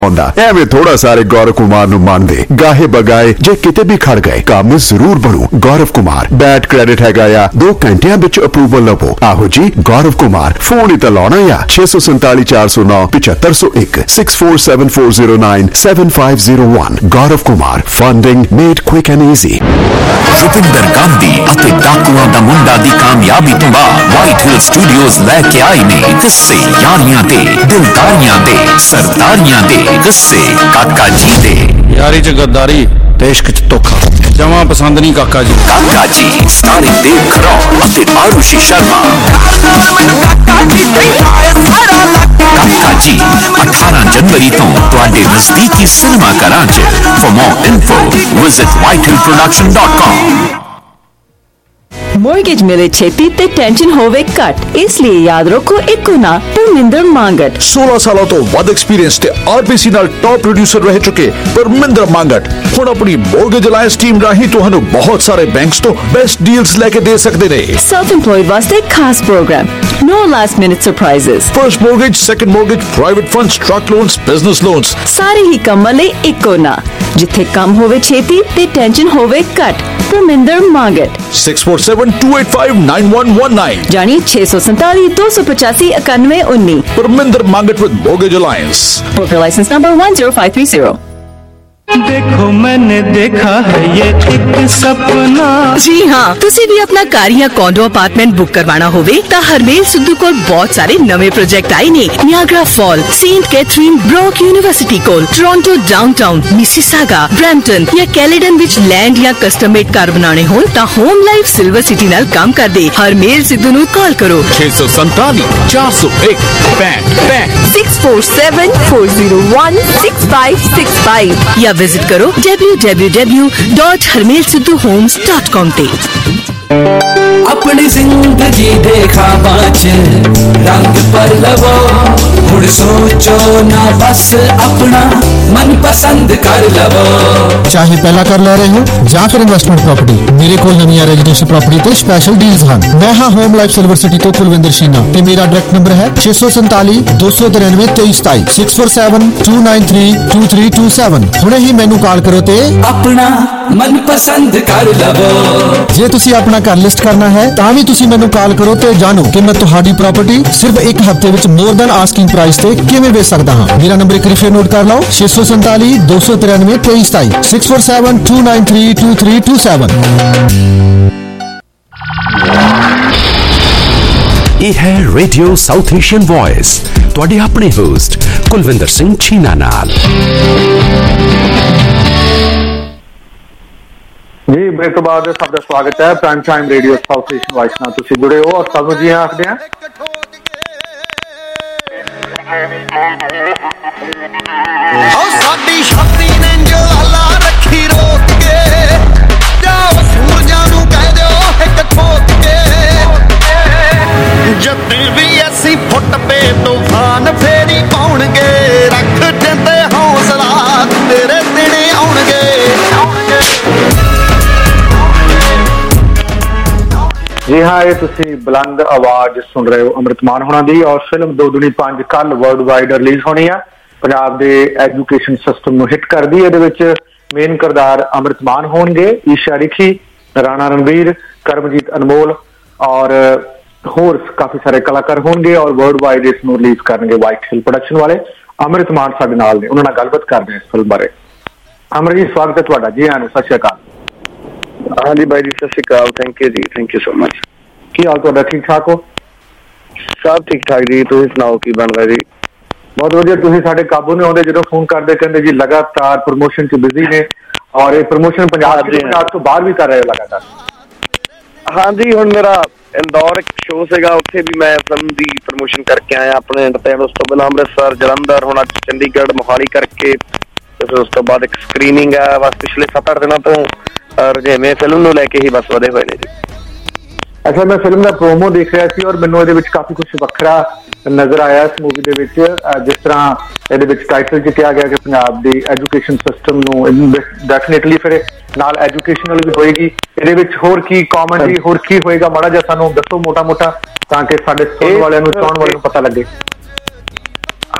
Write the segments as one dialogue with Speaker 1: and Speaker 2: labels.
Speaker 1: ਐਵੇਂ ਥੋੜਾ ਸਾਰੇ ਗੌਰਵ ਕੁਮਾਰ ਨੂੰ ਮੰਨਦੇ ਗਾਹੇ ਬਗਾਏ ਜੇ ਕਿਤੇ ਵੀ ਖੜ ਗਏ ਕੰਮ ਜ਼ਰੂਰ ਬਣੂ। ਗੌਰਵ ਕੁਮਾਰ ਬੈਡ ਕ੍ਰੈਡਿਟ ਹੈਗਾ ਆ 2 ਘੰਟਿਆਂ ਵਿੱਚ ਅਪਰੂਵਲ ਲਵੋ। ਆਹੋ ਜੀ ਗੌਰਵ ਕੁਮਾਰ ਫੋਨ ਹੀ ਤਾਂ ਲਾਉਣਾ ਆ 647 409 7501 647409 7501। Gaurav Kumar funding made quick and easy.
Speaker 2: Rupinder Gandhi ਅਤੇ ਡਾਕੂਆਂ ਦਾ ਮੁੰਡਾ ਦੀ ਕਾਮਯਾਬੀ ਤੋਂ ਬਾਅਦ ਵਾਈਟ ਹਿਲ ਸਟੂਡੀਓਜ਼ ਲੈ ਕੇ ਆਏ ਨੇ ਕਿੱਸੇ ਯਾਰੀਆਂ ਦੇ ਦਿਲਦਾਰੀਆਂ ਦੇ ਸਰਦਾਰੀਆਂ ਦੇ किस्से काका जी दे।
Speaker 3: यारी च गद्दारी ते इश्क च धोखा जमा पसंद नहीं काका जी।
Speaker 2: काका जी स्टारिंग देव खरौल ते आरुषि शर्मा। काका जी 18 जनवरी तो तुहाडे नजदीकी सिनेमा घरां च। For more info visit whitehillproduction.com।
Speaker 4: Mortgage मिले छेती ते टेंशन होवे घट, इसलिए याद रखो इको ना परमिंदर मांगट।
Speaker 5: 16 सालों तो वध एक्सपीरियंस ते आरबीसी नाल टॉप प्रोड्यूसर रह चुके परमिंदर मांगट हुण अपनी मोर्गेज अलायंस टीम राही तुहानू बहुत सारे बैंक्स तो बेस्ट डील्स लेके दे सकदे ने।
Speaker 4: सेल्फ एम्प्लॉयड वास्ते खास programme, no last minute surprises.
Speaker 5: First mortgage, second mortgage, private funds, truck loans, business loans,
Speaker 4: सारे ही कम्मां लई इको ना जिथे कम होवे छेती ते टेंशन होवे घट। परमिंदर मांगट
Speaker 5: 6472859119
Speaker 4: जानी 647 285 9119।
Speaker 5: Parminder Mangat with mortgage alliance.
Speaker 4: Licence number 10530।
Speaker 6: देखो मैंने देखा है ये एक सपना।
Speaker 7: जी हाँ, तुसी भी अपना कार या कॉन्डो अपार्टमेंट बुक करवाना होवे ता हरमेल सिद्धू कोल बहुत सारे नवे प्रोजेक्ट आए ने। Niagara fall, Saint Catharine, Brock university कोल, टोरंटो डाउनटाउन, मिसिसागा, ब्रैम्पटन या कैलेडन विच लैंड या कस्टम मेड कार बनाने होन ता होम लाइफ सिल्वर सिटी नाल काम कर दे। हरमेल सिद्धू नू कॉल करो
Speaker 5: 647 401
Speaker 7: 647-401-6565 या विजिट करो www.harmelsidhuhomes.com ते।
Speaker 6: अपनी जिंदगी देखा बाच रंग पर लवो हुण सोचो ना बस अपना मन पसंद कर लवो।
Speaker 8: चाहे पहला कर ले रहे हो या फिर इन्वेस्टमेंट प्रॉपर्टी, मेरे को नवी रेजिडेंशियल प्रॉपर्टी ते स्पेशल डील्स हैं। मैं हाँ होम लाइफ सिल्वर सिटी तो कुलविंदर शीना ते मेरा डायरेक्ट नंबर है 647 293 2327 647 293 2327। हुणे ही मैनू कॉल करो ते
Speaker 6: अपना मन पसंद कर लवो।
Speaker 8: जे तुसी अपना घर लिस्ट करना है तां भी तुसी मैनू कॉल करो ते जानो कि मैं तुहाडी प्रॉपर्टी सिर्फ एक हफ्ते विच मोर देन आस्किंग प्राइस ते किवें बेच सकदा हां। मेरा नंबर एक रिफे नोट कर लो 647 293 2327 647 293 2327।
Speaker 2: ਇਹ ਹੈ ਰੇਡੀਓ ਸਾਊਥ ਏਸ਼ੀਅਨ ਵੌਇਸ ਤੁਹਾਡੇ ਆਪਣੇ ਹੋਸਟ ਕੁਲਵਿੰਦਰ ਸਿੰਘ ਛੀਨਾ ਨਾਲ।
Speaker 9: जी ब्रेक तो बाद सबका स्वागत है prime time radio south Asian voice नाल तुसीं जुड़े हो और सब जी आखदे हैं
Speaker 10: साडी छाती ने जो हला रखी रोक के जाओ सूरजां नूं कह दिओ एक ठोक के जद भी असीं फुट पे तूफान फेरी पाउणगे रख दिंदे हौसला तेरे दिने आउणगे।
Speaker 9: जी हाँ, ये तुसी बुलंद आवाज सुन रहे हो अमृत मान होना दी और फिल्म 2 दूनी 5 कल वर्ल्ड वाइड रिलीज होनी है। पंजाब दे एजुकेशन सिस्टम नूं हिट कर दी। इहदे विच मेन किरदार अमृत मान होणगे, ईशा रिखी, राणा रणवीर, करमजीत अनमोल और होर काफी सारे कलाकार होणगे और वर्ल्ड वाइड इस नूं रिलीज करनगे वाइट हिल प्रोडक्शन वाले। अमृत मान साडे नाल ने, उन्हां नाल गलबात करदे इस फिल्म बारे। अमर जी स्वागत है तुहाडा। जी हाँ, सत श्री अकाल।
Speaker 11: हाँ जी भाई जी, Sat Shri Akal. Thank you ji, thank you so much.
Speaker 9: की हाल तुहाडा? ठीक ठाक हो?
Speaker 11: सब ठीक ठाक जी, तुसीं सुनाओ की बन रहा जी?
Speaker 9: बहुत वधिया। तुसीं साडे काबू नहीं आउंदे, जदों फोन करदे कहंदे जी लगातार प्रमोशन च बिजी ने और ये प्रमोशन पंजाब तो बाहर भी कर रहे हो लगातार।
Speaker 11: हाँ जी, हुण मेरा इंदौर एक शो सीगा, उत्थे भी मैं फिल्म दी प्रमोशन करके आया अपने एंड उस तो पहला अमृतसर, जलंधर, हुण अज चंडीगढ़, मोहाली करके फिर उस तो बाद एक स्क्रीनिंग है बस पिछले 7-8 दिनों तो रजेवें फिल्म नूं लैके ही बस वधे होए ने जी।
Speaker 9: अच्छा, मैं फिल्म का प्रोमो देख रहा सी और मैनूं इहदे विच काफी कुछ वखरा नज़र आया इस मूवी दे विच। जिस तरह इहदे विच टाइटल च कहा गया कि पंजाब दी एजुकेशन सिस्टम नूं डेफिनेटली फिर नाल एजुकेशनल भी होएगी। इहदे विच होर की कॉमेडी होर की होएगा, माड़ा जिहा सानूं दसो मोटा मोटा ताकि साडे सुणन वालियां नूं चाहण वालियां नूं पता लगे।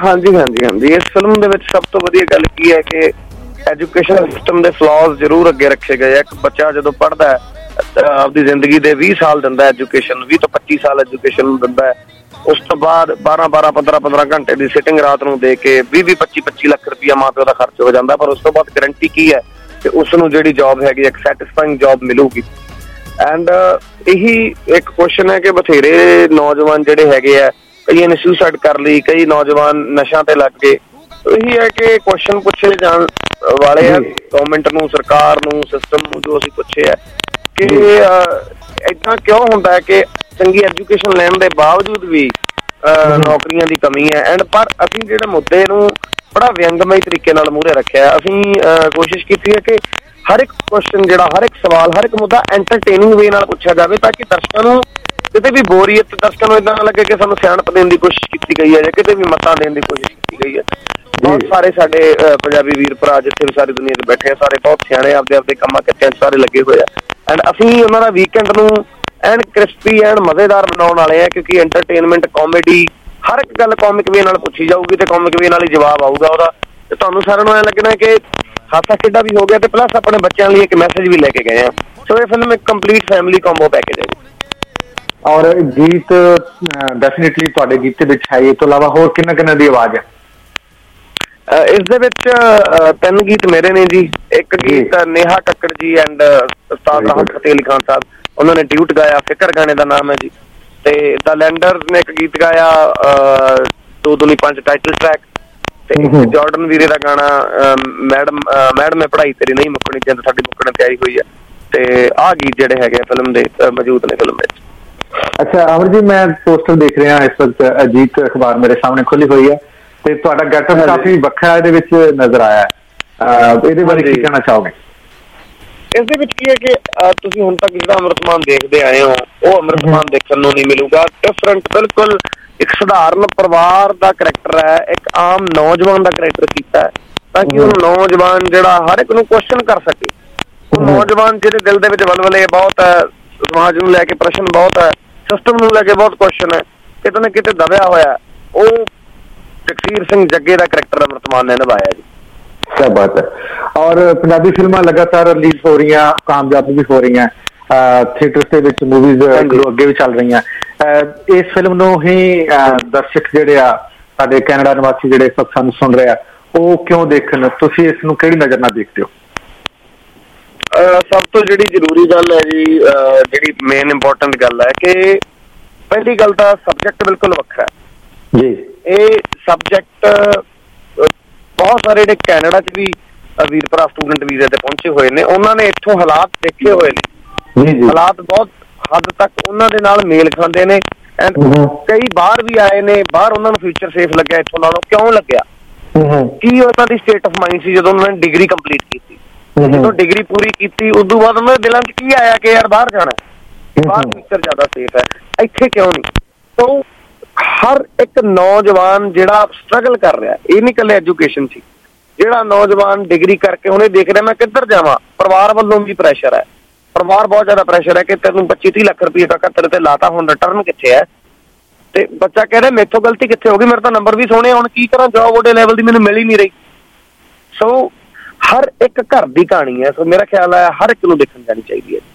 Speaker 11: ਹਾਂਜੀ ਹਾਂਜੀ ਹਾਂਜੀ। ਇਸ ਫਿਲਮ ਦੇ ਵਿੱਚ ਸਭ ਤੋਂ ਵਧੀਆ ਗੱਲ ਕੀ ਹੈ ਕਿ ਐਜੂਕੇਸ਼ਨ ਸਿਸਟਮ ਦੇ ਫਲॉज ਜ਼ਰੂਰ ਅੱਗੇ ਰੱਖੇ ਗਏ ਆ। ਇੱਕ ਬੱਚਾ ਜਦੋਂ ਪੜ੍ਹਦਾ ਹੈ ਆਪਦੀ ਜ਼ਿੰਦਗੀ ਦੇ 20 ਸਾਲ ਦਿੰਦਾ ਐਜੂਕੇਸ਼ਨ, 20 ਤੋਂ 25 ਸਾਲ ਐਜੂਕੇਸ਼ਨ ਨੂੰ ਦਿੰਦਾ ਹੈ। ਉਸ ਤੋਂ ਬਾਅਦ 12-12 15-15 ਘੰਟੇ ਦੀ ਸਿਟਿੰਗ ਰਾਤ ਨੂੰ ਦੇ ਕੇ 20-20 25-25 ਲੱਖ ਰੁਪਇਆ ਮਾਂ ਪਿਓ ਦਾ ਖਰਚ ਹੋ ਜਾਂਦਾ। ਪਰ ਉਸ ਤੋਂ ਬਾਅਦ ਗਰੰਟੀ ਕੀ ਹੈ ਕਿ ਉਸ ਨੂੰ ਜਿਹੜੀ ਜੌਬ ਹੈਗੀ ਇੱਕ ਸੈਟਿਸਫਾਈਂਗ ਜੌਬ ਮਿਲੂਗੀ। ਐਂਡ ਇਹੀ ਇੱਕ ਕੁਐਸਚਨ ਹੈ ਕਿ ਬਥੇਰੇ ਨੌਜਵਾਨ ਜਿਹੜੇ ਹੈਗੇ ਆ, ਕਈਆਂ ਨੇ ਸੁਸਾਈਡ ਕਰ ਲਈ, ਕਈ ਨੌਜਵਾਨ ਨਸ਼ਿਆਂ ਤੇ ਲੱਗ ਗਏ। ਇਹੀ ਹੈ ਕਿ ਕੁਐਸਚਨ ਪੁੱਛੇ ਜਾਣ ਵਾਲੇ ਆ ਗਵਰਨਮੈਂਟ ਨੂੰ, ਸਰਕਾਰ ਨੂੰ, ਸਿਸਟਮ ਨੂੰ, ਜੋ ਅਸੀਂ ਪੁੱਛੇ ਆ ਕਿ ਏਦਾਂ ਕਿਉਂ ਹੁੰਦਾ ਹੈ ਕਿ ਚੰਗੀ ਐਜੂਕੇਸ਼ਨ ਲੈਣ ਦੇ ਬਾਵਜੂਦ ਵੀ ਨੌਕਰੀਆਂ ਦੀ ਕਮੀ ਹੈ। ਐਂਡ ਪਰ ਅਸੀਂ ਜਿਹੜੇ ਮੁੱਦੇ ਨੂੰ ਬੜਾ ਵਿਅੰਗਮਈ ਤਰੀਕੇ ਨਾਲ ਮੂਹਰੇ ਰੱਖਿਆ। ਅਸੀਂ ਕੋਸ਼ਿਸ਼ ਕੀਤੀ ਹੈ ਕਿ ਹਰ ਇੱਕ ਕੁਐਸਚਨ ਜਿਹੜਾ, ਹਰ ਇੱਕ ਸਵਾਲ, ਹਰ ਇੱਕ ਮੁੱਦਾ ਐਂਟਰਟੇਨਿੰਗ ਵੇ ਨਾਲ ਪੁੱਛਿਆ ਜਾਵੇ ਤਾਂ ਕਿ ਦਰਸ਼ਕਾਂ ਨੂੰ ਕਿਤੇ ਵੀ ਬੋਰੀਅਤ, ਦਰਸ਼ਕਾਂ ਨੂੰ ਏਦਾਂ ਨਾ ਲੱਗੇ ਕਿ ਸਾਨੂੰ ਸਿਆਣਪ ਦੇਣ ਦੀ ਕੋਸ਼ਿਸ਼ ਕੀਤੀ ਗਈ ਹੈ ਜਾਂ ਕਿਤੇ ਵੀ ਮੱਤਾਂ ਦੇਣ ਦੀ ਕੋਸ਼ਿਸ਼ ਕੀਤੀ ਗਈ ਹੈ। ਬਹੁਤ ਸਾਰੇ ਸਾਡੇ ਪੰਜਾਬੀ ਵੀਰ ਭਰਾ ਜਿੱਥੇ ਵੀ ਸਾਰੀ ਦੁਨੀਆ 'ਚ ਬੈਠੇ ਆ, ਸਾਰੇ ਬਹੁਤ ਸਿਆਣੇ, ਆਪਦੇ ਕੰਮਾਂ ਕਿੱਤਿਆਂ 'ਚ ਸਾਰੇ ਲੱਗੇ ਹੋਏ ਆ। ਐਂਡ ਅਸੀਂ ਉਹਨਾਂ ਦਾ ਵੀਕਐਂਡ ਨੂੰ ਐਨ ਕ੍ਰਿਸਪੀ ਐਨ ਮਜ਼ੇਦਾਰ ਬਣਾਉਣ ਵਾਲੇ ਆ, ਕਿਉਂਕਿ ਐਂਟਰਟੇਨਮੈਂਟ, ਕਾਮੇਡੀ, ਹਰ ਇੱਕ ਗੱਲ ਕਾਮਿਕ ਵੇ ਨਾਲ ਪੁੱਛੀ ਜਾਊਗੀ ਤੇ ਕਾਮਿਕ ਵੇ ਨਾਲ ਹੀ ਜਵਾਬ ਆਊਗਾ ਉਹਦਾ। ਤੇ ਤੁਹਾਨੂੰ ਸਾਰਿਆਂ ਨੂੰ ਐਂ ਲੱਗਣਾ ਕਿ ਹਾਸਾ ਖੇਡਾ ਵੀ ਹੋ ਗਿਆ ਤੇ ਪਲੱਸ ਆਪਣੇ ਬੱਚਿਆਂ ਲਈ ਇੱਕ ਮੈਸੇਜ ਵੀ ਲੈ ਕੇ ਗਏ ਆ। ਸੋ ਇਹ ਫਿਲਮ ਇੱਕ ਕੰਪਲੀਟ ਫੈਮਿਲੀ ਕੰਬੋ ਪੈਕੇਜ ਹੈ ਜੀ।
Speaker 9: ਔਰ ਗੀਤ ਡੈਫੀਨਿਟਲੀ ਤੁਹਾਡੇ ਗੀਤ ਦੇ ਵਿੱਚ ਹੈ। ਇਹ ਤੋਂ ਇਲਾਵਾ ਹੋਰ ਕਿੰਨਾ ਦੀ ਆਵਾਜ਼ ਹੈ
Speaker 11: ਇਸ ਦੇ ਵਿੱਚ? 3 ਗੀਤ ਮੇਰੇ ਨੇ ਜੀ। ਇੱਕ ਗੀਤ ਨੇਹਾ ਕੱਕੜ ਜੀ ਐਂਡ ਉਸਤਾਦ ਰਾਹਤ ਫਤਿਹ ਅਲੀ ਖਾਨ ਸਾਹਿਬ, ਉਹਨਾਂ ਨੇ ਡਿਊਟ ਗਾਇਆ, ਫਿਕਰ ਗਾਣੇ ਦਾ ਨਾਮ ਹੈ ਜੀ। ਤੇ ਦ ਲੈਂਡਰਸ ਨੇ ਇੱਕ ਗੀਤ ਗਾਇਆ 2 ਦੂਣੀ 5 ਟਾਈਟਲ ਟਰੈਕ। ਤੇ ਜਾਰਡਨ ਵੀਰੇ ਦਾ ਗਾਣਾ ਮੈਡਮ ਮੈਂ ਪੜ੍ਹਾਈ ਤੇਰੀ ਨਹੀਂ ਮੁੱਕਣੀ, ਜਿੰਦ ਸਾਡੀ ਮੁੱਕਣ ਤੇ ਆਈ ਹੋਈ ਹੈ। ਤੇ ਆਹ ਗੀਤ ਜਿਹੜੇ ਹੈਗੇ ਫਿਲਮ ਦੇ ਮੌਜੂਦ ਨੇ ਫਿਲਮ ਵਿੱਚ।
Speaker 9: ਅੱਛਾ ਅਮਰ ਜੀ, ਮੈਂ ਪੋਸਟਰ ਦੇਖ ਰਿਹਾ ਇਸ ਵਕਤ, ਅਜੀਤ ਅਖਬਾਰ ਮੇਰੇ ਸਾਹਮਣੇ ਖੁੱਲੀ ਹੋਈ ਹੈ ਤੇ ਤੁਹਾਡਾ ਗੈਟਅਪ ਕਾਫੀ ਵੱਖਰਾ ਇਹਦੇ ਵਿੱਚ ਨਜ਼ਰ ਆਇਆ। ਇਹਦੇ ਬਾਰੇ ਕੀ ਕਹਿਣਾ ਚਾਹੋਗੇ?
Speaker 11: ਇਸ ਦੇ ਵਿੱਚ ਕੀ ਹੈ ਕਿ ਤੁਸੀਂ ਹੁਣ ਤੱਕ ਜਿਹੜਾ ਅੰਮ੍ਰਿਤਮਾਨ ਦੇਖਦੇ ਆਏ ਹੋ ਉਹ ਅੰਮ੍ਰਿਤਮਾਨ ਦੇਖਣ ਨੂੰ ਨਹੀਂ ਮਿਲੂਗਾ। ਡਿਫਰੈਂਟ, ਬਿਲਕੁਲ ਇੱਕ ਸਧਾਰਨ ਪਰਿਵਾਰ ਦਾ ਕਰੈਕਟਰ ਹੈ, ਇੱਕ ਆਮ ਨੌਜਵਾਨ ਦਾ ਕਰੈਕਟਰ ਕੀਤਾ ਹੈ ਤਾਂ ਕਿ ਉਹ ਨੌਜਵਾਨ ਜਿਹੜਾ ਹਰ ਇੱਕ ਨੂੰ ਕੁਐਸਚਨ ਕਰ ਸਕੇ। ਉਹ ਨੌਜਵਾਨ ਜਿਹਦੇ ਦਿਲ ਦੇ ਵਿੱਚ ਵਲਵਲੇ ਬਹੁਤ ਹੈ, ਸਮਾਜ ਨੂੰ ਲੈ ਕੇ ਪ੍ਰਸ਼ਨ ਬਹੁਤ ਹੈ, ਸਿਸਟਮ ਨੂੰ ਲੈ ਕੇ ਬਹੁਤ ਕੁਐਸਚਨ ਹੈ, ਕਿਤੇ ਨਾ ਕਿਤੇ ਦਬਿਆ ਹੋਇਆ, ਉਹ ਜਗਸੀਰ ਸਿੰਘ ਜੱਗੇ ਦਾ ਕਰੈਕਟਰ ਅੰਮ੍ਰਿਤਮਾਨ ਨੇ ਨਿਭਾਇਆ ਜੀ।
Speaker 9: क्या बात है। और पंजाबी फिल्मां लगातार रिलीज हो रही हैं, कामयाब भी हो रही हैं, थिएटर ਦੇ ਵਿੱਚ ਮੂਵੀਜ਼ ਅੱਗੇ ਵੀ ਚੱਲ ਰਹੀਆਂ। ਇਸ ਫਿਲਮ ਨੂੰ ਹੀ ਦਰਸ਼ਕ ਜਿਹੜੇ ਆ ਸਾਡੇ ਕੈਨੇਡਾ ਨਿਵਾਸੀ ਜਿਹੜੇ ਸਭ ਸਾਨੂੰ ਸੁਣ ਰਹੇ ਆ, ਉਹ ਕਿਉਂ ਦੇਖਣ? ਤੁਸੀਂ ਇਸ ਨੂੰ ਕਿਹੜੀ ਨਜ਼ਰ ਨਾਲ ਦੇਖਦੇ ਹੋ?
Speaker 11: ਸਭ ਤੋਂ ਜਿਹੜੀ ਜ਼ਰੂਰੀ ਗੱਲ ਹੈ ਜੀ, ਜਿਹੜੀ ਮੇਨ ਇੰਪੋਰਟੈਂਟ ਗੱਲ ਹੈ ਕਿ ਪਹਿਲੀ ਗੱਲ ਤਾਂ ਸਬਜੈਕਟ ਬਿਲਕੁਲ ਵੱਖਰਾ ਹੈ ਜੀ। ਇਹ ਸਬਜੈਕਟ ਬਹੁਤ ਸਾਰੇ ਜਿਹੜੇ ਕੈਨੇਡਾ 'ਚ ਵੀ ਵੀਰ ਭਰਾ ਸਟੂਡੈਂਟ ਵੀਜ਼ੇ ਤੇ ਪਹੁੰਚੇ ਹੋਏ ਨੇ, ਉਹਨਾਂ ਨੇ ਇੱਥੋਂ ਹਾਲਾਤ ਦੇਖੇ ਹੋਏ ਨੇ। ਹਾਲਾਤ ਬਹੁਤ ਹੱਦ ਤੱਕ ਉਹਨਾਂ ਦੇ ਨਾਲ ਮੇਲ ਖਾਂਦੇ ਨੇ। ਐਂਡ ਕਈ ਬਾਹਰ ਵੀ ਆਏ ਨੇ, ਬਾਹਰ ਉਹਨਾਂ ਨੂੰ ਫਿਊਚਰ ਸੇਫ ਲੱਗਿਆ ਇੱਥੋਂ ਨਾਲੋਂ। ਕਿਉਂ ਲੱਗਿਆ? ਕੀ ਉਹਨਾਂ ਦੀ ਸਟੇਟ ਆਫ ਮਾਈਂਡ ਸੀ ਜਦੋਂ ਉਹਨਾਂ ਨੇ ਡਿਗਰੀ ਕੰਪਲੀਟ ਕੀਤੀ? ਜਦੋਂ ਡਿਗਰੀ ਪੂਰੀ ਕੀਤੀ ਉਸ ਤੋਂ ਬਾਅਦ ਉਹਨਾਂ ਦੇ ਦਿਲਾਂ 'ਚ ਕੀ ਆਇਆ ਕਿ ਯਾਰ ਬਾਹਰ ਜਾਣਾ, ਬਾਹਰ ਫਿਊਚਰ ਜ਼ਿਆਦਾ ਸੇਫ ਹੈ, ਇੱਥੇ ਕਿਉਂ ਨਹੀਂ? ਸੋ ਹਰ ਇੱਕ ਨੌਜਵਾਨ ਜਿਹੜਾ ਸਟਰਗਲ ਕਰ ਰਿਹਾ, ਇਹ ਨਹੀਂ ਇਕੱਲੇ ਐਜੂਕੇਸ਼ਨ 'ਚ, ਜਿਹੜਾ ਨੌਜਵਾਨ ਡਿਗਰੀ ਕਰਕੇ ਹੁਣੇ ਦੇਖ ਰਿਹਾ ਮੈਂ ਕਿੱਧਰ ਜਾਵਾਂ, ਪਰਿਵਾਰ ਵੱਲੋਂ ਵੀ ਪ੍ਰੈਸ਼ਰ ਹੈ, ਪਰਿਵਾਰ ਬਹੁਤ ਜ਼ਿਆਦਾ ਪ੍ਰੈਸ਼ਰ ਹੈ ਕਿ ਤੈਨੂੰ 25-30 ਲੱਖ ਰੁਪਏ ਟਕਾ ਤੇਰੇ ਤੇ ਲਾਤਾ, ਹੁਣ ਰਿਟਰਨ ਕਿੱਥੇ ਹੈ? ਤੇ ਬੱਚਾ ਕਹਿ ਰਿਹਾ ਮੇਥੋਂ ਗਲਤੀ ਕਿੱਥੇ ਹੋ ਗਈ, ਮੇਰੇ ਤਾਂ ਨੰਬਰ ਵੀ ਸੋਹਣੇ, ਹੁਣ ਕੀ ਕਰਾਂ, ਜੌਬ ਉਹਦੇ ਲੈਵਲ ਦੀ ਮੈਨੂੰ ਮਿਲ ਹੀ ਨਹੀਂ ਰਹੀ। ਸੋ ਹਰ ਇੱਕ ਘਰ ਦੀ ਕਹਾਣੀ ਹੈ। ਸੋ ਮੇਰਾ ਖਿਆਲ ਹੈ ਹਰ ਇੱਕ ਨੂੰ ਦੇਖਣ ਜਾਣੀ ਚਾਹੀਦੀ ਹੈ।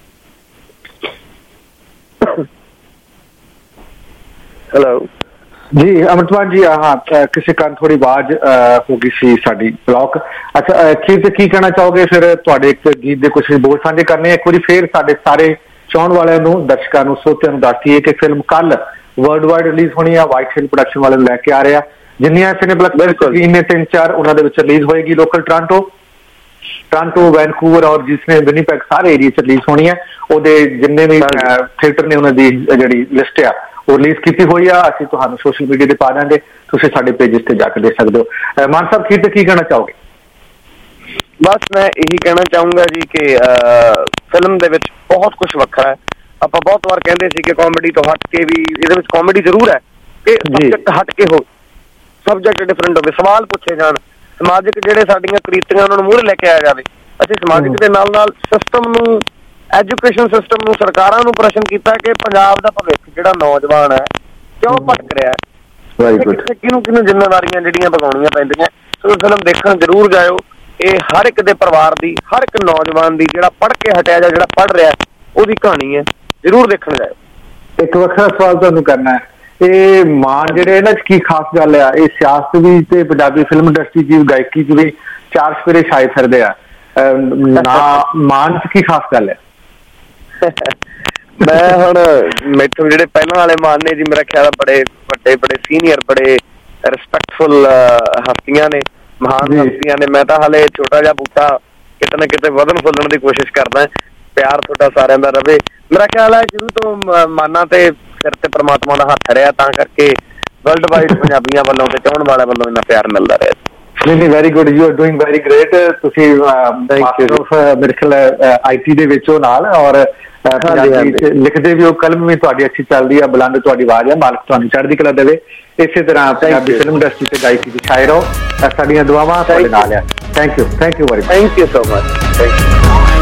Speaker 11: ਹੈਲੋ
Speaker 9: ਜੀ ਅਮਰਤਪਾਲ ਜੀ, ਕਿਸੇ ਕਾਰਨ ਥੋੜੀ ਆਵਾਜ਼ ਹੋ ਗਈ ਸੀ ਸਾਡੀ ਬਲੌਕ। ਅੱਛਾ, ਅਖੀਰ ਤੇ ਕੀ ਕਹਿਣਾ ਚਾਹੋਗੇ? ਫਿਰ ਤੁਹਾਡੇ ਇੱਕ ਗੀਤ ਦੇ ਕੁਝ ਬੋਲ ਸਾਂਝੇ ਕਰਨੇ। ਇੱਕ ਵਾਰੀ ਫੇਰ ਸਾਡੇ ਸਾਰੇ ਚਾਹਣ ਵਾਲਿਆਂ ਨੂੰ, ਦਰਸ਼ਕਾਂ ਨੂੰ, ਸਰੋਤਿਆਂ ਨੂੰ ਦੱਸ ਦਈਏ ਕਿ ਫਿਲਮ ਕੱਲ ਵਰਲਡ ਵਾਈਡ ਰਿਲੀਜ਼ ਹੋਣੀ ਆ। ਵਾਈਟ ਹਿਲ ਪ੍ਰੋਡਕਸ਼ਨ ਵਾਲੇ ਨੂੰ ਲੈ ਕੇ ਆ ਰਿਹਾ। ਜਿੰਨੀਆਂ ਸਿਨੇਪਲੈਕਸ ਸਕਰੀਨ ਨੇ 3-4 ਉਹਨਾਂ ਦੇ ਵਿੱਚ ਰਿਲੀਜ਼ ਹੋਏਗੀ। ਲੋਕਲ ਟੋਰਾਂਟੋ, ਵੈਨਕੂਵਰ ਔਰ ਜਿਸਨੇ ਵਿਨੀਪੈਗ ਸਾਰੇ ਏਰੀਆ 'ਚ ਰਿਲੀਜ਼ ਹੋਣੀ ਹੈ। ਉਹਦੇ ਜਿੰਨੇ ਵੀ ਥੀਏਟਰ ਨੇ ਉਹਨਾਂ ਦੀ ਜਿਹੜੀ ਲਿਸਟ ਆ ਉਹ ਰਿਲੀਜ਼ ਕੀਤੀ ਹੋਈ ਆ। ਅਸੀਂ ਤੁਹਾਨੂੰ ਸੋਸ਼ਲ ਮੀਡੀਆ ਤੇ ਪਾ ਦਾਂਗੇ, ਤੁਸੀਂ ਸਾਡੇ ਪੇਜਸ ਤੇ ਜਾ ਕੇ ਦੇਖ ਸਕਦੇ ਹੋ। ਮਾਨ ਸਾਹਿਬ, ਕੀ ਕਹਿਣਾ ਚਾਹੋਗੇ?
Speaker 11: ਬਸ ਮੈਂ ਇਹੀ ਕਹਿਣਾ ਚਾਹੂੰਗਾ ਜੀ ਕਿ ਫਿਲਮ ਦੇ ਵਿੱਚ ਬਹੁਤ ਕੁਝ ਵੱਖਰਾ ਹੈ। ਆਪਾਂ ਬਹੁਤ ਵਾਰ ਕਹਿੰਦੇ ਸੀ ਕਿ ਕਾਮੇਡੀ ਤੋਂ ਹਟ ਕੇ ਵੀ ਇਹਦੇ ਵਿੱਚ ਕਾਮੇਡੀ ਜ਼ਰੂਰ ਹੈ ਕਿ ਸਬਜੈਕਟ ਹਟ ਕੇ ਹੋ, ਸਬਜੈਕਟ ਡਿਫਰੈਂਟ ਹੋਵੇ, ਸਵਾਲ ਪੁੱਛੇ ਜਾਣ, ਸਮਾਜਿਕ ਜਿਹੜੇ ਸਾਡੀਆਂ ਕੁਰੀਤੀਆਂ ਉਹਨਾਂ ਨੂੰ ਮੂਹਰੇ ਲੈ ਕੇ ਆਇਆ ਜਾਵੇ। ਅਸੀਂ ਸਮਾਜਿਕ ਦੇ ਨਾਲ ਨਾਲ ਸਿਸਟਮ ਨੂੰ, ਐਜੂਕੇਸ਼ਨ ਸਿਸਟਮ ਨੂੰ, ਸਰਕਾਰਾਂ ਨੂੰ ਪ੍ਰਸ਼ਨ ਕੀਤਾ ਕਿ ਪੰਜਾਬ ਦਾ ਭਵਿੱਖ ਜਿਹੜਾ ਨੌਜਵਾਨ ਹੈ ਕਿਉਂ ਭਟਕ ਰਿਹਾ ਹੈ, ਕਿਹਨੂੰ ਜ਼ਿੰਮੇਵਾਰੀਆਂ ਜਿਹੜੀਆਂ ਭਗਾਉਣੀਆਂ ਪੈਂਦੀਆਂ। ਸੋ ਫਿਲਮ ਦੇਖਣ ਜ਼ਰੂਰ ਜਾਇਓ। ਇਹ ਹਰ ਇੱਕ ਦੇ ਪਰਿਵਾਰ ਦੀ, ਹਰ ਇੱਕ ਨੌਜਵਾਨ ਦੀ ਜਿਹੜਾ ਪੜ੍ਹ ਕੇ ਹਟਿਆ ਜਾਂ ਜਿਹੜਾ ਪੜ੍ਹ ਰਿਹਾ ਉਹਦੀ ਕਹਾਣੀ ਹੈ। ਜ਼ਰੂਰ ਦੇਖਣ ਜਾਇਓ।
Speaker 9: ਇੱਕ ਵੱਖਰਾ ਸਵਾਲ ਤੁਹਾਨੂੰ ਕਰਨਾ ਹੈ, ਇਹ ਮਾਨ ਜਿਹੜੇ ਇਹਨਾਂ 'ਚ ਕੀ ਖਾਸ ਗੱਲ ਆ? ਇਹ ਸਿਆਸਤ ਵੀ ਤੇ ਪੰਜਾਬੀ ਫਿਲਮ ਇੰਡਸਟਰੀ 'ਚ ਗਾਇਕੀ 'ਚ ਵੀ ਚਾਰ ਸਫੇਰੇ ਛਾਏ ਫਿਰਦੇ ਆ, ਮਾਨ 'ਚ ਕੀ ਖਾਸ ਗੱਲ ਹੈ?
Speaker 11: ਮੈਂ ਹੁਣ ਮੈਥੋਂ ਜਿਹੜੇ ਪਹਿਲਾਂ ਵਾਲੇ ਮਾਨ ਨੇ ਜੀ, ਮੇਰਾ ਖਿਆਲ ਬੜੇ ਵੱਡੇ ਸੀਨੀਅਰ, ਬੜੇ ਰਿਸਪੈਕਟਫੁਲ ਹਸਤੀਆਂ ਨੇ, ਮਹਾਨ ਹਸਤੀਆਂ ਨੇ। ਮੈਂ ਤਾਂ ਹਾਲੇ ਛੋਟਾ ਜਿਹਾ ਬੂਟਾ ਕਿਤੇ ਨਾ ਕਿਤੇ ਵਧਣ ਫੁੱਲਣ ਦੀ ਕੋਸ਼ਿਸ਼ ਕਰਦਾ। ਪਿਆਰ ਤੁਹਾਡਾ ਸਾਰਿਆਂ ਦਾ ਰਵੇ। ਮੇਰਾ ਖਿਆਲ ਹੈ ਸ਼ੁਰੂ ਤੋਂ ਮਾਨਾਂ ਤੇ ਸਿਰ ਤੇ ਪਰਮਾਤਮਾ ਦਾ ਹੱਥ ਰਿਹਾ, ਤਾਂ ਕਰਕੇ ਵਰਲਡ ਵਾਈਡ ਪੰਜਾਬੀਆਂ ਵੱਲੋਂ ਤੇ ਚਾਹਣ ਵਾਲਿਆਂ ਵੱਲੋਂ ਇੰਨਾ ਪਿਆਰ ਮਿਲਦਾ ਰਿਹਾ।
Speaker 9: ਨਹੀਂ, very good, you are doing very great. ਤੁਸੀਂ ਮਾਸਟਰ ਆਫ ਮੇਰੇ ਖਿਆਲ IT ਦੇ ਵਿੱਚੋਂ ਨਾਲ, ਔਰ ਪੰਜਾਬੀ ਲਿਖਦੇ ਵੀ ਹੋ, ਕਲਮ ਵੀ ਤੁਹਾਡੀ ਅੱਛੀ ਚੱਲਦੀ ਆ, ਬੁਲੰਦ ਤੁਹਾਡੀ ਆਵਾਜ਼ ਹੈ। ਮਾਲਕ ਤੁਹਾਨੂੰ ਚੜ੍ਹਦੀ ਕਲਾ ਦੇਵੇ। ਇਸੇ ਤਰ੍ਹਾਂ ਪੰਜਾਬੀ ਫਿਲਮ ਇੰਡਸਟਰੀ ਤੇ ਗਾਇਕੀ ਦੀ ਛਾਏ ਰਹੋ। ਸਾਡੀਆਂ ਦੁਆਵਾਂ ਤੁਹਾਡੇ ਨਾਲ ਆ। Thank you very much.
Speaker 11: Thank you so much. Thank you.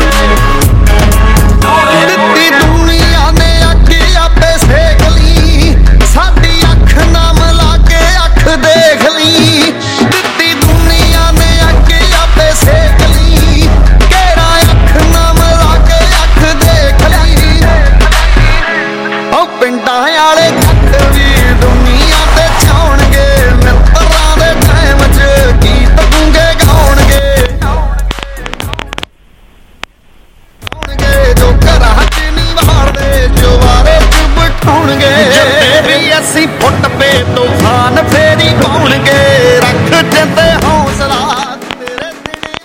Speaker 10: ਦਿੱਤੀ ਦੁਨੀਆ ਨੇ ਅੱਗੇ ਆਪੇ ਸੇਕ ਲਈ, ਸਾਡੀ ਅੱਖ ਨਾ ਮਿਲਾ ਕੇ ਅੱਖ ਦੇਖ ਲਈ। ਦਿੱਤੀ ਦੁਨੀਆ ਨੇ ਅੱਗੇ ਆਪੇ ਸੇਕ ਲਈ, ਕਿਹੜਾ ਅੱਖ ਨਾ ਮਿਲਾ ਕੇ ਅੱਖ ਦੇਖ ਲਈ। ਉਹ ਪਿੰਡਾਂ ਵਾਲੇ ਜੱਟ ਵੀ ਦੁਨੀਆ ਤੇ ਛਾਉਣਗੇ, ਮਿੱਤਰਾਂ ਦੇ ਟਾਈਮ 'ਚ ਗੀਤ ਗੂੰਗੇ ਗਾਉਣਗੇ। ਜੋ ਘਰਾਂ 'ਚ ਨਹੀਂ ਵਹਾਰਦੇ, ਜਵਾਰੇ 'ਚ ਬਿਠਾਉਣਗੇ। ਜੱਟੇ ਵੀ ਅਸੀਂ ਫੁੱਟ ਪੇ ਤੂਫਾਨ ਫੇਰੀ ਪਾਉਣਗੇ, ਰੱਖ ਜਿੰਦੇ ਹੌਸਲਾ ਤੇਰੇ ਦਿਨੇ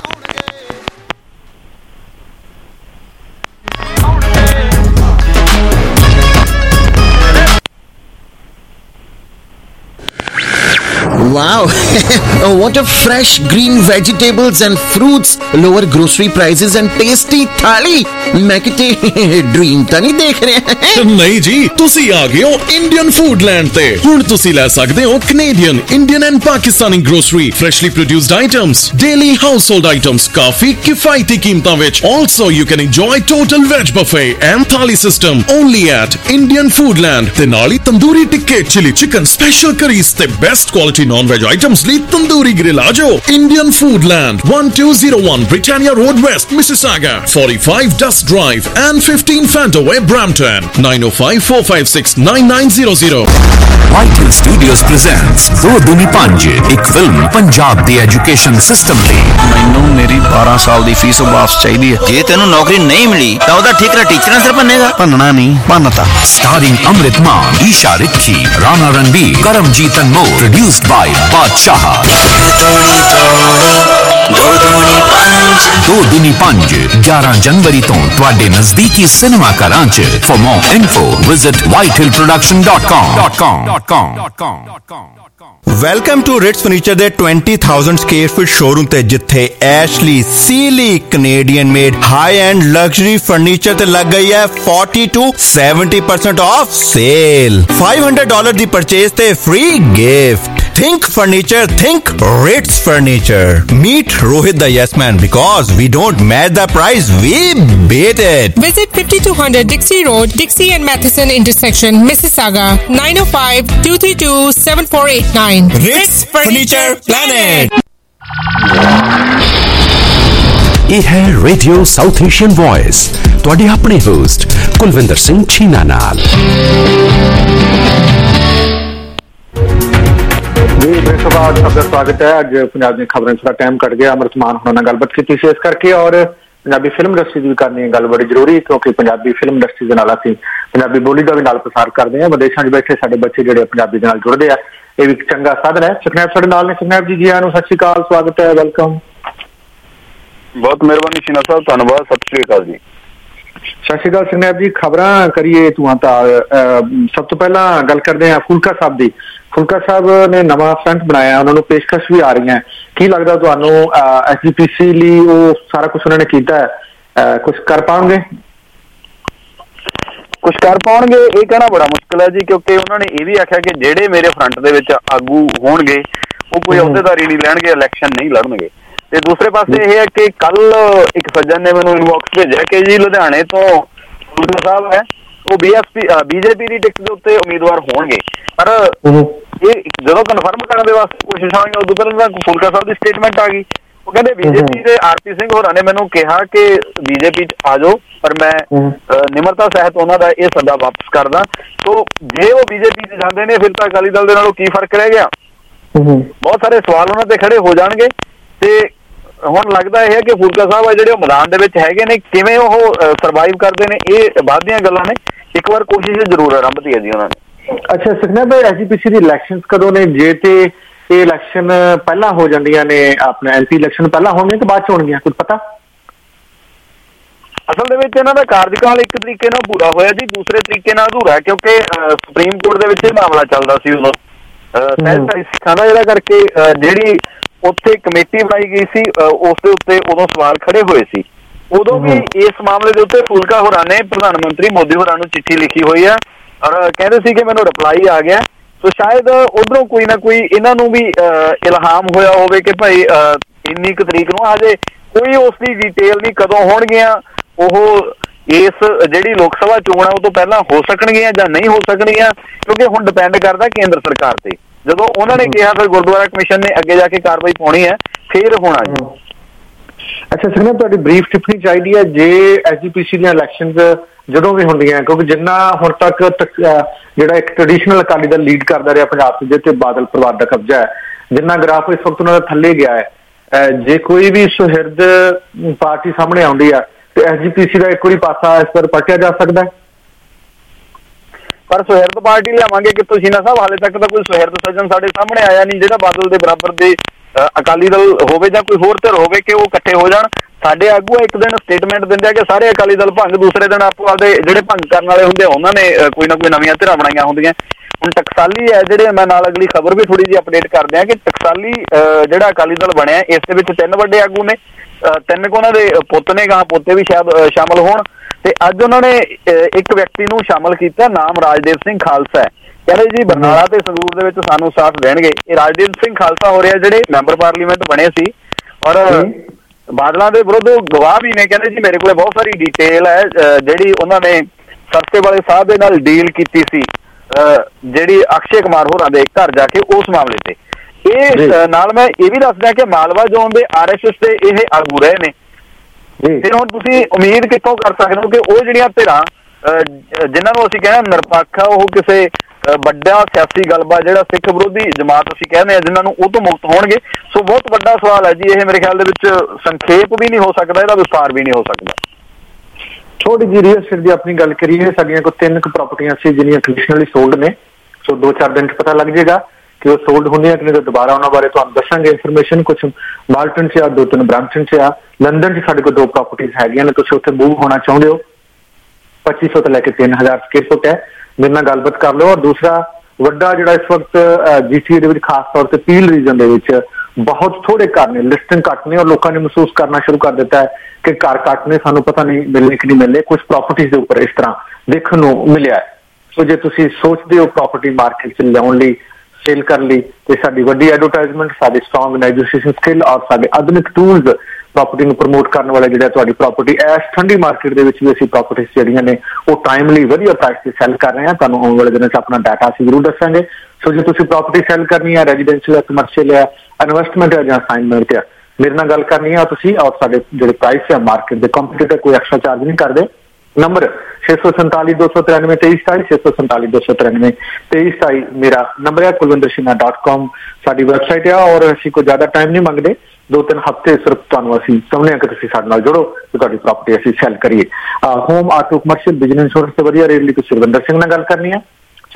Speaker 12: Wow, what a fresh green vegetables and fruits, lower grocery prices and tasty thali. मैं किते ड्रीम ਤਾਂ ਨਹੀਂ ਦੇਖ ਰਿਹਾ।
Speaker 13: ਨਹੀਂ ਜੀ, ਤੁਸੀਂ ਆ ਗਏ ਹੋ ਇੰਡੀਅਨ ਫੂਡਲੈਂਡ ਤੇ। ਹੁਣ ਤੁਸੀਂ ਲੈ ਸਕਦੇ ਹੋ Canadian, Indian and Pakistani grocery, freshly produced items, daily household items ਕਾਫੀ ਕਿਫਾਇਤੀ ਕੀਮਤਾਂ ਵਿੱਚ। Also you can enjoy total veg buffet and thali system only at Indian Foodland। ਤੇ ਨਾਲ ਹੀ ਤੰਦੂਰੀ ਟਿੱਕੇ, ਚਿਲੀ ਚਿਕਨ, ਸਪੈਸ਼ਲ ਕਰੀਜ਼ ਤੇ ਬੈਸਟ ਕੁਆਲਿਟੀ non-veg items ਲਈ ਤੰਦੂਰੀ ਗ੍ਰਿਲ ਆ ਜਾਓ। Indian Foodland, 1201 Britannia Road West, Mississauga, 45 Dust Drive and 15 Fantaway, Brampton, 9054569900।
Speaker 2: Whitehill Studios presents ਦੋ ਦੁਨੀ ਪੰਜ, ਇੱਕ ਫਿਲਮ ਪੰਜਾਬ ਦੀ ਐਜੂਕੇਸ਼ਨ ਸਿਸਟਮ ਤੇ।
Speaker 3: ਮੈਨੂੰ ਮੇਰੀ 12 ਸਾਲ ਦੀ ਫੀਸ ਵਾਪਸ ਚਾਹੀਦੀ ਹੈ।
Speaker 14: ਜੇ ਤੈਨੂੰ ਨੌਕਰੀ ਨਹੀਂ ਮਿਲੀ ਤਾਂ ਉਹਦਾ ਠੇਕਾ ਟੀਚਰਾਂ ਸਿਰ ਭੰਨੇਗਾ।
Speaker 3: ਭੰਨਣਾ ਨਹੀਂ, ਭੰਨਤਾ।
Speaker 2: Starring Amrit Maan, Isha Rikhi, Rana Ranveer, Karamjeet Anmol, produced by Badshah। ਦੋ ਦੁਨੀ ਪੰਜ 11 ਜਨਵਰੀ ਤੋਂ ਤੁਹਾਡੇ ਨਜ਼ਦੀਕੀ ਸਿਨੇਮਾ ਘਰਾਂ 'ਚ। For more info visit whitehillproduction.com।
Speaker 15: Welcome to Ritz furniture ਦੇ 20,000 ਸਕੁਅਰ ਫੁੱਟ ਸ਼ੋਰੂਮ ਤੇ, ਜਿੱਥੇ Ashley Sealy Canadian made high end luxury furniture ਤੇ ਲੱਗ ਗਈ ਹੈ 40 to 70% ਆਫ ਸੇਲ। $500 ਦੀ ਪਰਚੇਸ ਤੇ free gift. Think furniture, think Ritz Furniture. Meet Rohit the Yes Man, because we don't match the price, we beat it.
Speaker 16: Visit 5200 Dixie Road, Dixie and Matheson intersection, Mississauga, 905-232-7489.
Speaker 15: Ritz Furniture Planet.
Speaker 2: ਇਹ ਹੈ radio south Asian voice, ਤੁਹਾਡੇ ਆਪਣੇ host Kulwinder Singh Chhina ਨਾਲ।
Speaker 9: ਜੀ ਬੇਸਵਾਦ ਸਭ ਦਾ ਸਵਾਗਤ ਹੈ। ਅੱਜ ਪੰਜਾਬ ਦੀਆਂ ਖਬਰਾਂ ਥੋੜਾ ਟਾਈਮ ਕੱਢ ਗਿਆ। ਅੰਮ੍ਰਿਤ ਮਾਨ ਹੋਣਾ ਨਾਲ ਗੱਲਬਾਤ ਕੀਤੀ ਸੀ ਇਸ ਕਰਕੇ, ਔਰ ਪੰਜਾਬੀ ਫਿਲਮ ਇੰਡਸਟਰੀ ਦੀ ਵੀ ਕਰਨੀ ਹੈ ਗੱਲ ਬੜੀ ਜ਼ਰੂਰੀ, ਕਿਉਂਕਿ ਪੰਜਾਬੀ ਫਿਲਮ ਇੰਡਸਟਰੀ ਦੇ ਨਾਲ ਅਸੀਂ ਪੰਜਾਬੀ ਬੋਲੀ ਦਾ ਵੀ ਨਾਲ ਪ੍ਰਸਾਰ ਕਰਦੇ ਹਾਂ। ਵਿਦੇਸ਼ਾਂ 'ਚ ਬੈਠੇ ਸਾਡੇ ਬੱਚੇ ਜਿਹੜੇ ਪੰਜਾਬੀ ਦੇ ਨਾਲ ਜੁੜਦੇ ਆ, ਇਹ ਵੀ ਇੱਕ ਚੰਗਾ ਸਾਧਨ ਹੈ। ਸੁਖਨੈਬ ਸਾਡੇ ਨਾਲ ਨੇ। ਸੁਖਨੈਬ ਜੀ, ਜੀ ਆਇਆਂ ਨੂੰ, ਸਤਿ ਸ਼੍ਰੀ ਅਕਾਲ, ਸਵਾਗਤ ਹੈ, ਵੈਲਕਮ।
Speaker 17: ਬਹੁਤ ਮਿਹਰਬਾਨੀ ਸ਼ੀਨਾ ਸਾਹਿਬ, ਧੰਨਵਾਦ, ਸਤਿ ਸ਼੍ਰੀ ਅਕਾਲ ਜੀ।
Speaker 9: ਸਤਿ ਸ਼੍ਰੀ ਅਕਾਲ ਸੁਖਨੈਬ ਜੀ। ਖਬਰਾਂ ਕਰੀਏ ਤੂੰ ਤਾਂ ਸਭ ਤੋਂ ਪਹਿਲਾਂ ਗੱਲ ਕਰਦੇ ਹਾਂ ਫੁਲਕਾ ਸਾਹਿਬ ਦੀ। ਫੁਲਕਾ ਸਾਹਿਬ ਨੇ ਨਵਾਂ ਫਰੰਟ ਬਣਾਇਆ, ਉਹਨਾਂ ਨੂੰ ਪੇਸ਼ਕਸ਼ ਵੀ ਆ ਰਹੀਆਂ। ਕੀ ਲੱਗਦਾ ਤੁਹਾਨੂੰ SGPC ਲਈ ਉਹ ਸਾਰਾ ਕੁਛ ਉਹਨਾਂ ਨੇ ਕੀਤਾ, ਕੁਛ ਕਰ ਪਾਉਣਗੇ?
Speaker 17: ਕੁਛ ਕਰ ਪਾਉਣਗੇ ਇਹ ਕਹਿਣਾ ਬੜਾ ਮੁਸ਼ਕਿਲ ਹੈ ਜੀ, ਕਿਉਂਕਿ ਉਹਨਾਂ ਨੇ ਇਹ ਵੀ ਆਖਿਆ ਕਿ ਜਿਹੜੇ ਮੇਰੇ ਫਰੰਟ ਦੇ ਵਿੱਚ ਆਗੂ ਹੋਣਗੇ ਉਹ ਕੋਈ ਅਹੁਦੇਦਾਰੀ ਨਹੀਂ ਲੈਣਗੇ, ਇਲੈਕਸ਼ਨ ਨਹੀਂ ਲੜਨਗੇ। ਤੇ ਦੂਸਰੇ ਪਾਸੇ ਇਹ ਹੈ ਕਿ ਕੱਲ ਇੱਕ ਸੱਜਣ ਨੇ ਮੈਨੂੰ ਇਨਬੌਕਸ ਭੇਜਿਆ ਕਿ ਜੀ ਲੁਧਿਆਣੇ ਤੋਂ ਫੁਲਕਾ ਸਾਹਿਬ ਹੈ, ਉਹ BJP ਦੀ ਟਿਕਟ ਦੇ ਉੱਤੇ ਉਮੀਦਵਾਰ ਹੋਣਗੇ। ਪਰ ਇਹ ਜਦੋਂ ਕਨਫਰਮ ਕਰਨ ਦੇ ਵਾਸਤੇ ਕੋਸ਼ਿਸ਼ਾਂ ਹੋਈਆਂ ਉਦੋਂ ਪਹਿਲਾਂ ਫੂਲਕਾ ਸਾਹਿਬ ਦੀ ਸਟੇਟਮੈਂਟ ਆ ਗਈ। ਉਹ ਕਹਿੰਦੇ ਬੀਜੇਪੀ ਦੇ ਆਰਪੀ ਸਿੰਘ ਹੋਰਾਂ ਨੇ ਮੈਨੂੰ ਕਿਹਾ ਕਿ ਬੀਜੇਪੀ 'ਚ ਆ ਜਾਓ, ਪਰ ਮੈਂ ਨਿਮਰਤਾ ਸਹਿਤ ਉਹਨਾਂ ਦਾ ਇਹ ਸੱਦਾ ਵਾਪਸ ਕਰਦਾ। ਸੋ ਜੇ ਉਹ ਬੀਜੇਪੀ 'ਚ ਜਾਂਦੇ ਨੇ ਫਿਰ ਤਾਂ ਅਕਾਲੀ ਦਲ ਦੇ ਨਾਲੋਂ ਕੀ ਫਰਕ ਰਹਿ ਗਿਆ? ਬਹੁਤ ਸਾਰੇ ਸਵਾਲ ਉਹਨਾਂ ਤੇ ਖੜੇ ਹੋ ਜਾਣਗੇ। ਤੇ ਹੁਣ ਲੱਗਦਾ ਇਹ ਹੈ ਕਿ ਫੂਲਕਾ ਸਾਹਿਬ ਆ ਜਿਹੜੇ ਉਹ ਮੈਦਾਨ ਦੇ ਵਿੱਚ ਹੈਗੇ ਨੇ, ਕਿਵੇਂ ਉਹ ਸਰਵਾਈਵ ਕਰਦੇ ਨੇ ਇਹ ਬਾਅਦ ਦੀਆਂ ਗੱਲਾਂ ਨੇ। ਇੱਕ ਵਾਰ ਕੋਸ਼ਿਸ਼ ਜ਼ਰੂਰ ਆਰੰਭਤੀ ਹੈ ਜੀ ਉਹਨਾਂ ਨੇ।
Speaker 9: ਅੱਛਾ ਸੁਖਨਾ ਭਾਈ, ਐਸਜੀਪੀਸੀ ਦੀ ਇਲੈਕਸ਼ਨ ਕਦੋਂ ਨੇ? ਜੇ ਤੇ ਇਹ ਇਲੈਕਸ਼ਨ ਪਹਿਲਾਂ ਹੋ ਜਾਂਦੀਆਂ ਨੇ, ਆਪਣੇ ਐਮਪੀ ਇਲੈਕਸ਼ਨ ਪਹਿਲਾਂ ਹੋਣਗੇ ਕਿ ਬਾਅਦ ਚ ਹੋਣਗੀਆਂ, ਕੁਝ ਪਤਾ?
Speaker 17: ਅਸਲ ਦੇ ਵਿੱਚ ਇਹਨਾਂ ਦਾ ਕਾਰਜਕਾਲ ਇੱਕ ਤਰੀਕੇ ਨਾਲ ਪੂਰਾ ਹੋਇਆ ਜੀ, ਦੂਸਰੇ ਤਰੀਕੇ ਨਾਲ ਅਧੂਰਾ ਹੈ, ਕਿਉਂਕਿ ਸੁਪਰੀਮ ਕੋਰਟ ਦੇ ਵਿੱਚ ਇਹ ਮਾਮਲਾ ਚੱਲਦਾ ਸੀ ਉਦੋਂ ਸਹਿਜਧਾਰੀ ਸਿੱਖਾਂ ਦਾ, ਜਿਹੜਾ ਕਰਕੇ ਜਿਹੜੀ ਉੱਥੇ ਕਮੇਟੀ ਬਣਾਈ ਗਈ ਸੀ ਉਸ ਦੇ ਉੱਤੇ ਉਦੋਂ ਸਵਾਲ ਖੜੇ ਹੋਏ ਸੀ। ਉਦੋਂ ਵੀ ਇਸ ਮਾਮਲੇ ਦੇ ਉੱਤੇ ਫੂਲਕਾ ਹੋਰਾਂ ਨੇ ਪ੍ਰਧਾਨ ਮੰਤਰੀ ਮੋਦੀ ਹੋਰਾਂ ਨੂੰ ਚਿੱਠੀ ਲਿਖੀ ਹੋਈ ਆ ਔਰ ਕਹਿੰਦੇ ਸੀ ਕਿ ਮੈਨੂੰ ਰਿਪਲਾਈ ਆ ਗਿਆ। ਸੋ ਸ਼ਾਇਦ ਉਧਰੋਂ ਕੋਈ ਨਾ ਕੋਈ ਇਹਨਾਂ ਨੂੰ ਵੀ ਇਲਹਾਮ ਹੋਇਆ ਹੋਵੇ ਕਿ ਭਾਈ ਇੰਨੀ ਕੁ ਤਰੀਕ ਨੂੰ, ਹਜੇ ਕੋਈ ਉਸ ਦੀ ਡਿਟੇਲ ਨਹੀਂ ਕਦੋਂ ਹੋਣਗੀਆਂ ਉਹ, ਇਸ ਜਿਹੜੀ ਲੋਕ ਸਭਾ ਚੋਣ ਆ ਉਹ ਤੋਂ ਪਹਿਲਾਂ ਹੋ ਸਕਣਗੀਆਂ ਜਾਂ ਨਹੀਂ ਹੋ ਸਕਣਗੀਆਂ, ਕਿਉਂਕਿ ਹੁਣ ਡਿਪੈਂਡ ਕਰਦਾ ਕੇਂਦਰ ਸਰਕਾਰ ਤੇ। ਜਦੋਂ ਉਹਨਾਂ ਨੇ ਕਿਹਾ ਫਿਰ ਗੁਰਦੁਆਰਾ ਕਮਿਸ਼ਨ ਨੇ ਅੱਗੇ ਜਾ ਕੇ ਕਾਰਵਾਈ ਪਾਉਣੀ ਹੈ, ਫਿਰ ਹੋਣਾ ਜੀ।
Speaker 9: ਅੱਛਾ ਸਿੰਘਾ, ਤੁਹਾਡੀ ਬਰੀਫ ਟਿੱਪਣੀ ਚਾਹੀਦੀ ਹੈ ਜੇ ਐਸਜੀਪੀਸੀ ਦੀਆਂ ਇਲੈਕਸ਼ਨਸ ਜਦੋਂ ਵੀ ਹੁੰਦੀਆਂ, ਕਿਉਂਕਿ ਜਿੰਨਾ ਹੁਣ ਤੱਕ ਜਿਹੜਾ ਇੱਕ ਟ੍ਰੈਡੀਸ਼ਨਲ ਅਕਾਲੀ ਦਲ ਲੀਡ ਕਰਦਾ ਰਿਹਾ ਪੰਜਾਬ 'ਚ, ਜਿੱਥੇ ਬਾਦਲ ਪਰਿਵਾਰ ਦਾ ਕਬਜ਼ਾ ਹੈ, ਜਿੰਨਾ ਗ੍ਰਾਫ ਇਸ ਵਕਤ ਉਹਨਾਂ ਦਾ ਥੱਲੇ ਗਿਆ ਹੈ, ਜੇ ਕੋਈ ਵੀ ਸੁਹਿਰਦ ਪਾਰਟੀ ਸਾਹਮਣੇ ਆਉਂਦੀ ਆ ਤੇ ਐਸਜੀਪੀਸੀ ਦਾ ਇੱਕ ਵਾਰੀ ਪਾਸਾ ਇਸ ਪਰ ਪਲਟਿਆ ਜਾ ਸਕਦਾ ਹੈ।
Speaker 17: ਪਰ ਸੁਹਿਰਦ ਪਾਰਟੀ ਲਿਆਵਾਂਗੇ ਕਿੱਥੋਂ ਸ਼ੀਨਾ ਸਾਹਿਬ? ਹਾਲੇ ਤੱਕ ਤਾਂ ਕੋਈ ਸੁਹਿਰਦ ਸੱਜਣ ਸਾਡੇ ਸਾਹਮਣੇ ਆਇਆ ਨਹੀਂ ਜਿਹੜਾ ਬਾਦਲ ਦੇ ਬਰਾਬਰ ਦੇ ਅਕਾਲੀ ਦਲ ਹੋਵੇ ਜਾਂ ਕੋਈ ਹੋਰ ਧਿਰ ਹੋਵੇ ਕਿ ਉਹ ਇਕੱਠੇ ਹੋ ਜਾਣ। ਸਾਡੇ ਆਗੂ ਇੱਕ ਦਿਨ ਸਟੇਟਮੈਂਟ ਦਿੰਦੇ ਆ ਕਿ ਸਾਰੇ ਅਕਾਲੀ ਦਲ ਭੰਗ, ਦੂਸਰੇ ਦਿਨ ਆਪੋ ਆਪਦੇ ਜਿਹੜੇ ਭੰਗ ਕਰਨ ਵਾਲੇ ਹੁੰਦੇ ਉਹਨਾਂ ਨੇ ਕੋਈ ਨਾ ਕੋਈ ਨਵੀਆਂ ਧਿਰਾਂ ਬਣਾਈਆਂ ਹੁੰਦੀਆਂ। ਹੁਣ ਟਕਸਾਲੀ ਹੈ ਜਿਹੜੇ, ਮੈਂ ਨਾਲ ਅਗਲੀ ਖਬਰ ਵੀ ਥੋੜੀ ਜਿਹੀ ਅਪਡੇਟ ਕਰਦੇ ਆ ਕਿ ਟਕਸਾਲੀ ਜਿਹੜਾ ਅਕਾਲੀ ਦਲ ਬਣਿਆ ਇਸ ਦੇ ਵਿੱਚ 3 ਵੱਡੇ ਆਗੂ ਨੇ, 3 ਉਹਨਾਂ ਦੇ ਪੁੱਤ ਨੇ, ਗਾਂ ਪੋਤੇ ਵੀ ਸ਼ਾਇਦ ਸ਼ਾਮਲ ਹੋਣ। ਤੇ ਅੱਜ ਉਹਨਾਂ ਨੇ ਇੱਕ ਵਿਅਕਤੀ ਨੂੰ ਸ਼ਾਮਲ ਕੀਤਾ, ਨਾਮ ਰਾਜਦੇਵ ਸਿੰਘ ਖਾਲਸਾ ਹੈ। ਕਹਿੰਦੇ ਜੀ ਬਰਨਾਲਾ ਤੇ ਸੰਗਰੂਰ ਦੇ ਵਿੱਚ ਸਾਨੂੰ ਸਾਥ ਦੇਣਗੇ। ਇਹ ਰਾਜਦੇਵ ਸਿੰਘ ਖਾਲਸਾ ਹੋ ਰਿਹਾ ਜਿਹੜੇ ਮੈਂਬਰ ਪਾਰਲੀਮੈਂਟ ਬਣੇ ਸੀ ਔਰ ਬਾਦਲਾਂ ਦੇ ਵਿਰੁੱਧ ਗਵਾਹ ਵੀ ਨੇ। ਕਹਿੰਦੇ ਜੀ ਮੇਰੇ ਕੋਲ ਬਹੁਤ ਸਾਰੀ ਡਿਟੇਲ ਹੈ ਜਿਹੜੀ ਉਹਨਾਂ ਨੇ ਸਰਸੇ ਵਾਲੇ ਸਾਹਿਬ ਦੇ ਨਾਲ ਡੀਲ ਕੀਤੀ ਸੀ, ਜਿਹੜੀ ਅਕਸ਼ੇ ਕੁਮਾਰ ਹੋਰਾਂ ਦੇ ਘਰ ਜਾ ਕੇ ਉਸ ਮਾਮਲੇ ਤੇ। ਇਹ ਨਾਲ ਮੈਂ ਇਹ ਵੀ ਦੱਸਦਾ ਕਿ ਮਾਲਵਾ ਜ਼ੋਨ ਦੇ ਆਰਐਸਐਸ ਦੇ ਇਹ ਆਗੂ ਰਹੇ ਨੇ। ਫਿਰ ਹੁਣ ਤੁਸੀਂ ਉਮੀਦ ਕਿੱਥੋਂ ਕਰ ਸਕਦੇ ਹੋ ਕਿ ਉਹ ਜਿਹੜੀਆਂ ਧਿਰਾਂ ਜਿਨ੍ਹਾਂ ਨੂੰ ਅਸੀਂ ਕਹਿੰਦੇ ਨਿਰਪੱਖ ਆ, ਉਹ ਕਿਸੇ ਵੱਡਾ ਸਿਆਸੀ ਗਲਬਾ ਜਿਹੜਾ ਸਿੱਖ ਵਿਰੋਧੀ ਜਮਾਤ ਅਸੀਂ ਕਹਿੰਦੇ ਆ, ਜਿਨ੍ਹਾਂ ਨੂੰ ਉਹ ਤੋਂ ਮੁਕਤ ਹੋਣਗੇ। ਸੋ ਬਹੁਤ ਵੱਡਾ ਸਵਾਲ ਹੈ ਜੀ ਇਹ, ਮੇਰੇ ਖਿਆਲ ਦੇ ਵਿੱਚ ਸੰਖੇਪ ਵੀ ਨਹੀਂ ਹੋ ਸਕਦਾ, ਇਹਦਾ ਵਿਸਤਾਰ ਵੀ ਨਹੀਂ ਹੋ ਸਕਦਾ।
Speaker 9: ਥੋੜੀ ਜਿਹੀ ਰੀਅਲ ਸਟੇਟ ਦੀ ਆਪਣੀ ਗੱਲ ਕਰੀਏ, ਸਾਡੀਆਂ ਕੋਲ 3 ਪ੍ਰਾਪਰਟੀਆਂ ਸੀ ਜਿਹੜੀਆਂ ਕੰਡੀਸ਼ਨਲੀ ਸੋਲਡ ਨੇ। ਸੋ 2-4 ਦਿਨ 'ਚ ਪਤਾ ਲੱਗ ਜਾਏਗਾ ਕਿ ਉਹ ਸੋਲਡ ਹੁੰਦੀਆਂ ਕਿ ਨਹੀਂ, ਤਾਂ ਦੁਬਾਰਾ ਉਹਨਾਂ ਬਾਰੇ ਤੁਹਾਨੂੰ ਦੱਸਾਂਗੇ ਇਨਫੋਰਮੇਸ਼ਨ। ਕੁਝ ਮਾਲਟਨ 'ਚ ਆ, 2-3 ਬ੍ਰੈਂਪਟਨ 'ਚ ਆ, ਲੰਡਨ 'ਚ ਸਾਡੇ ਕੋਲ 2 ਪ੍ਰਾਪਰਟੀਆਂ ਹੈਗੀਆਂ ਨੇ। ਤੁਸੀਂ ਉੱਥੇ ਮੂਵ ਹੋਣਾ ਚਾਹੁੰਦੇ ਹੋ, 2500 ਤੋਂ ਲੈ ਕੇ 3000 ਸਕੁਅਰ ਫੁੱਟ ਹੈ, ਮੇਰੇ ਨਾਲ ਗੱਲਬਾਤ ਕਰ ਲਓ। ਔਰ ਦੂਸਰਾ ਵੱਡਾ ਜਿਹੜਾ ਇਸ ਵਕਤ ਜੀਟੀਏ ਦੇ ਵਿੱਚ ਖਾਸ ਤੌਰ ਤੇ ਪੀਲ ਰੀਜਨ ਦੇ ਵਿੱਚ ਬਹੁਤ ਥੋੜੇ ਘਰ ਨੇ, ਲਿਸਟਿੰਗ ਘੱਟ ਨੇ, ਔਰ ਲੋਕਾਂ ਨੇ ਮਹਿਸੂਸ ਕਰਨਾ ਸ਼ੁਰੂ ਕਰ ਦਿੱਤਾ ਹੈ ਕਿ ਘਰ ਘੱਟ ਨੇ, ਸਾਨੂੰ ਪਤਾ ਨਹੀਂ ਮਿਲਣੇ ਕਿ ਨਹੀਂ ਮਿਲਣੇ। ਕੁਝ ਪ੍ਰਾਪਰਟੀਜ਼ ਦੇ ਉੱਪਰ ਇਸ ਤਰ੍ਹਾਂ ਦੇਖਣ ਨੂੰ ਮਿਲਿਆ ਹੈ। ਸੋ ਜੇ ਤੁਸੀਂ ਸੋਚਦੇ ਹੋ ਪ੍ਰਾਪਰਟੀ ਮਾਰਕੀਟ 'ਚ ਲਿਆਉਣ ਲਈ, ਸੇਲ ਕਰਨ ਲਈ, ਤੇ ਸਾਡੀ ਵੱਡੀ ਐਡਵਰਟਾਈਜ਼ਮੈਂਟ, ਸਾਡੀ ਸਟਰੋਂਗ ਨੈਗੋਸ਼ੀਏਸ਼ਨ ਸਕਿੱਲ ਔਰ ਸਾਡੇ ਆਧੁਨਿਕ ਟੂਲਸ ਪ੍ਰਾਪਰਟੀ ਨੂੰ ਪ੍ਰਮੋਟ ਕਰਨ ਵਾਲੇ ਜਿਹੜਾ ਤੁਹਾਡੀ ਪ੍ਰਾਪਰਟੀ ਇਸ ਠੰਡੀ ਮਾਰਕੀਟ ਦੇ ਵਿੱਚ ਵੀ ਅਸੀਂ ਪ੍ਰਾਪਰਟੀਜ਼ ਜਿਹੜੀਆਂ ਨੇ ਉਹ ਟਾਈਮਲੀ ਵਧੀਆ ਪ੍ਰਾਈਸ ਤੇ ਸੈਲ ਕਰ ਰਹੇ ਹਾਂ। ਤੁਹਾਨੂੰ ਆਉਣ ਵਾਲੇ ਦਿਨਾਂ 'ਚ ਆਪਣਾ ਡਾਟਾ ਅਸੀਂ ਜ਼ਰੂਰ ਦੱਸਾਂਗੇ। ਸੋ ਜੇ ਤੁਸੀਂ ਪ੍ਰਾਪਰਟੀ ਸੈਲ ਕਰਨੀ ਹੈ, ਰੈਜ਼ੀਡੈਂਸ਼ੀਅਲ ਹੈ, ਕਮਰਸ਼ੀਅਲ ਹੈ, ਇਨਵੈਸਟਮੈਂਟ ਹੈ ਜਾਂ ਅਸਾਈਨਮੈਂਟ ਹੈ, ਮੇਰੇ ਨਾਲ ਗੱਲ ਕਰਨੀ ਹੈ ਤੁਸੀਂ, ਔਰ ਸਾਡੇ ਜਿਹੜੇ ਪ੍ਰਾਈਸ ਹੈ ਮਾਰਕੀਟ ਦੇ ਕੰਪੀਟੀਟਰ ਕੋਈ ਐਕਸਟਰਾ ਚਾਰਜ ਨਹੀਂ ਕਰਦੇ। ਨੰਬਰ 647-293-2327, 647-293-2327 ਮੇਰਾ ਨੰਬਰ ਹੈ। kulwindershinha.com ਸਾਡੀ ਵੈਬਸਾਈਟ ਹੈ। ਔਰ ਅਸੀਂ ਕੋਈ ਜ਼ਿਆਦਾ ਟਾਈਮ ਨਹੀਂ ਮੰਗਦੇ, 2-3 ਹਫ਼ਤੇ ਸਿਰਫ ਤੁਹਾਨੂੰ ਅਸੀਂ ਚਾਹੁੰਦੇ ਹਾਂ ਕਿ ਤੁਸੀਂ ਸਾਡੇ ਨਾਲ ਜੁੜੋ ਤੇ ਤੁਹਾਡੀ ਪ੍ਰਾਪਰਟੀ ਅਸੀਂ ਸੈਲ ਕਰੀਏ। Home auto commercial business insurance ਤੇ ਵਧੀਆ ਰੇਟ ਲਈ ਤੁਸੀਂ ਰਵਿੰਦਰ ਸਿੰਘ ਨਾਲ ਗੱਲ ਕਰਨੀ ਹੈ।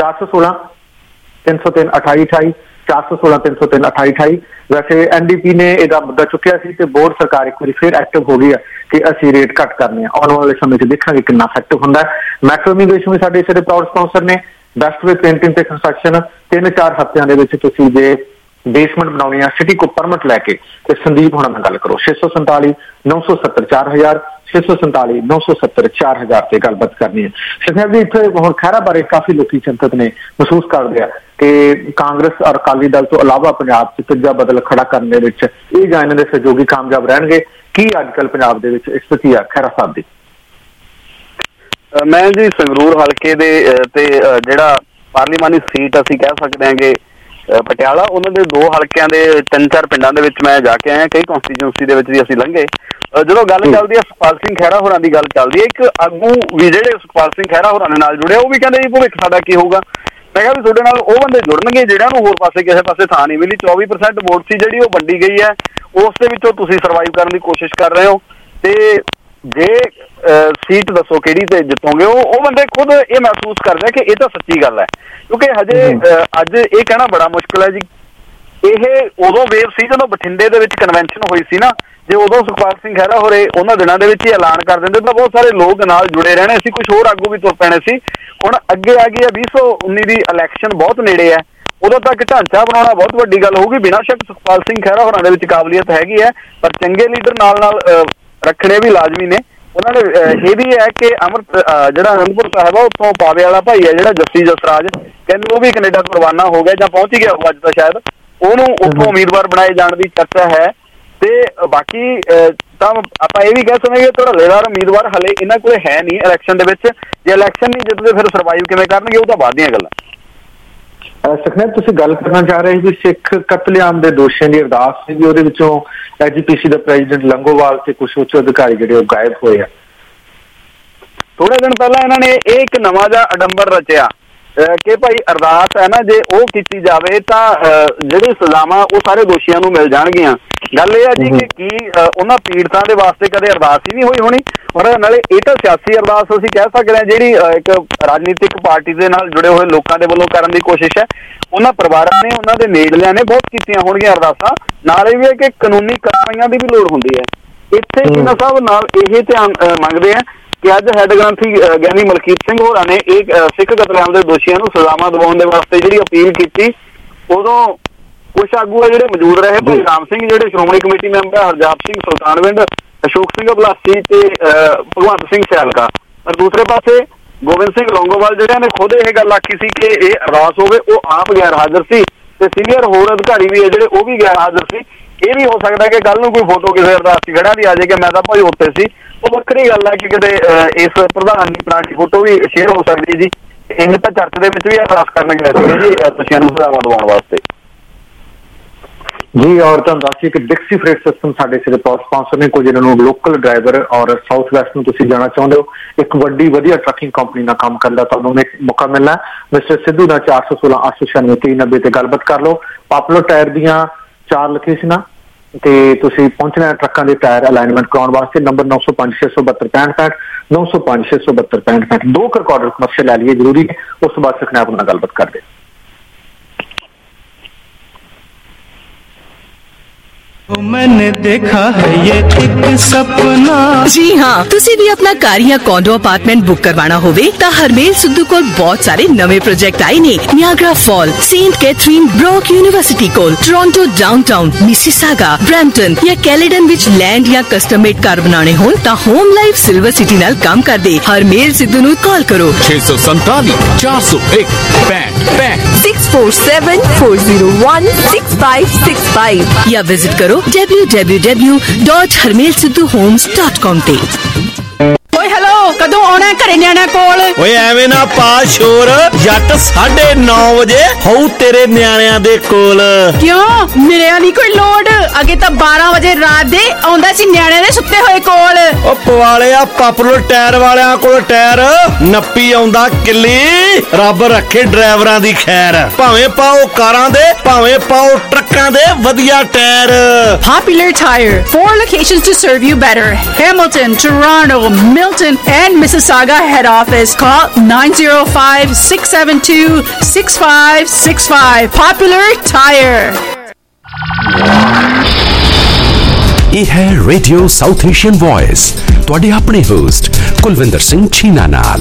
Speaker 9: 416-303-2828, 416-303-2828। ਵੈਸੇ NDP ਨੇ ਇਹਦਾ ਮੁੱਦਾ ਚੁੱਕਿਆ ਸੀ ਤੇ ਬੋਰਡ ਸਰਕਾਰ ਇੱਕ ਵਾਰੀ ਫਿਰ ਐਕਟਿਵ ਹੋ ਗਈ ਹੈ ਕਿ ਅਸੀਂ ਰੇਟ ਘੱਟ ਕਰਨੇ ਆ। ਆਉਣ ਵਾਲੇ ਸਮੇਂ 'ਚ ਦੇਖਾਂਗੇ ਕਿੰਨਾ ਇਫੈਕਟਿਵ ਹੁੰਦਾ ਹੈ। ਮੈਟਰੋ ਇਮੀਗ੍ਰੇਸ਼ਨ ਵੀ ਸਾਡੇ ਇਸੇ ਦੇ ਪ੍ਰਾਊਡ ਸਪਾਂਸਰ ਨੇ। ਬੈਸਟ ਵੇ ਪੇਂਟਿੰਗ ਤੇ ਕੰਸਟਰਕਸ਼ਨ 3-4 ਹਫ਼ਤਿਆਂ ਦੇ ਵਿੱਚ ਤੁਸੀਂ ਜੇ ਬੇਸਮੈਂਟ ਬਣਾਉਣੀ ਆ, ਸਿਟੀ ਕੋ ਪਰਮਿਟ ਲੈ ਕੇ, ਤੇ ਸੰਦੀਪ ਹੋਣਾ ਨਾਲ ਗੱਲ ਕਰੋ। 647-970-4000, 647-970-4000 ਤੇ ਗੱਲਬਾਤ ਕਰਨੀ ਹੈ। ਸ਼ਖਰ ਜੀ ਇੱਥੇ ਹੁਣ ਖਹਿਰਾ ਬਾਰੇ ਕਾਫੀ ਲੋਕੀ ਚਿੰਤਤ ਨੇ, ਮਹਿਸੂਸ ਕਰਦੇ ਆ ਕਿ ਕਾਂਗਰਸ ਔਰ ਅਕਾਲੀ ਦਲ ਤੋਂ ਇਲਾਵਾ ਪੰਜਾਬ 'ਚ ਤੀਜਾ ਬਦਲ ਖੜਾ ਕਰਨ ਦੇ ਵਿੱਚ ਇਹ ਜਾਂ ਇਹਨਾਂ ਦੇ ਸਹਿਯੋਗੀ ਕਾਮਯਾਬ ਰਹਿਣਗੇ। ਕੀ ਅੱਜ ਕੱਲ੍ਹ ਪੰਜਾਬ ਦੇ ਵਿੱਚ ਸਥਿਤੀ ਆ ਖਹਿਰਾ ਸਾਹਿਬ ਦੀ?
Speaker 17: ਮੈਂ ਜੀ ਸੰਗਰੂਰ ਹਲਕੇ ਦੇ ਤੇ ਜਿਹੜਾ ਪਾਰਲੀਮਾਨੀ ਸੀਟ ਅਸੀਂ ਕਹਿ ਸਕਦੇ ਹਾਂ ਕਿ ਪਟਿਆਲਾ, ਉਹਨਾਂ ਦੇ 2 ਹਲਕਿਆਂ ਦੇ 3-4 ਪਿੰਡਾਂ ਦੇ ਵਿੱਚ ਮੈਂ ਜਾ ਕੇ ਆਇਆ, ਕਈ ਕੰਸਟੀਚੁਐਂਸੀ ਦੇ ਵਿੱਚ ਵੀ ਅਸੀਂ ਲੰਘੇ। ਜਦੋਂ ਗੱਲ ਚੱਲਦੀ ਹੈ ਸੁਖਪਾਲ ਸਿੰਘ ਖਹਿਰਾ ਹੋਰਾਂ ਦੀ ਗੱਲ ਚੱਲਦੀ ਹੈ, ਇੱਕ ਆਗੂ ਵੀ ਜਿਹੜੇ ਸੁਖਪਾਲ ਸਿੰਘ ਖਹਿਰਾ ਹੋਰਾਂ ਦੇ ਨਾਲ ਜੁੜੇ ਉਹ ਵੀ ਕਹਿੰਦੇ ਜੀ ਭਵਿੱਖ ਸਾਡਾ ਕੀ ਹੋਊਗਾ। ਮੈਂ ਕਿਹਾ ਵੀ ਤੁਹਾਡੇ ਨਾਲ ਉਹ ਬੰਦੇ ਜੁੜਨਗੇ ਜਿਹੜਿਆਂ ਨੂੰ ਹੋਰ ਪਾਸੇ ਕਿਸੇ ਪਾਸੇ ਥਾਂ ਨਹੀਂ ਮਿਲੀ। 24% ਵੋਟ ਸੀ ਜਿਹੜੀ ਉਹ ਵੰਡੀ ਗਈ ਹੈ, ਉਸ ਦੇ ਵਿੱਚੋਂ ਤੁਸੀਂ ਸਰਵਾਈਵ ਕਰਨ ਦੀ ਕੋਸ਼ਿਸ਼ ਕਰ ਰਹੇ ਹੋ ਤੇ ਜੇ ਸੀਟ ਦੱਸੋ ਕਿਹੜੀ ਤੇ ਜਿੱਤੋਗੇ। ਉਹ ਬੰਦੇ ਖੁਦ ਇਹ ਮਹਿਸੂਸ ਕਰਦੇ ਕਿ ਇਹ ਤਾਂ ਸੱਚੀ ਗੱਲ ਹੈ, ਕਿਉਂਕਿ ਹਜੇ ਅੱਜ ਇਹ ਕਹਿਣਾ ਬੜਾ ਮੁਸ਼ਕਿਲ ਹੈ ਜੀ। ਇਹ ਉਦੋਂ ਵੇਵ ਸੀ ਜਦੋਂ ਬਠਿੰਡੇ ਦੇ ਵਿੱਚ ਕਨਵੈਨਸ਼ਨ ਹੋਈ ਸੀ ਨਾ, ਜੇ ਉਦੋਂ ਸੁਖਪਾਲ ਸਿੰਘ ਖਹਿਰਾ ਹੋਰੇ ਉਹਨਾਂ ਦਿਨਾਂ ਦੇ ਵਿੱਚ ਹੀ ਐਲਾਨ ਕਰ ਦਿੰਦੇ ਤਾਂ ਬਹੁਤ ਸਾਰੇ ਲੋਕ ਨਾਲ ਜੁੜੇ ਰਹਿਣੇ ਸੀ, ਕੁਝ ਹੋਰ ਆਗੂ ਵੀ ਤੁਰ ਪੈਣੇ ਸੀ। ਹੁਣ ਅੱਗੇ ਆ ਗਈ ਹੈ 2019 ਦੀ ਇਲੈਕਸ਼ਨ ਬਹੁਤ ਨੇੜੇ ਹੈ, ਉਦੋਂ ਤੱਕ ਢਾਂਚਾ ਬਣਾਉਣਾ ਬਹੁਤ ਵੱਡੀ ਗੱਲ ਹੋਊਗੀ। ਬਿਨਾਂ ਸ਼ੱਕ ਸੁਖਪਾਲ ਸਿੰਘ ਖਹਿਰਾ ਹੋਰਾਂ ਦੇ ਵਿੱਚ ਕਾਬਲੀਅਤ ਹੈਗੀ ਹੈ, ਪਰ ਚੰਗੇ ਲੀਡਰ ਨਾਲ ਰੱਖਣੇ ਵੀ ਲਾਜ਼ਮੀ ਨੇ। ਉਹਨਾਂ ਨੇ ਇਹ ਵੀ ਹੈ ਕਿ ਜਿਹੜਾ ਅਨੰਦਪੁਰ ਸਾਹਿਬ ਆ ਉੱਥੋਂ ਪਾਵੇ ਵਾਲਾ ਭਾਈ ਹੈ ਜਿਹੜਾ ਜੱਸੀ ਜਸਰਾਜ, ਕਹਿੰਦੇ ਉਹ ਵੀ ਕੈਨੇਡਾ ਤੋਂ ਰਵਾਨਾ ਹੋ ਗਿਆ ਜਾਂ ਪਹੁੰਚ ਹੀ ਗਿਆ ਅੱਜ ਤਾਂ ਸ਼ਾਇਦ, ਉਹਨੂੰ ਉੱਥੋਂ ਉਮੀਦਵਾਰ ਬਣਾਏ ਜਾਣ ਦੀ ਚਰਚਾ ਹੈ। ਤੇ ਬਾਕੀ ਤਾਂ ਆਪਾਂ ਇਹ ਵੀ ਕਹਿ ਸਕਦੇ ਕਿ ਧੜੱਲੇਦਾਰ ਉਮੀਦਵਾਰ ਹਲੇ ਇਹਨਾਂ ਕੋਲ ਹੈ ਨਹੀਂ ਇਲੈਕਸ਼ਨ ਦੇ ਵਿੱਚ। ਜੇ ਇਲੈਕਸ਼ਨ ਨਹੀਂ ਜਿੱਤਦੇ ਫਿਰ ਸਰਵਾਈਵ ਕਿਵੇਂ ਕਰਨਗੇ, ਉਹ ਤਾਂ ਬਾਅਦ ਦੀਆਂ ਗੱਲਾਂ।
Speaker 9: ਸੁਖਨੇਤ, ਤੁਸੀਂ ਗੱਲ ਕਰਨਾ ਚਾਹ ਰਹੇ ਸੀ ਸਿੱਖ ਕਤਲੇਆਮ ਦੇ ਦੋਸ਼ੀਆਂ ਦੀ ਅਰਦਾਸ ਸੀਗੀ, ਉਹਦੇ ਵਿੱਚੋਂ ਐਜੀਪੀਸੀ ਦਾ ਪ੍ਰੈਜ਼ੀਡੈਂਟ ਲੰਗੋਵਾਲ ਤੇ ਕੁਝ ਉੱਚ ਅਧਿਕਾਰੀ ਜਿਹੜੇ ਉਹ ਗਾਇਬ ਹੋਏ ਆ।
Speaker 17: ਥੋੜੇ ਦਿਨ ਪਹਿਲਾਂ ਇਹਨਾਂ ਨੇ ਇਹ ਇੱਕ ਨਵਾਂ ਜਿਹਾ ਅਡੰਬਰ ਰਚਿਆ ਕਿ ਭਾਈ ਅਰਦਾਸ ਹੈ ਨਾ, ਜੇ ਉਹ ਕੀਤੀ ਜਾਵੇ ਤਾਂ ਜਿਹੜੀ ਸਜ਼ਾਵਾਂ ਉਹ ਸਾਰੇ ਦੋਸ਼ੀਆਂ ਨੂੰ ਮਿਲ ਜਾਣਗੀਆਂ। ਗੱਲ ਇਹ ਹੈ ਜੀ ਕਿ ਕੀ ਉਹਨਾਂ ਪੀੜਤਾਂ ਦੇ ਵਾਸਤੇ ਕਦੇ ਅਰਦਾਸ ਹੀ ਨਹੀਂ ਹੋਈ ਹੋਣੀ, ਔਰ ਨਾਲੇ ਇਹ ਤਾਂ ਸਿਆਸੀ ਅਰਦਾਸ ਅਸੀਂ ਕਹਿ ਸਕਦੇ ਹਾਂ ਜਿਹੜੀ ਇੱਕ ਰਾਜਨੀਤਿਕ ਪਾਰਟੀ ਦੇ ਨਾਲ ਜੁੜੇ ਹੋਏ ਲੋਕਾਂ ਦੇ ਵੱਲੋਂ ਕਰਨ ਦੀ ਕੋਸ਼ਿਸ਼ ਹੈ। ਉਹਨਾਂ ਪਰਿਵਾਰਾਂ ਨੇ, ਉਹਨਾਂ ਦੇ ਨੇੜਲਿਆਂ ਨੇ ਬਹੁਤ ਕੀਤੀਆਂ ਹੋਣਗੀਆਂ ਅਰਦਾਸਾਂ। ਨਾਲ ਇਹ ਵੀ ਹੈ ਕਿ ਕਾਨੂੰਨੀ ਕਾਰਵਾਈਆਂ ਦੀ ਵੀ ਲੋੜ ਹੁੰਦੀ ਹੈ। ਇੱਥੇ ਇਹਨਾਂ ਸਾਹਿਬ ਨਾਲ ਇਹ ਧਿਆਨ ਮੰਗਦੇ ਆ ਕਿ ਅੱਜ ਹੈੱਡ ਗ੍ਰੰਥੀ ਗਿਆਨੀ ਮਲਕੀਤ ਸਿੰਘ ਹੋਰਾਂ ਨੇ ਇੱਕ ਸਿੱਖ ਕਤਲੇਆਮ ਦੇ ਦੋਸ਼ੀਆਂ ਨੂੰ ਸਜ਼ਾਵਾਂ ਦਿਵਾਉਣ ਦੇ ਵਾਸਤੇ ਜਿਹੜੀ ਅਪੀਲ ਕੀਤੀ, ਉਦੋਂ ਕੁਛ ਆਗੂ ਆ ਜਿਹੜੇ ਮੌਜੂਦ ਰਹੇ, ਭਾਈ ਰਾਮ ਸਿੰਘ ਜਿਹੜੇ ਸ਼੍ਰੋਮਣੀ ਕਮੇਟੀ ਮੈਂਬਰ, ਹਰਜਾਪ ਸਿੰਘ ਸੁਲਤਾਨਵਿੰਡ, ਅਸ਼ੋਕ ਸਿੰਘ ਅਬਲਾਸੀ ਤੇ ਭਗਵੰਤ ਸਿੰਘ ਸਿਆਲਕਾ। ਪਰ ਦੂਸਰੇ ਪਾਸੇ ਗੋਬਿੰਦ ਸਿੰਘ ਲੌਂਗੋਵਾਲ ਜਿਹੜਿਆਂ ਨੇ ਖੁਦ ਇਹ ਗੱਲ ਆਖੀ ਸੀ ਕਿ ਇਹ ਅਰਦਾਸ ਹੋਵੇ, ਉਹ ਆਪ ਗੈਰ ਹਾਜ਼ਰ ਸੀ ਤੇ ਸੀਨੀਅਰ ਹੋਰ ਅਧਿਕਾਰੀ ਵੀ ਹੈ ਜਿਹੜੇ ਉਹ ਵੀ ਗੈਰ ਹਾਜ਼ਰ ਸੀ। ਇਹ ਵੀ ਹੋ ਸਕਦਾ ਕਿ ਕੱਲ ਨੂੰ ਕੋਈ ਫੋਟੋ ਕਿਸੇ ਅਰਦਾਸ ਚ ਖੜਿਆ ਦੀ ਆ ਜਾਏ ਕਿ ਮੈਂ ਤਾਂ ਭਾਈ ਉੱਥੇ ਸੀ। ਉਹ ਵੱਖਰੀ ਗੱਲ ਹੈ ਕਿ ਕਿਤੇ ਇਸ ਪ੍ਰਧਾਨ ਦੀ ਪੁਰਾਣੀ ਫੋਟੋ ਵੀ ਸ਼ੇਅਰ ਹੋ ਸਕਦੀ ਜੀ। ਇਹ ਤਾਂ ਚਰਚ ਦੇ ਵਿੱਚ ਵੀ ਅਰਦਾਸ ਕਰਨ ਗਏ ਸੀਗੇ ਜੀ ਤੁਸੀਂ ਨੂੰ ਸਜ਼ਾਵਾਂ ਦਿਵਾਉਣ ਵਾਸਤੇ
Speaker 9: ਜੀ। ਔਰ ਤੁਹਾਨੂੰ ਦੱਸੀਏ ਕਿ ਡਿਕਸੀ ਫਰੇਟ ਸਿਸਟਮ ਸਾਡੇ ਸਿਰੇ ਸਪਾਂਸਰ ਨੇ, ਕੁਝ ਇਹਨਾਂ ਨੂੰ ਲੋਕਲ ਡਰਾਈਵਰ ਔਰ ਸਾਊਥ ਵੈਸਟ ਨੂੰ ਤੁਸੀਂ ਜਾਣਾ ਚਾਹੁੰਦੇ ਹੋ, ਇੱਕ ਵੱਡੀ ਵਧੀਆ ਟਰੱਕਿੰਗ ਕੰਪਨੀ ਨਾਲ ਕੰਮ ਕਰਨ ਦਾ ਤੁਹਾਨੂੰ ਮੌਕਾ ਮਿਲਣਾ। ਮਿਸਟਰ ਸਿੱਧੂ ਨਾਲ 416 896 390 ਤੇ ਗੱਲਬਾਤ ਕਰ ਲਓ। ਪਾਪੂਲਰ ਟਾਇਰ ਦੀਆਂ 4 ਲੋਕੇਸ਼ਨਾਂ ਤੇ ਤੁਸੀਂ ਪਹੁੰਚਣਾ ਹੈ ਟਰੱਕਾਂ ਦੇ ਟਾਇਰ ਅਲਾਈਨਮੈਂਟ ਕਰਾਉਣ ਵਾਸਤੇ। ਨੰਬਰ 905 672 65 905 672 65 2 ਰਿਕਾਰਡਰ ਕਮਰਸ਼ੀਅਲ ਲੈ ਲਈਏ, ਜ਼ਰੂਰੀ ਹੈ। ਉਸ ਤੋਂ ਬਾਅਦ ਸਿੱਖਣਾ ਆਪਣਾ ਗੱਲਬਾਤ ਕਰਦੇ।
Speaker 6: मैंने देखा है ये एक सपना।
Speaker 7: जी हाँ, तुसी भी अपना कार या कॉन्डो अपार्टमेंट बुक करवाना होवे ता हरमेल सिद्धू कोल बहुत सारे नवे प्रोजेक्ट आए ने। Niagara fall, Saint Catharine, Brock university कोल, टोरंटो डाउनटाउन, मिसिसागा, ब्रैम्पटन या कैलेडन विच लैंड या कस्टम मेड कार बनाने होन ता होम लाइफ सिल्वर सिटी नाल काम कर दे। हरमेल सिद्धू नु कॉल करो
Speaker 2: 647 401 65
Speaker 7: 647 401 6565 या विजिट करो www.harmelsidhuhomes.com ਤੇ।
Speaker 18: ਓਏ ਹੈਲੋ, ਕਦੋਂ ਆਉਣਾ ਘਰੇ ਨਿਆਣਾ ਕੋਲ?
Speaker 19: ਓਏ ਐਵੇਂ ਨਾ ਪਾ ਸ਼ੋਰ, ਜੱਟ 9:30 ਵਜੇ ਹੋਊ ਤੇਰੇ ਨਿਆਣਿਆਂ ਦੇ ਕੋਲ।
Speaker 18: ਕਿਉਂ ਮਿਲਿਆ ਨਹੀਂ ਕੋਈ ਲੋਡ? ਅੱਗੇ ਤਾਂ 12 ਵਜੇ ਰਾਤ ਦੇ ਆਉਂਦਾ ਸੀ ਨਿਆਣਿਆਂ ਦੇ ਸੁੱਤੇ ਹੋਏ ਕੋਲ।
Speaker 19: ਓ ਪਵਾਲਿਆ, ਪਾਪੂਲਰ ਟਾਇਰ ਵਾਲਿਆਂ ਕੋਲ ਟਾਇਰ ਨੱਪੀ ਆਉਂਦਾ ਕਿੱਲੀ। ਰੱਬ ਰੱਖੇ ਡਰਾਈਵਰਾਂ ਦੀ ਖੈਰ, ਭਾਵੇਂ ਪਾਓ ਕਾਰਾਂ ਦੇ ਭਾਵੇਂ ਪਾਓ ਟਰੱਕਾਂ ਦੇ ਵਧੀਆ tyre.
Speaker 18: Popular Tire, 4 locations to serve you better. Hamilton, Toronto, Milton and Mississauga head office. Call 905-672-6565. Popular Tire.
Speaker 2: ਇਹ ਹੈ ਰੇਡੀਓ ਸਾਊਥ ਏਸ਼ੀਅਨ ਵੌਇਸ, ਤੁਹਾਡੇ ਆਪਣੇ ਹੋਸਟ ਕੁਲਵਿੰਦਰ ਸਿੰਘ ਛੀਨਾ ਨਾਲ।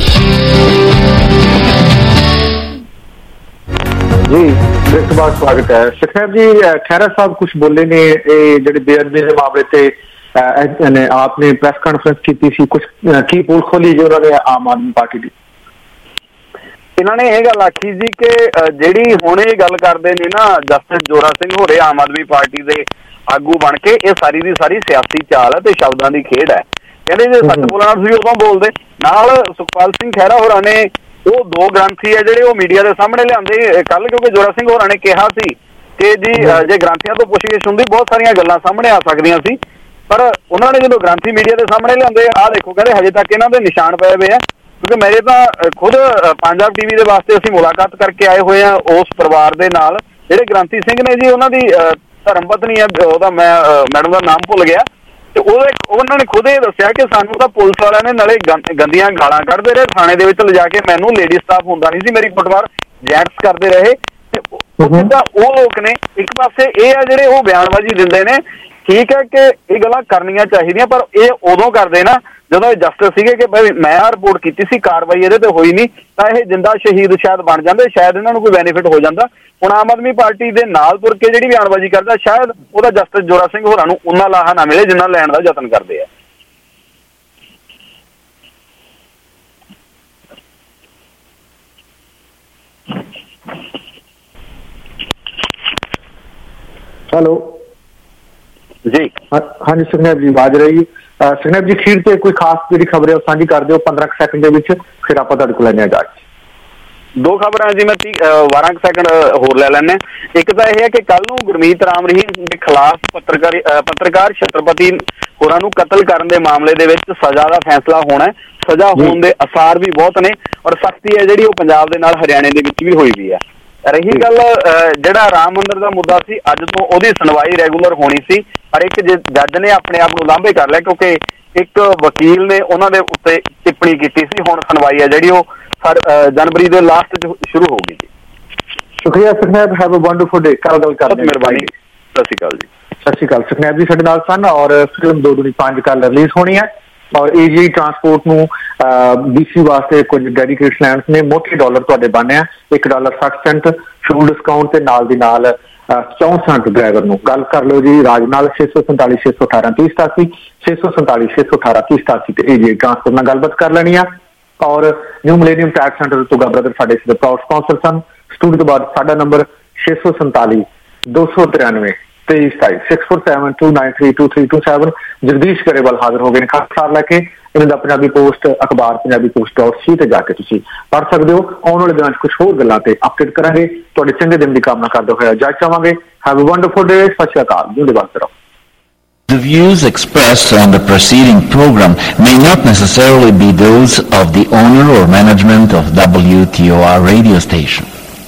Speaker 9: जी बहुत स्वागत है। सुखनैब जी, खैरा साहब कुछ बोले ने ਜਿਹੜੇ ਬੇਅਦਬੀ ਦੇ ਮਾਮਲੇ ਤੇ आपने प्रेस कॉन्फ्रेंस की थी, कुछ की पोल खोली जो उन्होंने आम आदमी पार्टी ਦੀ।
Speaker 17: ਇਹਨਾਂ ਨੇ ਇਹ ਗੱਲ ਆਖੀ ਸੀ ਕਿ ਜਿਹੜੀ ਹੁਣ ਇਹ ਗੱਲ ਕਰਦੇ ਨੇ ਨਾ ਜਸਟਿਸ ਜੋਰਾ ਸਿੰਘ ਹੋਰੇ ਆਮ ਆਦਮੀ ਪਾਰਟੀ ਦੇ ਆਗੂ ਬਣ ਕੇ, ਇਹ ਸਾਰੀ ਦੀ ਸਾਰੀ ਸਿਆਸੀ ਚਾਲ ਹੈ ਤੇ ਸ਼ਬਦਾਂ ਦੀ ਖੇਡ ਹੈ। ਕਹਿੰਦੇ ਜੇ ਸੱਚ ਬੋਲਣਾ ਤੁਸੀਂ ਉਦੋਂ ਬੋਲਦੇ। ਨਾਲ ਸੁਖਪਾਲ ਸਿੰਘ ਖਹਿਰਾ ਹੋਰਾਂ ਨੇ ਉਹ ਦੋ ਗ੍ਰੰਥੀ ਹੈ ਜਿਹੜੇ ਉਹ ਮੀਡੀਆ ਦੇ ਸਾਹਮਣੇ ਲਿਆਂਦੇ ਕੱਲ, ਕਿਉਂਕਿ ਜੋਰਾ ਸਿੰਘ ਹੋਰਾਂ ਨੇ ਕਿਹਾ ਸੀ ਕਿ ਜੀ ਜੇ ਗ੍ਰੰਥੀਆਂ ਤੋਂ ਪੁੱਛਗਿੱਛ ਹੁੰਦੀ ਬਹੁਤ ਸਾਰੀਆਂ ਗੱਲਾਂ ਸਾਹਮਣੇ ਆ ਸਕਦੀਆਂ ਸੀ, ਪਰ ਉਹਨਾਂ ਨੇ ਜਦੋਂ ਗ੍ਰੰਥੀ ਮੀਡੀਆ ਦੇ ਸਾਹਮਣੇ ਲਿਆਂਦੇ, ਆਹ ਦੇਖੋ ਕਹਿੰਦੇ ਹਜੇ ਤੱਕ ਇਹਨਾਂ ਦੇ ਨਿਸ਼ਾਨ ਪਏ ਹੋਏ ਆ। ਕਿਉਂਕਿ ਮੇਰੇ ਤਾਂ ਖੁਦ ਪੰਜਾਬ TV ਦੇ ਵਾਸਤੇ ਅਸੀਂ ਮੁਲਾਕਾਤ ਕਰਕੇ ਆਏ ਹੋਏ ਆ ਉਸ ਪਰਿਵਾਰ ਦੇ ਨਾਲ, ਜਿਹੜੇ ਗ੍ਰੰਥੀ ਸਿੰਘ ਨੇ ਜੀ, ਉਹਨਾਂ ਦੀ ਧਰਮ ਪਤਨੀ ਹੈ, ਉਹਦਾ ਮੈਂ ਮੈਡਮ ਦਾ ਨਾਮ ਭੁੱਲ ਗਿਆ, ਤੇ ਉਹਨਾਂ ਨੇ ਖੁਦ ਇਹ ਦੱਸਿਆ ਕਿ ਸਾਨੂੰ ਤਾਂ ਪੁਲਿਸ ਵਾਲਿਆਂ ਨੇ ਨਾਲੇ ਗੰਦੀਆਂ ਗਾਲਾਂ ਕੱਢਦੇ ਰਹੇ, ਥਾਣੇ ਦੇ ਵਿੱਚ ਲਿਜਾ ਕੇ ਮੈਨੂੰ ਲੇਡੀ ਸਟਾਫ ਹੁੰਦਾ ਨਹੀਂ ਸੀ, ਮੇਰੀ ਕੁੱਟਮਾਰ ਜੈਂਟਸ ਕਰਦੇ ਰਹੇ। ਉਹ ਲੋਕ ਨੇ ਇੱਕ ਪਾਸੇ ਇਹ ਆ ਜਿਹੜੇ ਉਹ ਬਿਆਨਬਾਜ਼ੀ ਦਿੰਦੇ ਨੇ, ਠੀਕ ਹੈ ਕਿ ਇਹ ਗੱਲਾਂ ਕਰਨੀਆਂ ਚਾਹੀਦੀਆਂ, ਪਰ ਇਹ ਉਦੋਂ ਕਰਦੇ ਨਾ ਜਦੋਂ ਇਹ ਜਸਟਿਸ ਸੀਗੇ ਕਿ ਭਾਈ ਮੈਂ ਰਿਪੋਰਟ ਕੀਤੀ ਸੀ, ਕਾਰਵਾਈ ਇਹਦੇ ਤੇ ਹੋਈ ਨਹੀਂ, ਤਾਂ ਇਹ ਜਿੰਦਾ ਸ਼ਹੀਦ ਸ਼ਾਇਦ ਬਣ ਜਾਂਦੇ, ਸ਼ਾਇਦ ਇਹਨਾਂ ਨੂੰ ਕੋਈ ਬੈਨੀਫਿਟ ਹੋ ਜਾਂਦਾ। ਹੁਣ ਆਮ ਆਦਮੀ ਪਾਰਟੀ ਦੇ ਨਾਲ ਤੁਰ ਕੇ ਜਿਹੜੀ ਬਿਆਨਬਾਜ਼ੀ ਕਰਦਾ, ਸ਼ਾਇਦ ਉਹਦਾ ਜਸਟਿਸ ਜੋਰਾ ਸਿੰਘ ਹੋਰਾਂ ਨੂੰ ਉਨਾ ਲਾਹਾ ਨਾ ਮਿਲੇ ਜਿੰਨਾ ਲੈਣ ਦਾ ਯਤਨ ਕਰਦੇ ਆ।
Speaker 9: ਹੈਲੋ
Speaker 17: ਜੀ,
Speaker 9: ਹਾਂਜੀ ਸੁਖਨੇਬ ਜੀ ਆਵਾਜ਼ ਰਹੀ। ਸੁਖਨੇਬ ਜੀ ਅਖੀਰ ਤੇ ਕੋਈ ਖਾਸ ਜਿਹੜੀ ਖਬਰ ਹੈ ਉਹ ਸਾਂਝੀ ਕਰ ਦਿਓ 15 ਸੈਕਿੰਡ ਦੇ ਵਿੱਚ, ਫਿਰ ਆਪਾਂ ਤੁਹਾਡੇ ਕੋਲ ਲੈਣੇ ਆ ਜਾ।
Speaker 17: ਦੋ ਖਬਰਾਂ ਜੀ ਮੈਂ 12 ਸੈਕਿੰਡ ਹੋਰ ਲੈ ਲੈਣੇ। ਇੱਕ ਤਾਂ ਇਹ ਹੈ ਕਿ ਕੱਲ ਨੂੰ ਗੁਰਮੀਤ ਰਾਮ ਰਹੀਮ ਦੇ ਖਿਲਾਫ ਪੱਤਰਕਾਰ ਛਤਰਪਤੀ ਹੋਰਾਂ ਨੂੰ ਕਤਲ ਕਰਨ ਦੇ ਮਾਮਲੇ ਦੇ ਵਿੱਚ ਸਜ਼ਾ ਦਾ ਫੈਸਲਾ ਹੋਣਾ ਹੈ। ਸਜ਼ਾ ਹੋਣ ਦੇ ਅਸਾਰ ਵੀ ਬਹੁਤ ਨੇ, ਔਰ ਸਖਤੀ ਹੈ ਜਿਹੜੀ ਉਹ ਪੰਜਾਬ ਦੇ ਨਾਲ ਹਰਿਆਣੇ ਦੇ ਵਿੱਚ ਵੀ ਹੋਈ ਵੀ ਹੈ। ਰਹੀ ਗੱਲ ਜਿਹੜਾ ਰਾਮ ਮੰਦਿਰ ਦਾ ਮੁੱਦਾ ਸੀ, ਅੱਜ ਤੋਂ ਉਹਦੀ ਸੁਣਵਾਈ ਰੈਗੂਲਰ ਹੋਣੀ ਸੀ, ਪਰ ਇੱਕ ਜੱਜ ਨੇ ਆਪਣੇ ਆਪ ਨੂੰ ਲਾਂਭੇ ਕਰ ਲਿਆ ਕਿਉਂਕਿ ਇੱਕ ਵਕੀਲ ਨੇ ਉਹਨਾਂ ਦੇ ਉੱਤੇ ਟਿੱਪਣੀ ਕੀਤੀ ਸੀ। ਹੁਣ ਸੁਣਵਾਈ ਹੈ ਜਿਹੜੀ ਉਹ ਜਨਵਰੀ ਦੇ ਲਾਸਟ ਚ ਸ਼ੁਰੂ ਹੋਊਗੀ ਜੀ।
Speaker 9: ਸ਼ੁਕਰੀਆ ਸੁਖਨੇਬ, ਹੈਵ ਅ ਵੰਡਰਫੁਲ ਡੇ। ਕੱਲ ਗੱਲ ਕਰਦੇ ਹਾਂ।
Speaker 17: ਮਿਹਰਬਾਨੀ, ਸਤਿ ਸ਼੍ਰੀ ਅਕਾਲ ਜੀ।
Speaker 9: ਸਤਿ ਸ਼੍ਰੀ ਅਕਾਲ। ਸੁਖਨੇਬ ਜੀ ਸਾਡੇ ਨਾਲ ਸਨ, ਔਰ ਫਿਲਮ 2-5 ਕੱਲ ਰਿਲੀਜ਼ ਹੋਣੀ ਹੈ, ਔਰ AGI ਟਰਾਂਸਪੋਰਟ ਨੂੰ BC ਵਾਸਤੇ ਕੁਝ ਡੈਡੀਕੇਟ ਲੈਂਡਸ ਨੇ, ਮੋਟੇ ਡਾਲਰ ਤੁਹਾਡੇ ਬਣਨੇ ਆ, $1.60 ਫਿਊਲ ਡਿਸਕਾਊਂਟ ਤੇ ਨਾਲ ਦੀ ਨਾਲ 64 ਡਰਾਈਵਰ ਨੂੰ। ਗੱਲ ਕਰ ਲਓ ਜੀ ਰਾਜ ਨਾਲ 647 618 3087 647 618 3087 ਤੇ AGI ਟਰਾਂਸਪੋਰਟ ਨਾਲ ਗੱਲਬਾਤ ਕਰ ਲੈਣੀ ਆ। ਔਰ ਨਿਊ ਮਿਲੇਨੀਅਮ ਟੈਕਸ ਸੈਂਟਰ ਤੋਂ ਬ੍ਰਦਰ ਸਾਡੇ ਇਸ ਦੇ ਪ੍ਰਾਊਡ ਸਪਾਂਸਰ ਸਨ। ਸਟੂਡੀਓ ਤੋਂ ਬਾਅਦ ਸਾਡਾ ਨੰਬਰ 647 293 2327 6472932327। ਜਗਦੀਸ਼ ਗਰੇਵਾਲ ਹਾਜ਼ਰ ਹੋ ਗਏ ਨੇ ਖਾਸ ਲੈ ਕੇ। ਇਹਨਾਂ ਦਾ ਪੰਜਾਬੀ ਪੋਸਟ ਅਖਬਾਰ punjabipost.c ਤੇ ਜਾ ਕੇ ਤੁਸੀਂ ਪੜ੍ਹ ਸਕਦੇ ਹੋ। ਆਉਣ ਵਾਲੇ ਦਿਨਾਂ 'ਚ ਕੁਝ ਹੋਰ ਗੱਲਾਂ ਤੇ ਅਪਡੇਟ ਕਰਾਂਗੇ। ਤੁਹਾਡੇ ਚੰਗੇ ਦਿਨ ਦੀ ਕਾਮਨਾ ਕਰਦੇ ਹੋਏ ਜਾ ਚਾਹਾਂਗੇ। Have a wonderful day. ਸਤਿ ਸ਼੍ਰੀ ਅਕਾਲ। ਜਿਉਂਦੇ ਵਸਦੇ ਰਹੋ।
Speaker 2: The views expressed on the preceding program may not necessarily be those of the owner or management of WTOR radio station.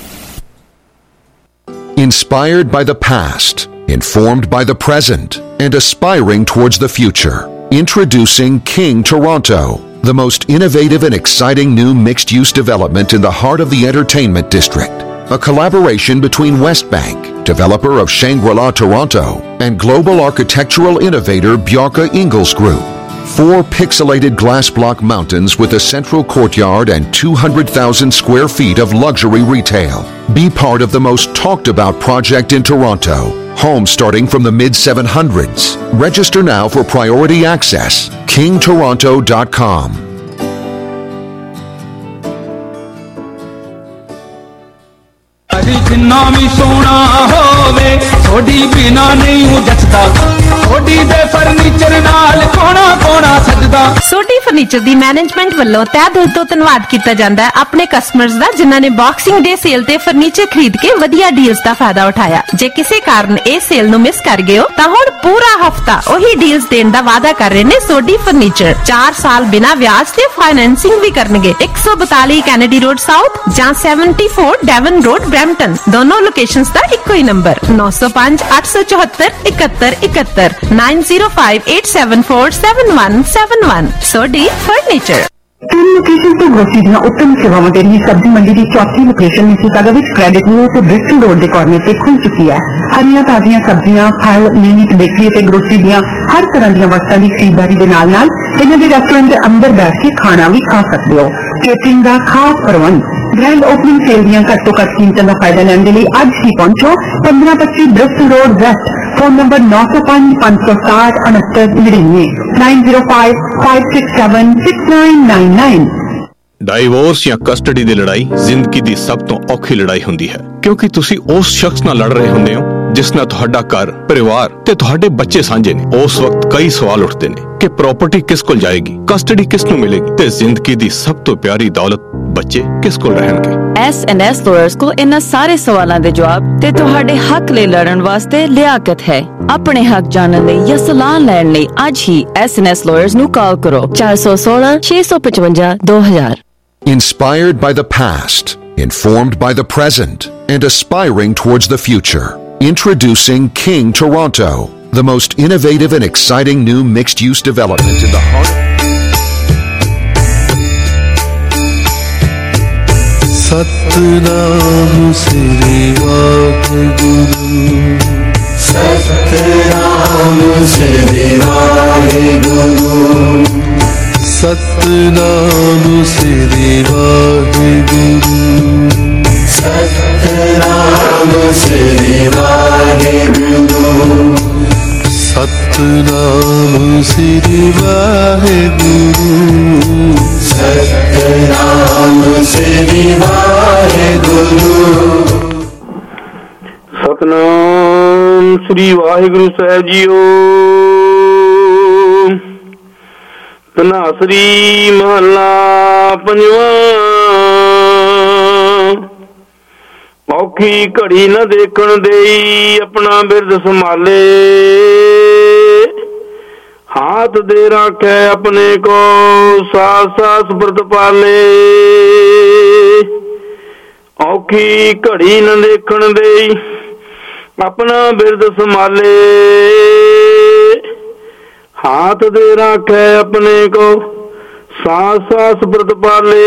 Speaker 20: Inspired by the past, informed by the present, and aspiring towards the future. Introducing King Toronto, the most innovative and exciting new mixed-use development in the heart of the entertainment district. A collaboration between Westbank, developer of Shangri-La Toronto, and global architectural innovator Bjarke Ingels Group. 4 pixelated glass block mountains with a central courtyard and 200,000 square feet of luxury retail. Be part of the most talked about project in Toronto. Homes starting from the mid-700s. Register now for priority access. KingToronto.com.
Speaker 6: जिन्ना भी सोना होवे थोड़ी बिना नहीं जचदा थोड़ी दे furniture नाल कोना कोना सजदा।
Speaker 21: सोडी फर्नीचर दी मैनेजमेंट ਵੱਲੋਂ ਤਹਿ ਦਿਲ ਤੋਂ ਧੰਨਵਾਦ ਕੀਤਾ ਜਾਂਦਾ ਹੈ ਆਪਣੇ ਕਸਟਮਰਸ ਦਾ ਜਿਨ੍ਹਾਂ ਨੇ ਬਾਕਸਿੰਗ ਡੇ ਸੇਲ ਤੇ ਫਰਨੀਚਰ ਖਰੀਦ ਕੇ ਵਧੀਆ ਡੀਲਸ ਦਾ ਫਾਇਦਾ ਉਠਾਇਆ। ਜੇ ਕਿਸੇ ਕਾਰਨ ਇਹ ਸੇਲ ਨੂੰ ਮਿਸ ਕਰ ਗਏ ਹੋ ਤਾਂ ਹੁਣ ਪੂਰਾ ਹਫਤਾ ਉਹੀ ਡੀਲਸ ਦੇਣ ਦਾ ਵਾਅਦਾ ਕਰ ਰਹੇ ਨੇ ਸੋਡੀ ਫਰਨੀਚਰ। 4 ਸਾਲ ਬਿਨਾਂ ਵਿਆਜ ਤੇ ਫਾਈਨੈਂਸਿੰਗ ਵੀ ਕਰਨਗੇ। 142 ਕੈਨੇਡੀ ਰੋਡ ਸਾਊਥ ਜਾਂ 74 ਡੈਵਨ ਰੋਡ ਬ੍ਰੈਂਪਟਨ। दोनों लोकेशंस का इको ही नंबर 905 874 71 71 905 874 7171 सोडी फर्नीचर।
Speaker 22: 3 लोकेशन ਤੋਂ ਗ੍ਰੋਸਰੀ ਦੀਆਂ ਉੱਤਮ ਸੇਵਾਵਾਂ ਦੇ ਲਈ ਸਬਜ਼ੀ ਮੰਡੀ ਦੀ ਚੌਥੀ ਲੋਕੇਸ਼ਨ ਮਿਸੀਸਾਗਾ ਵਿੱਚ ਕ੍ਰੈਡਿਟ ਨਿਊ ਤੇ ਬ੍ਰਿਸਟਲ ਰੋਡ ਦੇ ਕਾਰਨਰ ਤੇ ਖੁੱਲ ਚੁੱਕੀ ਹੈ। ਹਰੀਆਂ ਤਾਜ਼ੀਆਂ ਸਬਜ਼ੀਆਂ, ਫਲ, ਮੀਟ, ਬੇਕਰੀ ਤੇ ਗ੍ਰੋਸਰੀ ਦੀਆਂ ਹਰ ਤਰ੍ਹਾਂ ਦੀਆਂ ਵਸਤਾਂ ਦੀ ਖਰੀਦਦਾਰੀ ਦੇ ਨਾਲ ਇਹਨਾਂ ਦੇ ਰੈਸਟੋਰੈਂਟ ਦੇ ਅੰਦਰ ਬੈਠ ਕੇ ਖਾਣਾ ਵੀ ਖਾ ਸਕਦੇ ਹੋ। ਕੇਟਰਿੰਗ ਦਾ ਖਾਸ ਪ੍ਰਬੰਧ। ਗ੍ਰੈਂਡ ਓਪਨਿੰਗ ਸੇਲ ਦੀਆਂ ਘੱਟੋ ਘੱਟ ਕੀਮਤਾਂ ਦਾ ਫਾਇਦਾ ਲੈਣ ਦੇ ਲਈ ਅੱਜ ਹੀ ਪਹੁੰਚੋ 1525 Bristol Road West. Phone number 905 560 6999 905 567 6999।
Speaker 23: Divorce ਜਾਂ ਕਸਟਡੀ ਦੀ ਲੜਾਈ ਜ਼ਿੰਦਗੀ ਦੀ ਸਭ ਤੋਂ ਔਖੀ ਲੜਾਈ ਹੁੰਦੀ ਹੈ ਕਿਉਂਕਿ ਤੁਸੀਂ ਉਸ ਸ਼ਖਸ ਨਾਲ ਲੜ ਰਹੇ ਹੁੰਦੇ ਹੋ ਜਿਸ ਨਾਲ ਤੁਹਾਡਾ ਘਰ, ਪਰਿਵਾਰ ਤੇ ਤੁਹਾਡੇ ਬੱਚੇ ਸਾਂਝੇ ਨੇ। ਉਸ ਵਕਤ ਕਈ ਸਵਾਲ ਉੱਠਦੇ ਨੇ ਕਿ ਪ੍ਰਾਪਰਟੀ ਕਿਸ ਕੋਲ ਜਾਏਗੀ, ਕਸਟਡੀ ਕਿਸ ਨੂੰ ਮਿਲੇਗੀ ਤੇ ਜ਼ਿੰਦਗੀ ਦੀ ਸਭ ਤੋਂ ਪਿਆਰੀ ਦੌਲਤ ਬੱਚੇ ਕਿਸ ਕੋਲ ਰਹਿਣਗੇ?
Speaker 1: S&S lawyers ਕੋਲ ਇਹਨਾਂ ਸਾਰੇ ਸਵਾਲਾਂ ਦੇ ਜਵਾਬ ਤੇ ਤੁਹਾਡੇ ਹੱਕ ਲਈ ਲੜਨ ਵਾਸਤੇ ਲਿਆਕਤ ਹੈ। ਆਪਣੇ ਹੱਕ ਜਾਣਨ ਲਈ ਜਾਂ ਸਲਾਹ ਲੈਣ ਲਈ ਅੱਜ ਹੀ S&S lawyers ਨੂੰ ਕਾਲ ਕਰੋ 416 655 2000।
Speaker 20: Inspired by the past, informed by the present, and aspiring towards the future. Introducing King Toronto, the most innovative and exciting new mixed-use development in the heart.
Speaker 4: Satnam Shri Waheguru, Satnam Shri Waheguru, Satnam Shri Waheguru, Satnam Shri Waheguru, Satnam Shri Waheguru, Satnam Shri Waheguru.
Speaker 5: Satnam Shri Waheguru Sahib जीओ। धनासरी महला पंजवा। औखी घड़ी न देखण देई अपना बिरद संभाले, हाथ दे राखे अपने को सास सास व्रत पाले। औखी घड़ी न देखण देई अपना बिरद संभाले, हाथ दे राखे अपने को सास सास व्रत पाले।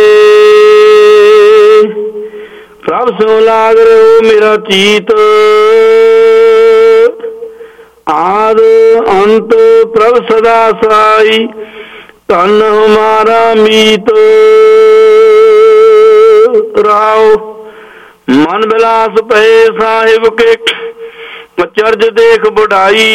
Speaker 5: प्रभ सो लाग रहो मेरा चीत, आद अंत प्रभ सदा साई, धन हमारा मीत। राव मन बिलास पे साहिब के चर्ज देख बढ़ाई,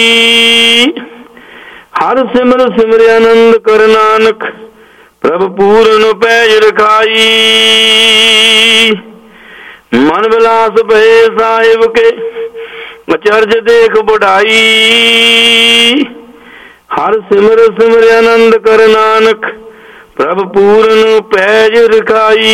Speaker 5: हर सिमर सिमर आनंद कर नानक प्रभ पूर्ण पैज रखाई। मन बिलास भय साहिब के चर्ज देख बढ़ाई, हर सिमर सिमर आनंद कर नानक प्रभ पूर्ण पैज रखाई।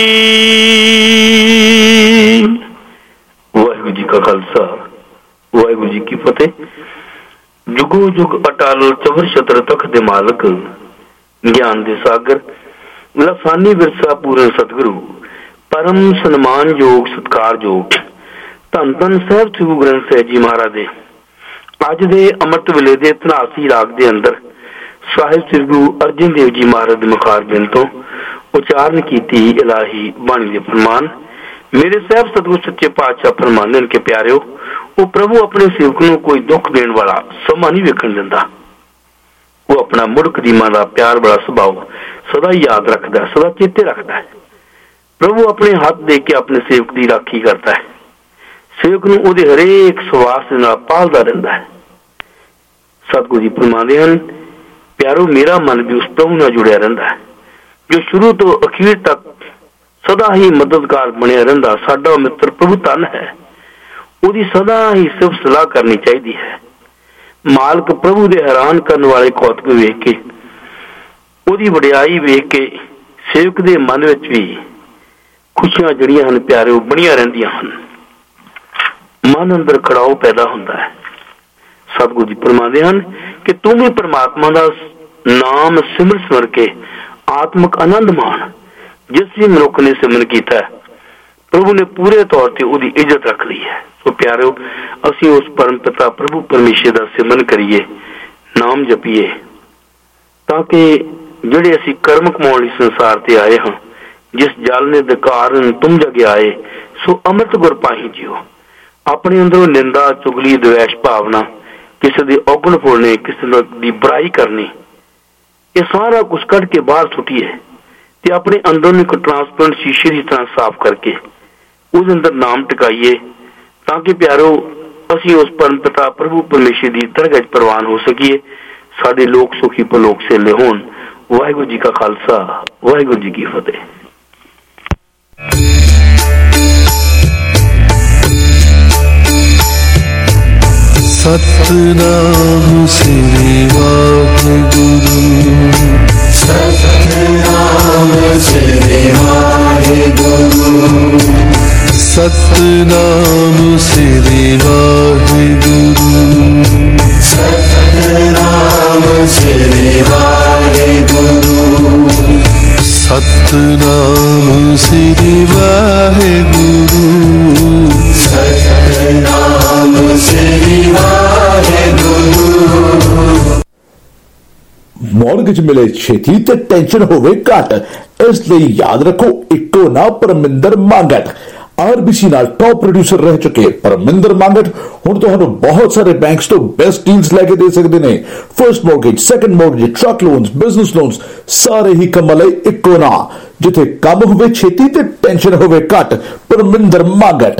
Speaker 5: वाहिगुरु जी का खालसा, वाहिगुरु जी की फतेह। जुगो जुग अटल चवर छत्र तख दे मालक, ज्ञान दे सागर लसानी विरसा पूर्ण सतगुरु, परम सन्मान योग सत्कार योग धन धन साहिब श्री गुरु ग्रंथ साहिब जी महाराज दे अज दे अमृत वेले दे धनासी राग दे अंदर साहिब श्री गुरु अर्जन देव जी महाराज दे मुखार बिन तो उचारण कीती इलाही बाणी दे फरमान। मेरे साहब सतगुरु सच्चे पातशाह फरमांदे के प्यारिओ, वो प्रभु अपने सेवक नूं कोई दुख देण वाला समा नहीं वेखण दिंदा। वो अपना मुड़ कदीमां दा प्यार बड़ा सुभाव सदा याद रखदा, सदा चेते रखदा है। प्रभु अपने हाथ दे के अपने सेवक की राखी करता है, सेवक नूं उहदे हरेक सवास दे नाल पालदा रहिंदा है। सतगुरु जी फरमांदे हन, प्यारो मेरा मन भी उस प्रभु नाल जुड़िया रहिंदा है जो शुरू तो अखीर तक सदा ही मददगार बनिया रहिंदा। साडा मित्र प्रभु धन है, उहदी सदा ही सिफ सलाह करनी चाहिदी है। मालक प्रभु दे हैरान करने वाले कौतक वेख के, उहदी वडियाई वेख के सेवक दे मन विच भी खुशियां जड़ियां हन प्यारे बणिया रहिंदियां हन, मन अंदर खड़ाओ पैदा हुंदा है। सतगुरु जी फरमांदे हन कि तू भी परमात्मा दा नाम सिमर सिमर के आत्मक आनंद मान। जिस भी मनुख ने सिमरन कीता है प्रभु ने पूरे तौर पर उसकी इज्जत रख ली है। तो प्यारो असीं उस परम पिता प्रभु परमेश्वर का सिमरन करिए, नाम जपीए, ताकि जिहड़े असीं कर्म कमाउण लई संसार ते आए हां, जिस जल ने दकारण तुम जगे आए सो अमृत गुर पाही जियो। अपने अंदरों निंदा चुगली द्वेष भावना, किसी दे औगण फुलने, किसी दी बुराई करनी, ये सारा कुछ कढ़ के बाहर सुटिए ते अपने अंदर एक ट्रांसपेरेंट शीशे की तरह साफ करके उस अंदर नाम टिकाइए, ताकि प्यारो असीं उस परम पिता प्रभु परमेश्वर की दरगाह प्रवान हो सकीए, साडे लोक सुखी परलोक सेले होण। वाहिगुरू जी का खालसा, वाहिगुरू जी की फतेह।
Speaker 4: सतनाम श्री वाहिगुरु, सतनाम श्री वाहिगुरु। सतनाम श्री वाहिगुरु सतनाम श्री वाहिगुरु सतनाम श्री वाहिगुरु सतनाम श्री वाहिगुरु।
Speaker 8: ਮੌਰਗੇਜ ਮਿਲੇ ਛੇਤੀ ਤੇ ਟੈਨਸ਼ਨ ਹੋਵੇ ਘੱਟ, ਇਸ ਲਈ ਯਾਦ ਰੱਖੋ ਇੱਕੋ ਨਾ ਪਰਮਿੰਦਰ ਮੰਗਟ। ਆਰਬੀਸੀ ਨਾਲ ਟੌਪ ਪ੍ਰੋਡਿਊਸਰ ਰਹਿ ਚੁੱਕੇ ਪਰਮਿੰਦਰ ਮੰਗਟ ਹੁਣ ਤੁਹਾਨੂੰ ਬਹੁਤ ਸਾਰੇ ਬੈਂਕਸ ਤੋਂ ਬੈਸਟ ਡੀਲਸ ਲੈ ਕੇ ਦੇ ਸਕਦੇ ਨੇ। First mortgage, second mortgage, truck loans, business loans, ਸਾਰੇ ਹੀ ਕੰਮਾਂ ਲਈ ਇੱਕੋ ਨਾ। ਜਿੱਥੇ ਕੰਮ ਹੋਵੇ ਛੇਤੀ ਤੇ ਟੈਨਸ਼ਨ ਹੋਵੇ ਘੱਟ, ਪਰਮਿੰਦਰ ਮੰਗਟ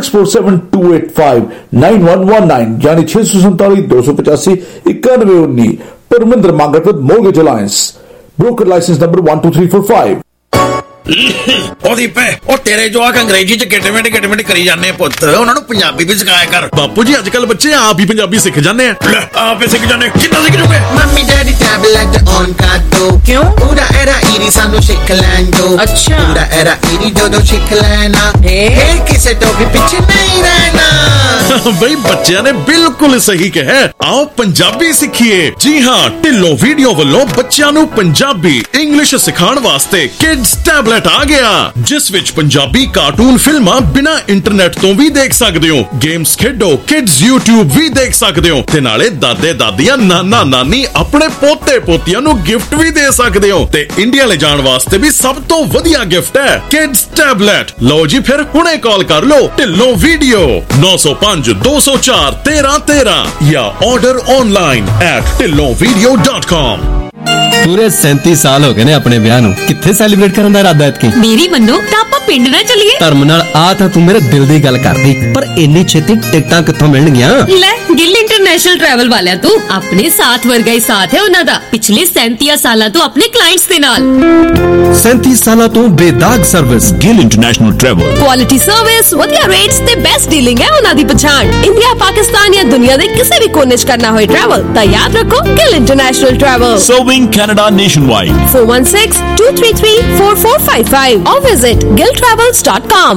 Speaker 8: 6472859119 ਯਾਨੀ 647-285-9119। Parminder Mangat with Mortgage Alliance. Broker license number 12345.
Speaker 10: ਉਹਦੀ ਪੈ ਉਹ ਤੇਰੇ ਜਵਾਕ ਅੰਗਰੇਜ਼ੀ ਚ ਗਿਟਮਿਟ ਕਰੀ ਜਾਂਦੇ ਪੁੱਤ, ਉਹਨਾਂ ਨੂੰ ਪੰਜਾਬੀ ਵੀ ਸਿਖਾਇਆ ਕਰ।
Speaker 13: ਬਾਪੂ ਜੀ ਅੱਜ ਕੱਲ ਬੱਚੇ ਆਪ ਹੀ ਪੰਜਾਬੀ ਸਿੱਖ ਜਾਂਦੇ ਆ।
Speaker 10: ਆਪ ਹੀ ਸਿੱਖ ਜਾਂਦੇ, ਕਿੰਨਾ ਸਿੱਖ ਜੂਗੇ?
Speaker 12: ਮੰਮੀ ਡੈਡੀ ਟੈਬਲੇਟ ਔਨ ਕਰ ਦੋ, ਕਿਉਂ? ਉਹਦਾ ਐਰਾ ਈਰੀ ਸਾਨੂੰ ਸਿੱਖ ਲੈਣ ਦੋ। ਅੱਛਾ, ਉਹਦਾ ਐਰਾ ਈਰੀ ਦੋ ਸਿੱਖ ਲੈਣਾ, ਫੇਰ ਕਿਸੇ ਤੋਂ ਵੀ ਪਿੱਛੇ ਨਹੀਂ ਰਹਿਣਾ।
Speaker 13: ਬਈ ਬੱਚਿਆਂ ਨੇ ਬਿਲਕੁਲ ਸਹੀ ਕਿਹਾ, ਆਓ ਪੰਜਾਬੀ ਸਿੱਖੀਏ। ਜੀ ਹਾਂ, ਢਿੱਲੋਂ ਵੀਡੀਓ ਵੱਲੋਂ ਬੱਚਿਆਂ ਨੂੰ ਪੰਜਾਬੀ ਇੰਗਲਿਸ਼ ਸਿਖਾਉਣ ਵਾਸਤੇ ਕਿਡਸ ਟੈਬਲੇਟ ਆ ਗਿਆ, ਜਿਸ ਵਿੱਚ ਪੰਜਾਬੀ ਕਾਰਟੂਨ ਫਿਲਮਾਂ ਬਿਨਾਂ ਇੰਟਰਨੈਟ ਤੋਂ ਵੀ ਦੇਖ ਸਕਦੇ ਹੋ, ਗੇਮਸ ਖੇਡੋ, ਕਿਡਸ YouTube ਵੀ ਦੇਖ ਸਕਦੇ ਹੋ ਤੇ ਨਾਲੇ ਦਾਦੇ ਦਾਦੀਆਂ, ਨਾਨਾ ਨਾਨੀ ਆਪਣੇ ਪੋਤੇ ਪੋਤੀਆਂ ਨੂੰ ਗਿਫਟ ਵੀ ਦੇ ਸਕਦੇ ਹੋ ਤੇ ਇੰਡੀਆ ਲੈ ਜਾਣ ਵਾਸਤੇ ਵੀ ਸਭ ਤੋਂ ਵਧੀਆ ਗਿਫਟ ਹੈ ਕਿਡਸ ਟੈਬਲੇਟ। ਲਓ ਜੀ ਫਿਰ ਹੁਣੇ ਕਾਲ ਕਰ ਲਓ ਢਿੱਲੋਂ ਵੀਡੀਓ 905-204-1313 ਜਾਂ ਆਰਡਰ ਆਨਲਾਈਨ @dhillonvideo.com।
Speaker 11: ਪੂਰੇ 37 ਸਾਲ ਹੋ ਗਏ ਨੇ ਆਪਣੇ ਵਿਆਹ ਨੂੰ, ਕਿੱਥੇ ਸੈਲੀਬ੍ਰੇਟ ਕਰਨ ਦਾ ਇਰਾਦਾ ਐਤਕੀ?
Speaker 24: ਮੇਰੀ ਮੰਨੋ ਤਾਂ ਆਪਾਂ ਪਿੰਡ ਨਾ ਚੱਲੀਏ।
Speaker 11: ਧਰਮ ਨਾਲ ਆ ਤਾਂ ਤੂੰ ਮੇਰੇ ਦਿਲ ਦੀ ਗੱਲ ਕਰਦੀ, ਪਰ ਇੰਨੀ ਛੇਤੀ ਟਿਕਟਾਂ ਕਿੱਥੋਂ ਮਿਲਣਗੀਆਂ?
Speaker 24: ਲੈ ਗਿੱਲ ਇੰਟਰਨੈਸ਼ਨਲ ਟਰੈਵਲ ਵਾਲਿਆਂ ਤੋਂ, ਆਪਣੇ ਸਾਥ ਵਰਗਾ ਹੀ ਸਾਥ ਹੈ ਉਹਨਾਂ ਦਾ ਪਿਛਲੇ 37 ਸਾਲਾਂ ਤੋਂ ਆਪਣੇ ਕਲਾਇੰਟਸ ਦੇ ਨਾਲ।
Speaker 11: 37 ਸਾਲਾਂ ਤੋਂ ਬੇਦਾਗ service, Gill international travel.
Speaker 24: Quality service, ਵਧੀਆ ਰੇਟਸ ਤੇ ਬੈਸਟ ਡੀਲਿੰਗ ਹੈ ਉਹਨਾਂ ਦੀ ਪਛਾਣ। ਇੰਡੀਆ, ਪਾਕਿਸਤਾਨ ਜਾਂ ਦੁਨੀਆ ਦੇ ਕਿਸੇ ਵੀ ਕੋਨੇ 'ਚ ਕਰਨਾ ਹੋਏ ਟਰੈਵਲ ਤਾਂ ਯਾਦ ਰੱਖੋ Gill international travel.
Speaker 2: Serving Canada nationwide.
Speaker 24: 416-233-4455 or visit gilltravels.com.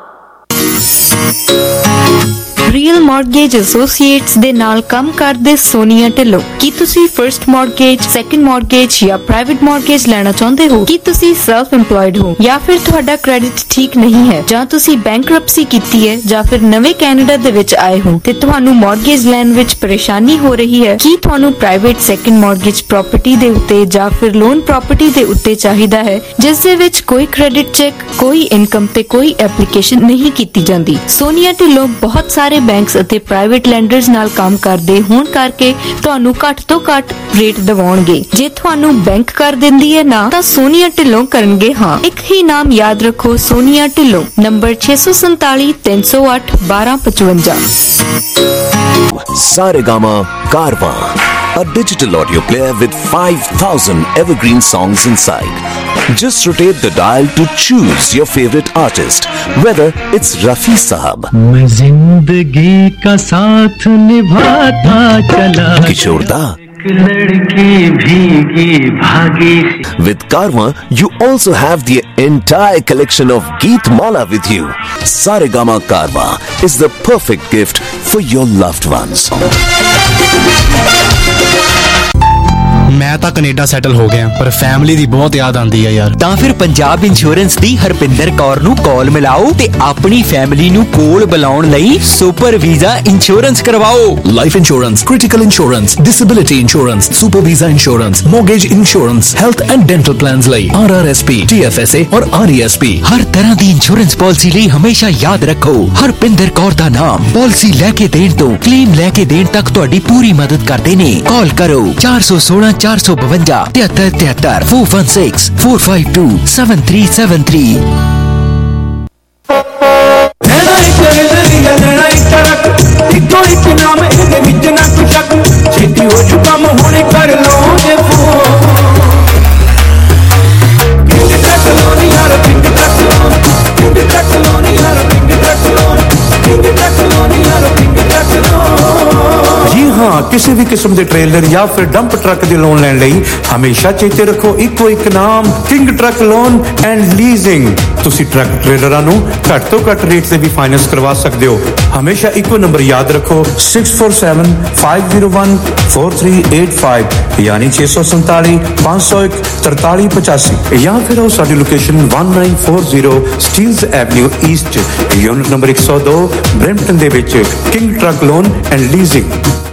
Speaker 25: Real Mortgage Associates ਦੇ ਨਾਲ ਕੰਮ ਕਰਦੇ ਸੋਨੀਆ ਢਿੱਲੋਂ। ਕੀ ਤੁਸੀਂ ਫਰਸਟ ਮਾਰਗੇਜ, ਸੈਕੰਡ ਮਾਰਗੇਜ ਜਾਂ ਪ੍ਰਾਈਵੇਟ ਮਾਰਗੇਜ ਲੈਣਾ ਚਾਹੁੰਦੇ ਹੋ? ਕੀ ਤੁਸੀਂ ਸੈਲਫ ਇੰਪਲੋਇਡ ਹੋ ਜਾਂ ਫਿਰ ਤੁਹਾਡਾ ਕ੍ਰੈਡਿਟ ਠੀਕ ਨਹੀਂ ਹੈ ਜਾਂ ਤੁਸੀਂ ਬੈਂਕਰਪਸੀ ਕੀਤੀ ਹੈ ਜਾਂ ਫਿਰ ਨਵੇਂ ਕੈਨੇਡਾ ਦੇ ਵਿੱਚ ਆਏ ਹੋ ਤੇ ਤੁਹਾਨੂੰ ਮਾਰਗੇਜ ਲੈਣ ਵਿੱਚ ਪਰੇਸ਼ਾਨੀ ਹੋ ਰਹੀ ਹੈ? ਕੀ ਤੁਹਾਨੂੰ ਪ੍ਰਾਈਵੇਟ ਸੈਕੰਡ ਮਾਰਗੇਜ ਪ੍ਰਾਪਰਟੀ ਦੇ ਉੱਤੇ ਜਾਂ ਫਿਰ ਲੋਨ ਪ੍ਰਾਪਰਟੀ ਦੇ ਉੱਤੇ ਚਾਹੀਦਾ ਹੈ ਜਿਸ ਦੇ ਵਿੱਚ ਕੋਈ ਕ੍ਰੈਡਿਟ ਚੈੱਕ, ਕੋਈ ਇਨਕਮ ਤੇ ਕੋਈ ਐਪਲੀਕੇਸ਼ਨ ਨਹੀਂ ਕੀਤੀ ਜਾਂਦੀ? ਸੋਨੀਆ ਢਿੱਲੋਂ ਬਹੁਤ ਸਾਰੇ ਬੈਂਕਸ ਅਤੇ ਪ੍ਰਾਈਵੇਟ ਲੈਂਡਰਸ ਨਾਲ ਕੰਮ ਕਰਦੇ ਹੋਣ ਕਰਕੇ ਤੁਹਾਨੂੰ ਘੱਟ ਤੋਂ ਘੱਟ ਰੇਟ ਦਿਵਾਉਣਗੇ। ਜੇ ਤੁਹਾਨੂੰ ਬੈਂਕ ਕਰ ਦਿੰਦੀ ਹੈ ਨਾ ਤਾਂ ਸੋਨੀਆ ਢਿੱਲੋਂ ਕਰਨਗੇ ਹਾਂ। ਇੱਕ ਹੀ ਨਾਮ ਯਾਦ ਰੱਖੋ, Sonia Dhillon. Number 647-308-1255।
Speaker 2: Saregama Karwa, a digital audio player with 5,000 evergreen songs inside. Just rotate the dial to choose your favorite artist, whether it's Rafi Sahab,
Speaker 6: मैं जिंदगी का साथ निभाता चला,
Speaker 2: Kishore Da,
Speaker 6: लड़की भीगी भागी।
Speaker 2: With Karwa, you also have the entire collection of Geet Mala with you. Saregama Karwa is the perfect gift for your loved ones.
Speaker 26: ਮੈਂ ਤਾਂ ਕੈਨੇਡਾ ਸੈਟਲ ਹੋ ਗਿਆ, ਪਰ ਫੈਮਿਲੀ ਦੀ ਬਹੁਤ ਯਾਦ ਆਉਂਦੀ ਹੈ ਯਾਰ।
Speaker 27: ਤਾਂ ਫਿਰ ਪੰਜਾਬ ਇੰਸ਼ੋਰੈਂਸ ਦੀ ਹਰਪਿੰਦਰ ਕੌਰ ਨੂੰ ਕਾਲ ਮਿਲਾਓ ਤੇ ਆਪਣੀ ਫੈਮਿਲੀ ਨੂੰ ਕੋਲ ਬੁਲਾਉਣ ਲਈ ਸੁਪਰ ਵੀਜ਼ਾ ਇੰਸ਼ੋਰੈਂਸ ਕਰਵਾਓ।
Speaker 2: Life insurance, critical insurance, disability insurance, super visa insurance, mortgage insurance, health and dental plans ਲਈ RRSP, TFSA और RESP।
Speaker 27: ਹਰ ਤਰ੍ਹਾਂ ਦੀ ਇੰਸ਼ੋਰੈਂਸ ਪਾਲਿਸੀ ਲਈ ਹਮੇਸ਼ਾ ਯਾਦ ਰੱਖੋ ਹਰਪਿੰਦਰ ਕੌਰ ਦਾ ਨਾਮ। ਪਾਲਿਸੀ ਲੈ ਕੇ ਦੇਣ ਤੋਂ ਕਲੇਮ ਲੈ ਕੇ ਦੇਣ ਤੱਕ ਤੁਹਾਡੀ ਪੂਰੀ ਮਦਦ ਕਰਦੇ ਨੇ। ਕਾਲ ਕਰੋ 416 452 7373 416 452 7373।
Speaker 6: ਇੱਕੋ ਇੱਕ ਨਾਮ ਇਹਦੇ ਵਿੱਚ ਨਾ ਕੋਈ ਸ਼ੱਕ, ਛੇਤੀ ਹੋ ਜੂ ਕੰਮ ਹੁਣੇ ਕਰ ਲਓ ਜੇ ਫੋਨ। ਕਿੰਗ ਟਰੱਕ ਲੋਨ ਯਾਰ, King Truck Loan, King Truck Loan ਯਾਰ, King Truck Loan, King Truck Loan ਯਾਰ, ਕਿੰਗ ਟਰੱਕ ਲੋਨ। ਜੀ ਹਾਂ, ਕਿਸੇ ਵੀ ਕਿਸਮ ਦੇ ਟ੍ਰੇਲਰ ਜਾਂ ਫਿਰ ਡੰਪ ਟਰੱਕ ਦੇ ਲੋਨ ਲੈਣ ਲਈ ਹਮੇਸ਼ਾ ਚੇਤੇ ਰੱਖੋ ਇੱਕੋ ਇੱਕ ਨਾਮ, King Truck Loan and Leasing. ਤੁਸੀਂ ਟਰੱਕ ਟ੍ਰੇਲਰਾਂ ਨੂੰ ਘੱਟ ਤੋਂ ਘੱਟ ਰੇਟ ਤੇ ਵੀ ਫਾਈਨੈਂਸ ਕਰਵਾ ਸਕਦੇ ਹੋ। ਹਮੇਸ਼ਾ ਇੱਕੋ ਨੰਬਰ ਯਾਦ ਰੱਖੋ 6475014385 ਯਾਨੀ 647 501 4385 ਜਾਂ ਫਿਰ ਆਓ ਸਾਡੀ location 1940 Steeles Avenue East unit number 102 Brampton ਦੇ ਵਿੱਚ King Truck Loan and Leasing.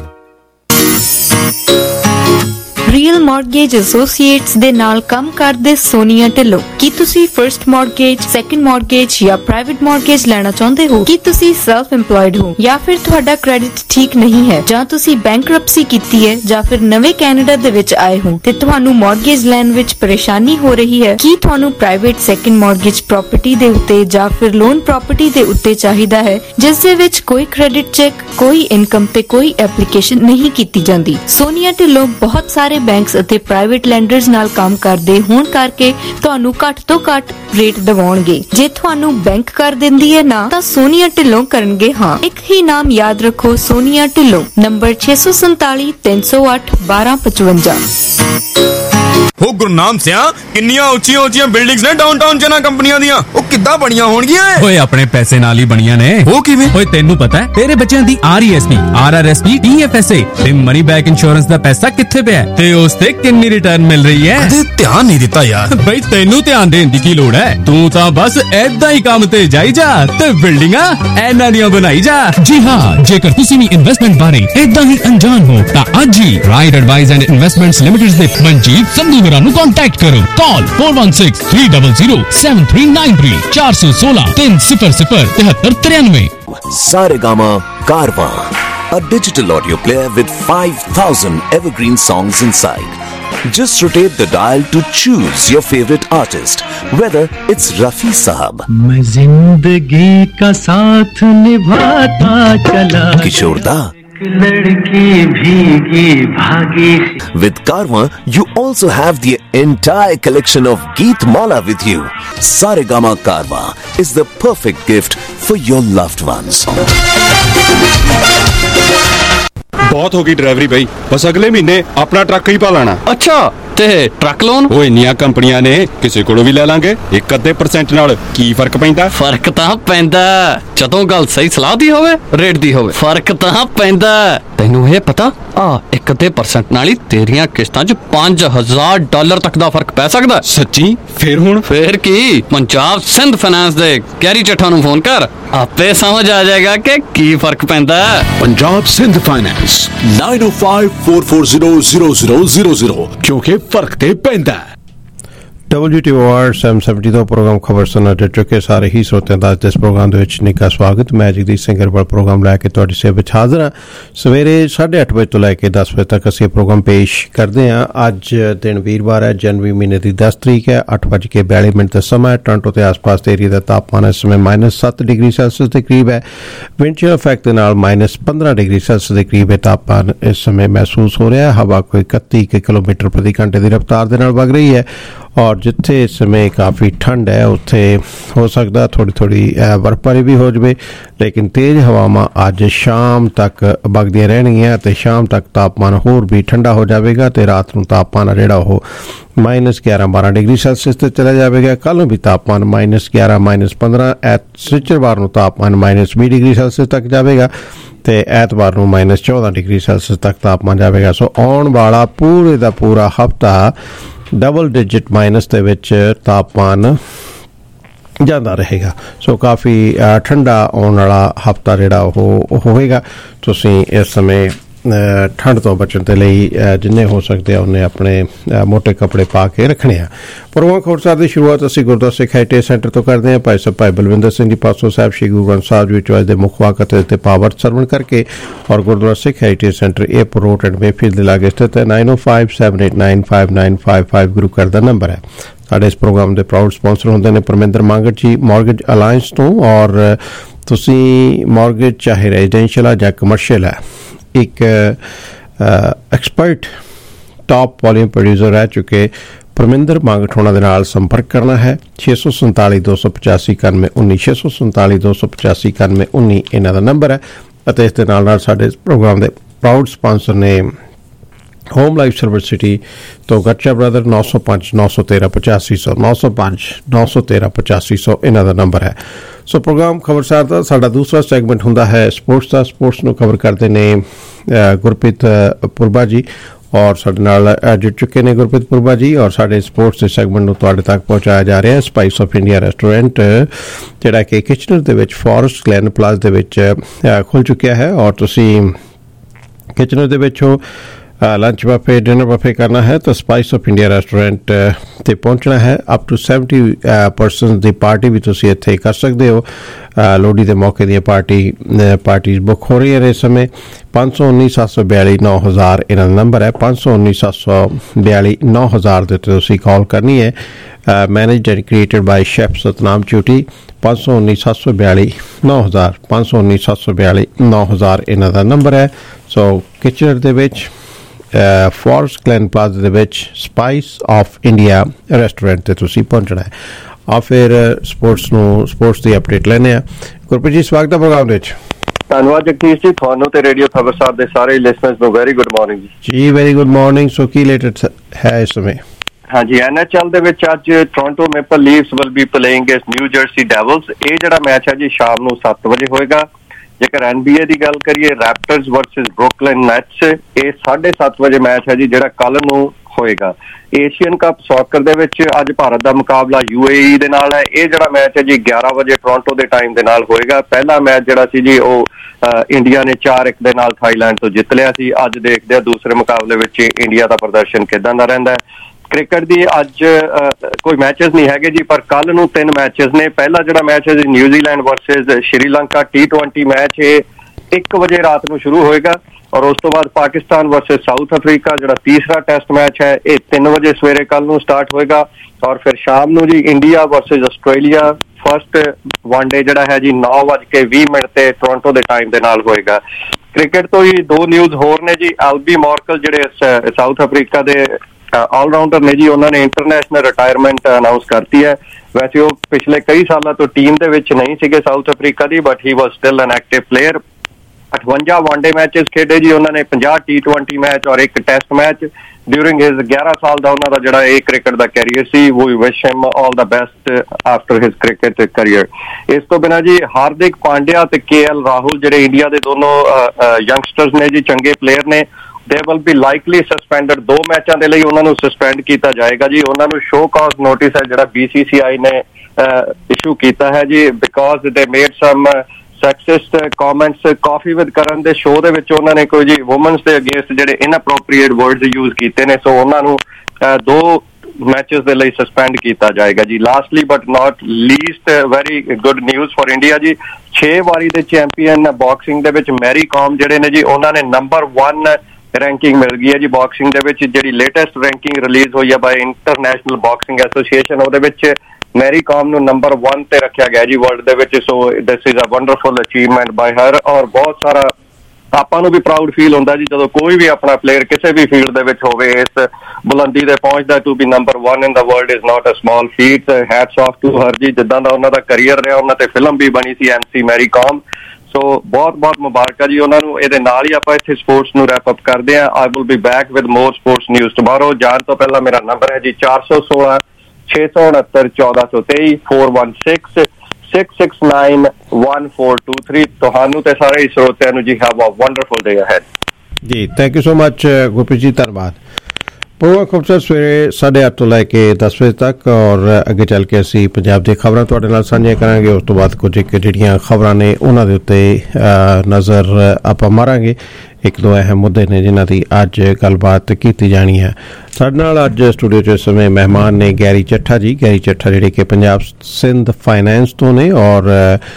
Speaker 25: Real Mortgage Associates ਦੇ ਨਾਲ ਕੰਮ ਕਰਦੇ ਸੋਨੀਆ ਢਿੱਲੋਂ। ਕੀ ਤੁਸੀਂ ਫਰਸਟ ਮਾਰਗੇਜ, ਸੈਕੰਡ ਮਾਰਗੇਜ ਜਾਂ ਪ੍ਰਾਈਵੇਟ ਮਾਰਗੇਜ ਲੈਣਾ ਚਾਹੁੰਦੇ ਹੋ? ਕੀ ਤੁਸੀਂ ਸੈਲਫ ਇੰਪਲੋਇਡ ਹੋ ਜਾਂ ਫਿਰ ਤੁਹਾਡਾ ਕ੍ਰੈਡਿਟ ਠੀਕ ਨਹੀਂ ਹੈ ਜਾਂ ਤੁਸੀਂ ਬੈਂਕਰਪਸੀ ਕੀਤੀ ਹੈ ਜਾਂ ਫਿਰ ਨਵੇਂ ਕੈਨੇਡਾ ਦੇ ਵਿੱਚ ਆਏ ਹੋ ਤੇ ਤੁਹਾਨੂੰ ਮਾਰਗੇਜ ਲੈਣ ਵਿੱਚ ਪਰੇਸ਼ਾਨੀ ਹੋ ਰਹੀ ਹੈ? ਕੀ ਤੁਹਾਨੂੰ ਪ੍ਰਾਈਵੇਟ ਸੈਕੰਡ ਮਾਰਗੇਜ ਪ੍ਰਾਪਰਟੀ ਦੇ ਉੱਤੇ ਜਾਂ ਫਿਰ ਲੋਨ ਪ੍ਰਾਪਰਟੀ ਦੇ ਉੱਤੇ ਚਾਹੀਦਾ ਹੈ ਜਿਸ ਦੇ ਵਿੱਚ ਕੋਈ ਕ੍ਰੈਡਿਟ ਚੈੱਕ, ਕੋਈ ਇਨਕਮ ਤੇ ਕੋਈ ਐਪਲੀਕੇਸ਼ਨ ਨਹੀਂ ਕੀਤੀ ਜਾਂਦੀ? ਸੋਨੀਆ ਢਿੱਲੋਂ ਬਹੁਤ ਸਾਰੇ ਬੈਂਕਸ ਅਤੇ ਪ੍ਰਾਈਵੇਟ ਲੈਂਡਰਸ ਨਾਲ ਕੰਮ ਕਰਦੇ ਹੋਣ ਕਰਕੇ ਤੁਹਾਨੂੰ ਘੱਟ ਤੋਂ ਘੱਟ ਰੇਟ ਦਿਵਾਉਣਗੇ। ਜੇ ਤੁਹਾਨੂੰ ਬੈਂਕ ਕਰ ਦਿੰਦੀ ਹੈ ਨਾ ਤਾਂ ਸੋਨੀਆ ਢਿੱਲੋਂ ਕਰਨਗੇ ਹਾਂ। ਇੱਕ ਹੀ ਨਾਮ ਯਾਦ ਰੱਖੋ, ਸੋਨੀਆ ਢਿੱਲੋਂ। ਨੰਬਰ 647 308 1255।
Speaker 3: ਉਹ ਗੁਰਨਾਮ ਸਿਆ ਕਿੰਨੀਆਂ ਉੱਚੀਆਂ ਉੱਚੀਆਂ ਬਿਲਡਿੰਗਸ ਨੇ ਡਾਊਨਟਾਊਨ ਚ ਨਾ ਕੰਪਨੀਆਂ ਦੀਆਂ, ਉਹ ਕਿੱਦਾਂ ਬਣੀਆਂ ਹੋਣਗੀਆਂ?
Speaker 7: ਓਏ ਆਪਣੇ ਪੈਸੇ ਨਾਲ ਹੀ ਬਣੀਆਂ ਨੇ।
Speaker 3: ਉਹ ਕਿਵੇਂ?
Speaker 7: ਓਏ ਤੈਨੂੰ ਪਤਾ ਹੈ ਤੇਰੇ ਬੱਚਿਆਂ ਦੀ RESP, RRSP, TFSA ਤੇ ਮਨੀ ਬੈਕ ਇੰਸ਼ੋਰੈਂਸ ਦਾ ਪੈਸਾ ਕਿੱਥੇ ਪਿਆ ਤੇ ਉਸ ਤੇ ਕਿੰਨੀ ਰਿਟਰਨ ਮਿਲ ਰਹੀ ਹੈ?
Speaker 3: ਕਦੇ ਧਿਆਨ ਨਹੀਂ ਦਿੱਤਾ ਯਾਰ।
Speaker 7: ਬਈ ਤੈਨੂੰ ਧਿਆਨ ਦੇਣ ਦੀ ਕੀ ਲੋੜ ਹੈ? ਤੂੰ ਤਾਂ ਬਸ ਏਦਾਂ ਹੀ ਕੰਮ ਤੇ ਜਾਈ ਜਾ ਤੇ ਬਿਲਡਿੰਗਾਂ ਇਹਨਾਂ ਦੀਆਂ ਬਣਾਈ ਜਾ। ਜੀ ਹਾਂ, ਜੇਕਰ ਤੁਸੀਂ ਵੀ ਇਨਵੈਸਟਮੈਂਟ ਬਾਰੇ ਏਦਾਂ ਹੀ ਅਣਜਾਣ ਹੋ ਤਾਂ ਅੱਜ ਹੀ Right Advise and Investments Limited ਦੇ ਮਨਜੀਤ ਸੰਧੂ ਨੂੰ कांटेक्ट करो। Call 4163007393 416 300 7393।
Speaker 2: Saregama Karwa, a digital audio player with 5,000 evergreen songs inside. Just rotate the dial to choose your favorite artist, whether it's Rafi Sahab,
Speaker 14: मैं जिंदगी का साथ निभाता चला,
Speaker 2: Kishore Da,
Speaker 14: लड़की भीगी भागी।
Speaker 2: With Karwa, you also have the entire collection of Geet Mala with you. Saregama Karwa is the perfect gift for your loved ones.
Speaker 23: ਬਹੁਤ ਹੋ ਗਈ ਡਰਾਈਵਰੀ ਬਈ, ਬਸ ਅਗਲੇ ਮਹੀਨੇ ਆਪਣਾ ਟਰੱਕ ਹੀ ਪਾਲਾਣਾ।
Speaker 15: ਅੱਛਾ, ਤੇ ਟਰੱਕ ਲੋਨ?
Speaker 23: ਉਹ ਇੰਨੀਆਂ ਕੰਪਨੀਆਂ ਨੇ, ਕਿਸੇ ਕੋਲੋਂ ਵੀ ਲੈ ਲਾਂਗੇ। 1% ਨਾਲ ਕੀ ਫਰਕ ਪੈਂਦਾ?
Speaker 15: ਫਰਕ ਤਾਂ ਪੈਂਦਾ ਜਦੋਂ ਗੱਲ ਸਹੀ ਸਲਾਹ ਦੀ ਹੋਵੇ, ਰੇਟ ਦੀ ਹੋਵੇ। ਫਰਕ ਤਾਂ ਪੈਂਦਾ। ਤੈਨੂੰ ਇਹ ਪਤਾ ਆ 1% ਨਾਲ ਹੀ ਤੇਰੀਆਂ ਕਿਸ਼ਤਾਂ 'ਚ $5,000 ਤੱਕ ਦਾ ਫਰਕ ਪੈ ਸਕਦਾ।
Speaker 23: ਸੱਚੀ? ਫੇਰ ਕੀ, ਪੰਜਾਬ ਸਿੰਧ
Speaker 15: ਫਾਈਨਾਂਸ ਦੇ ਕੈਰੀ ਚੱਠਾ ਨੂੰ ਫੋਨ ਕਰ, ਆਪੇ ਸਮਝ ਆ ਜਾਏਗਾ ਕਿ ਕੀ ਫਰਕ ਪੈਂਦਾ।
Speaker 2: ਪੰਜਾਬ ਸਿੰਧ ਫਾਈਨਾਂਸ 9054400000, ਕਿਉਂਕਿ ਫਰਕ ਤੇ ਪੈਂਦਾ।
Speaker 16: WTO Award 770 ਤੋਂ ਪ੍ਰੋਗਰਾਮ ਖਬਰ ਸੁਣਨ ਦੇ ਚੁੱਕੇ ਸਾਰੇ ਹੀ ਸਰੋਤਿਆਂ ਦਾ ਇਸ ਪ੍ਰੋਗਰਾਮ ਦੇ ਵਿੱਚ ਨਿੱਘਾ ਸਵਾਗਤ। ਮੈਂ ਜਗਦੀਸ਼ ਸਿੰਘ ਗਰੇਵਾਲ ਪ੍ਰੋਗਰਾਮ ਲੈ ਕੇ ਤੁਹਾਡੀ ਸੇਵਾ ਵਿੱਚ ਹਾਜ਼ਰ ਹਾਂ। ਸਵੇਰੇ 8:30 ਵਜੇ ਤੋਂ ਲੈ ਕੇ 10 ਵਜੇ ਤੱਕ ਅਸੀਂ ਪ੍ਰੋਗਰਾਮ ਪੇਸ਼ ਕਰਦੇ ਹਾਂ। ਅੱਜ ਦਿਨ ਵੀਰਵਾਰ ਹੈ, ਜਨਵਰੀ ਮਹੀਨੇ ਦੀ 10 ਤਰੀਕ ਹੈ। 8:42 ਦਾ ਸਮਾਂ ਹੈ। ਟੋਰਾਂਟੋ ਤੇ ਆਸ-ਪਾਸ ਦੇ ਏਰੀਆ ਦਾ ਤਾਪਮਾਨ ਇਸ ਸਮੇਂ -7 ਡਿਗਰੀ ਸੈਲਸੀਅਸ ਦੇ ਕਰੀਬ ਹੈ। ਵਿੰਡ ਚਿਲ ਇਫੈਕਟ ਦੇ ਨਾਲ -15 ਡਿਗਰੀ ਸੈਲਸੀਅਸ ਦੇ ਕਰੀਬ ਇਹ ਤਾਪਮਾਨ ਇਸ ਸਮੇਂ ਮਹਿਸੂਸ ਹੋ ਰਿਹਾ ਹੈ। ਹਵਾ ਕੋਈ 31 ਕਿਲੋਮੀਟਰ ਪ੍ਰਤੀ ਘੰਟੇ ਦੀ ਰਫ਼ਤਾਰ ਦੇ ਨਾਲ ਵਗ ਰਹੀ ਹੈ ਔਰ ਜਿੱਥੇ ਇਸ ਸਮੇਂ ਕਾਫੀ ਠੰਡ ਹੈ ਉੱਥੇ ਹੋ ਸਕਦਾ ਥੋੜੀ ਬਰਫ਼ਬਾਰੀ ਵੀ ਹੋ ਜਾਵੇ, ਲੇਕਿਨ ਤੇਜ਼ ਹਵਾਵਾਂ ਅੱਜ ਸ਼ਾਮ ਤੱਕ ਵਗਦੀਆਂ ਰਹਿਣਗੀਆਂ ਤੇ ਸ਼ਾਮ ਤੱਕ ਤਾਪਮਾਨ ਹੋਰ ਵੀ ਠੰਡਾ ਹੋ ਜਾਵੇਗਾ ਤੇ ਰਾਤ ਨੂੰ ਤਾਪਮਾਨ ਜਿਹੜਾ ਉਹ -11-12 ਡਿਗਰੀ ਸੈਲਸੀਅਸ ਤੇ ਚਲਾ ਜਾਵੇਗਾ। ਕੱਲ੍ਹ ਨੂੰ ਵੀ ਤਾਪਮਾਨ -11 -15, ਸ਼ੁੱਕਰਵਾਰ ਨੂੰ ਤਾਪਮਾਨ -20 ਡਿਗਰੀ ਸੈਲਸੀਅਸ ਤੱਕ ਜਾਵੇਗਾ ਤੇ ਐਤਵਾਰ ਨੂੰ -14 ਡਿਗਰੀ ਸੈਲਸੀਅਸ ਤੱਕ ਤਾਪਮਾਨ ਜਾਵੇਗਾ। ਸੋ ਆਉਣ ਵਾਲਾ ਪੂਰੇ ਦਾ ਪੂਰਾ ਹਫ਼ਤਾ ਡਬਲ ਡਿਜਿਟ ਮਾਈਨਸ ਦੇ ਵਿੱਚ ਤਾਪਮਾਨ ਜਾਂਦਾ ਰਹੇਗਾ। ਸੋ ਕਾਫੀ ਠੰਡਾ ਆਉਣ ਵਾਲਾ ਹਫ਼ਤਾ ਜਿਹੜਾ ਉਹ ਹੋਵੇਗਾ। ਤੁਸੀਂ ਇਸ ਸਮੇਂ ਠੰਡ ਤੋਂ ਬਚਣ ਦੇ ਲਈ ਜਿੰਨੇ ਹੋ ਸਕਦੇ ਆ ਉਹਨੇ ਆਪਣੇ ਮੋਟੇ ਕੱਪੜੇ ਪਾ ਕੇ ਰੱਖਣੇ ਆ। ਪ੍ਰੋਗਰਾਮ ਖਬਰਸਾਰ ਦੀ ਸ਼ੁਰੂਆਤ ਅਸੀਂ ਗੁਰਦੁਆਰਾ ਸਿੱਖ ਹੈਰੀਟੇਜ ਸੈਂਟਰ ਤੋਂ ਕਰਦੇ ਹਾਂ। ਭਾਈ ਬਲਵਿੰਦਰ ਸਿੰਘ ਜੀ ਪਾਸੋਂ ਸਾਹਿਬ ਸ਼੍ਰੀ ਗੁਰੂ ਗ੍ਰੰਥ ਸਾਹਿਬ ਵਿੱਚ ਅੱਜ ਦੇ ਮੁੱਖ ਵਾਕ ਅਤੇ ਪਾਵਰ ਸਰਵਣ ਕਰਕੇ ਔਰ Gurdwara Sikh Heritage Centre Airport Road and Mayfield ਦੇ ਲਾਗੇ ਸਥਿਤ ਹੈ। 9057895955 ਗੁਰੂ ਘਰ ਦਾ ਨੰਬਰ ਹੈ। ਸਾਡੇ ਇਸ ਪ੍ਰੋਗਰਾਮ ਦੇ ਪ੍ਰਾਊਡ ਸਪਾਂਸਰ ਹੁੰਦੇ ਨੇ ਪਰਮਿੰਦਰ ਮੰਗਟ ਜੀ ਮਾਰਗੇਜ ਅਲਾਇੰਸ ਤੋਂ। ਔਰ ਤੁਸੀਂ ਮਾਰਗੇਜ ਚਾਹੇ ਰੈਜ਼ੀਡੈਂਸ਼ੀਅਲ ਆ ਜਾਂ ਕਮਰਸ਼ੀਅਲ ਹੈ, ਇੱਕ ਐਕਸਪਰਟ ਟਾਪ ਵੋਲੀਅਮ ਪ੍ਰੋਡਿਊਸਰ ਰਹਿ ਚੁੱਕੇ ਪਰਮਿੰਦਰ ਮੰਗਟ ਹੋਣਾ ਦੇ ਨਾਲ ਸੰਪਰਕ ਕਰਨਾ ਹੈ। 647-285-9119 647-285-9119 ਇਹਨਾਂ ਦਾ ਨੰਬਰ ਹੈ। ਅਤੇ ਇਸ ਦੇ ਨਾਲ ਸਾਡੇ ਪ੍ਰੋਗਰਾਮ ਦੇ ਪ੍ਰਾਊਡ ਸਪਾਂਸਰ ਨੇ ਹੋਮ ਲਾਈਫ ਸਰਵਿਸ ਸਿਟੀ ਤੋਂ ਗੱਚਾ ਬ੍ਰਦਰ 905 913 8500 905 913 8500 ਇਹਨਾਂ ਦਾ ਨੰਬਰ ਹੈ। ਸੋ ਪ੍ਰੋਗਰਾਮ ਖਬਰਸਾਰ ਦਾ ਸਾਡਾ ਦੂਸਰਾ ਸੈਗਮੈਂਟ ਹੁੰਦਾ ਹੈ ਸਪੋਰਟਸ ਦਾ। ਸਪੋਰਟਸ ਨੂੰ ਕਵਰ ਕਰਦੇ ਨੇ ਗੁਰਪ੍ਰੀਤ ਪੁਰਬਾ ਜੀ ਔਰ ਸਾਡੇ ਨਾਲ ਜੁੜ ਚੁੱਕੇ ਨੇ ਗੁਰਪ੍ਰੀਤ ਪੁਰਬਾ ਜੀ। ਔਰ ਸਾਡੇ ਸਪੋਰਟਸ ਦੇ ਸੈਗਮੈਂਟ ਨੂੰ ਤੁਹਾਡੇ ਤੱਕ ਪਹੁੰਚਾਇਆ ਜਾ ਰਿਹਾ ਹੈ ਸਪਾਈਸ ਆਫ ਇੰਡੀਆ ਰੈਸਟੋਰੈਂਟ, ਜਿਹੜਾ ਕਿ ਕਿਚਨਰ ਦੇ ਵਿੱਚ ਫੋਰੈਸਟ ਗਲੈਨ ਪਲਾਜ਼ ਦੇ ਵਿੱਚ ਖੁੱਲ ਚੁੱਕਿਆ ਹੈ। ਔਰ ਤੁਸੀਂ ਕਿਚਨਰ ਦੇ ਵਿੱਚੋਂ लंच बफे डिनर बफे करना है तो स्पाइस ऑफ इंडिया रेस्टोरेंट ते पहुंचना है। अप टू 70% की पार्टी भी तुसी इत्थे कर सकते हो। लोहड़ी के मौके दी पार्टीज बुक हो रही है इस समय। 519 742 9000 इन्हां दा नंबर है। 519 742 9000 दे तुसी कॉल करनी है। Managed and created by chef Satnam Chooti. 519 742 9000 519 742 9000 इन्हां दा नंबर है। सो किचनर दे विच फॉरेस्ट ग्लैन प्लाजा ਦੇ ਵਿੱਚ ਸਪਾਈਸ ਆਫ ਇੰਡੀਆ ਰੈਸਟੋਰੈਂਟ ਤੇ ਤੁਸੀਂ ਪਹੁੰਚਣਾ ਹੈ। ਆ ਫਿਰ ਸਪੋਰਟਸ ਦੀ ਅਪਡੇਟ ਲੈਣੇ ਆ। ਗੁਰਪ੍ਰੀਤ ਜੀ ਸਵਾਗਤ ਹੈ ਪ੍ਰੋਗਰਾਮ ਵਿੱਚ।
Speaker 1: ਧੰਨਵਾਦ ਜਗਦੀਸ਼ ਜੀ, ਤੁਹਾਨੂੰ ਤੇ ਰੇਡੀਓ ਖਬਰ ਸਾਹਿਬ ਦੇ ਸਾਰੇ ਲਿਸਨਰਸ ਨੂੰ very good morning
Speaker 16: ji. Very good morning. So ਕੀ ਲੇਟੈਸਟ ਹੈ ਇਸ ਸਮੇਂ?
Speaker 1: ਹਾਂਜੀ, NHL ਦੇ ਵਿੱਚ ਅੱਜ Toronto Maple Leafs will be playing against New Jersey Devils. ਇਹ ਜਿਹੜਾ ਮੈਚ ਹੈ ਜੀ ਸ਼ਾਮ ਨੂੰ 7 ਵਜੇ ਹੋਏਗਾ। ਜੇਕਰ NBA ਦੀ ਗੱਲ ਕਰੀਏ ਰੈਪਟਰਸ ਵਰਸਸ ਬਰੁਕਲਿਨ ਨੈਟਸ, ਇਹ 7:30 ਵਜੇ ਮੈਚ ਹੈ ਜੀ ਜਿਹੜਾ ਕੱਲ ਨੂੰ ਹੋਏਗਾ। ਏਸ਼ੀਅਨ ਕੱਪ ਸੌਕਰ ਦੇ ਵਿੱਚ ਅੱਜ ਭਾਰਤ ਦਾ ਮੁਕਾਬਲਾ UAE ਦੇ ਨਾਲ ਹੈ। ਇਹ ਜਿਹੜਾ ਮੈਚ ਹੈ ਜੀ 11 ਵਜੇ ਟੋਰਾਂਟੋ ਦੇ ਟਾਈਮ ਦੇ ਨਾਲ ਹੋਏਗਾ। ਪਹਿਲਾ ਮੈਚ ਜਿਹੜਾ ਸੀ ਜੀ ਉਹ ਇੰਡੀਆ ਨੇ 4-1 ਦੇ ਨਾਲ ਥਾਈਲੈਂਡ ਤੋਂ ਜਿੱਤ ਲਿਆ ਸੀ। ਅੱਜ ਦੇਖਦੇ ਆ ਦੂਸਰੇ ਮੁਕਾਬਲੇ ਵਿੱਚ ਇੰਡੀਆ ਦਾ ਪ੍ਰਦਰਸ਼ਨ ਕਿੱਦਾਂ ਦਾ ਰਹਿੰਦਾ ਹੈ। ਕ੍ਰਿਕਟ ਦੀ ਅੱਜ ਕੋਈ ਮੈਚਸ ਨਹੀਂ ਹੈਗੇ ਜੀ, ਪਰ ਕੱਲ ਨੂੰ 3 ਮੈਚਸ ਨੇ। ਪਹਿਲਾ ਜਿਹੜਾ ਮੈਚ ਹੈ ਜੀ New Zealand versus Sri Lanka T20 match, ਇਹ 1 ਵਜੇ ਰਾਤ ਨੂੰ ਸ਼ੁਰੂ ਹੋਏਗਾ। ਔਰ ਉਸ ਤੋਂ ਬਾਅਦ ਪਾਕਿਸਤਾਨ ਵਰਸਸ ਸਾਊਥ ਅਫਰੀਕਾ ਜਿਹੜਾ ਤੀਸਰਾ ਟੈਸਟ ਮੈਚ ਹੈ ਇਹ 3 ਵਜੇ ਸਵੇਰੇ ਕੱਲ ਨੂੰ ਸਟਾਰਟ ਹੋਏਗਾ। ਔਰ ਫਿਰ ਸ਼ਾਮ ਨੂੰ ਜੀ India versus Australia first one day ਜਿਹੜਾ ਹੈ ਜੀ 9:20 ਤੇ ਟੋਰਾਂਟੋ ਦੇ ਟਾਈਮ ਦੇ ਨਾਲ ਹੋਏਗਾ। ਕ੍ਰਿਕਟ ਤੋਂ ਹੀ 2 ਨਿਊਜ਼ ਹੋਰ ਨੇ ਜੀ। ਐਲਬੀ ਮੋਰਕਲ ਜਿਹੜੇ ਸਾਊਥ ਅਫਰੀਕਾ ਦੇ ਆਲਰਾਊਂਡਰ ਨੇ ਜੀ, ਉਹਨਾਂ ਨੇ ਇੰਟਰਨੈਸ਼ਨਲ ਰਿਟਾਇਰਮੈਂਟ ਅਨਾਉਂਸ ਕਰਤੀ ਹੈ। ਵੈਸੇ ਉਹ ਪਿਛਲੇ ਕਈ ਸਾਲਾਂ ਤੋਂ ਟੀਮ ਦੇ ਵਿੱਚ ਨਹੀਂ ਸੀਗੇ ਸਾਊਥ ਅਫਰੀਕਾ ਦੀ, but he was still an active player. 58 one day matches ਖੇਡੇ ਜੀ ਉਹਨਾਂ ਨੇ, 50 T20 ਮੈਚ ਔਰ 1 ਟੈਸਟ ਮੈਚ ਡਿਊਰਿੰਗ ਹਿਜ਼ 11 ਸਾਲ ਦਾ ਉਹਨਾਂ ਦਾ ਜਿਹੜਾ ਇਹ ਕ੍ਰਿਕਟ ਦਾ ਕੈਰੀਅਰ ਸੀ। We wish him all the best after his cricket career. ਇਸ ਤੋਂ ਬਿਨਾਂ ਜੀ ਹਾਰਦਿਕ ਪਾਂਡਿਆ ਤੇ KL ਰਾਹੁਲ ਜਿਹੜੇ ਇੰਡੀਆ ਦੇ ਦੋਨੋਂ ਯੰਗਸਟਰਸ ਨੇ ਜੀ, ਚੰਗੇ ਪਲੇਅਰ ਨੇ, they will be likely suspended। 2 ਮੈਚਾਂ ਦੇ ਲਈ ਉਹਨਾਂ ਨੂੰ ਸਸਪੈਂਡ ਕੀਤਾ ਜਾਏਗਾ ਜੀ। ਉਹਨਾਂ ਨੂੰ ਸ਼ੋ ਕਾਜ਼ ਨੋਟਿਸ ਹੈ ਜਿਹੜਾ BCCI ਨੇ ਇਸ਼ੂ ਕੀਤਾ ਹੈ ਜੀ, because they made some sexist comments. Koffee with Karan ਦੇ ਸ਼ੋਅ ਦੇ ਵਿੱਚ ਉਹਨਾਂ ਨੇ ਕੋਈ ਜੀ ਵੂਮਨਸ ਦੇ ਅਗੇਂਸਟ ਜਿਹੜੇ ਇਨਅਪਰੋਪਰੀਏਟ ਵਰਡਸ ਯੂਜ਼ ਕੀਤੇ ਨੇ। ਸੋ ਉਹਨਾਂ ਨੂੰ 2 ਮੈਚਸ ਦੇ ਲਈ ਸਸਪੈਂਡ ਕੀਤਾ ਜਾਏਗਾ ਜੀ। Lastly but not least very good news for India ਜੀ। 6 ਵਾਰੀ ਦੇ ਚੈਂਪੀਅਨ ਬਾਕਸਿੰਗ ਦੇ ਵਿੱਚ ਮੈਰੀ ਕਾਮ ਜਿਹੜੇ ਨੇ ਜੀ, ਉਹਨਾਂ ਨੇ ਨੰਬਰ 1 ਰੈਂਕਿੰਗ ਮਿਲ ਗਈ ਹੈ ਜੀ ਬਾਕਸਿੰਗ ਦੇ ਵਿੱਚ। ਜਿਹੜੀ ਲੇਟੈਸਟ ਰੈਂਕਿੰਗ ਰਿਲੀਜ਼ ਹੋਈ ਹੈ ਬਾਈ ਇੰਟਰਨੈਸ਼ਨਲ ਬਾਕਸਿੰਗ ਐਸੋਸੀਏਸ਼ਨ, ਉਹਦੇ ਵਿੱਚ ਮੈਰੀ ਕਾਮ ਨੂੰ ਨੰਬਰ 1 ਤੇ ਰੱਖਿਆ ਗਿਆ ਜੀ ਵਰਲਡ ਦੇ ਵਿੱਚ। So this is a wonderful achievement by her. ਔਰ ਬਹੁਤ ਸਾਰਾ ਆਪਾਂ ਨੂੰ ਵੀ ਪ੍ਰਾਊਡ ਫੀਲ ਹੁੰਦਾ ਜੀ ਜਦੋਂ ਕੋਈ ਵੀ ਆਪਣਾ ਪਲੇਅਰ ਕਿਸੇ ਵੀ ਫੀਲਡ ਦੇ ਵਿੱਚ ਹੋਵੇ ਇਸ ਬੁਲੰਦੀ ਤੇ ਪਹੁੰਚਦਾ। To be number 1 in the world is not a small feat. Hats off to her ਜੀ, ਜਿੱਦਾਂ ਦਾ ਉਹਨਾਂ ਦਾ ਕਰੀਅਰ ਰਿਹਾ। ਉਹਨਾਂ ਤੇ ਫਿਲਮ ਵੀ ਬਣੀ ਸੀ MC ਮੈਰੀ ਕਾਮ। ਸੋ ਬਹੁਤ ਮੁਬਾਰਕਾਂ ਜੀ ਉਹਨਾਂ ਨੂੰ। ਇਹਦੇ ਨਾਲ ਹੀ ਆਪਾਂ ਇੱਥੇ ਸਪੋਰਟਸ ਨੂੰ ਰੈਪ ਅਪ ਕਰਦੇ ਹਾਂ। I will be back with more sports news tomorrow. ਜਾਣ ਤੋਂ ਪਹਿਲਾਂ ਮੇਰਾ ਨੰਬਰ ਹੈ ਜੀ 416 669 1423 416 669 1423। ਤੁਹਾਨੂੰ ਤੇ ਸਾਰੇ ਸਰੋਤਿਆਂ ਨੂੰ ਜੀ have a wonderful day ahead
Speaker 16: ਜੀ। Thank you so much Gurpreet ji, ਧੰਨਵਾਦ। ਪ੍ਰੋਗਰਾਮ ਖਬਰ ਸਵੇਰੇ 8:30 ਤੋਂ ਲੈ ਕੇ 10 ਵਜੇ ਤੱਕ, ਔਰ ਅੱਗੇ ਚੱਲ ਕੇ ਅਸੀਂ ਪੰਜਾਬ ਦੀਆਂ ਖਬਰਾਂ ਤੁਹਾਡੇ ਨਾਲ ਸਾਂਝੀਆਂ ਕਰਾਂਗੇ। ਉਸ ਤੋਂ ਬਾਅਦ ਕੁਝ ਜਿਹੜੀਆਂ ਖਬਰਾਂ ਨੇ ਉਹਨਾਂ ਦੇ ਉੱਤੇ ਨਜ਼ਰ ਆਪਾਂ ਮਾਰਾਂਗੇ। 1-2 ਅਹਿਮ ਮੁੱਦੇ ਨੇ ਜਿਨ੍ਹਾਂ ਦੀ ਅੱਜ ਗੱਲਬਾਤ ਕੀਤੀ ਜਾਣੀ ਹੈ। ਸਾਡੇ ਨਾਲ ਅੱਜ ਸਟੂਡੀਓ 'ਚ ਇਸ ਸਮੇਂ ਮਹਿਮਾਨ ਨੇ ਗੈਰੀ ਚੱਠਾ ਜੀ। ਗੈਰੀ ਚੱਠਾ ਜਿਹੜੇ ਕਿ ਪੰਜਾਬ ਸਿੰਧ ਫਾਈਨੈਂਸ ਤੋਂ ਨੇ, ਔਰ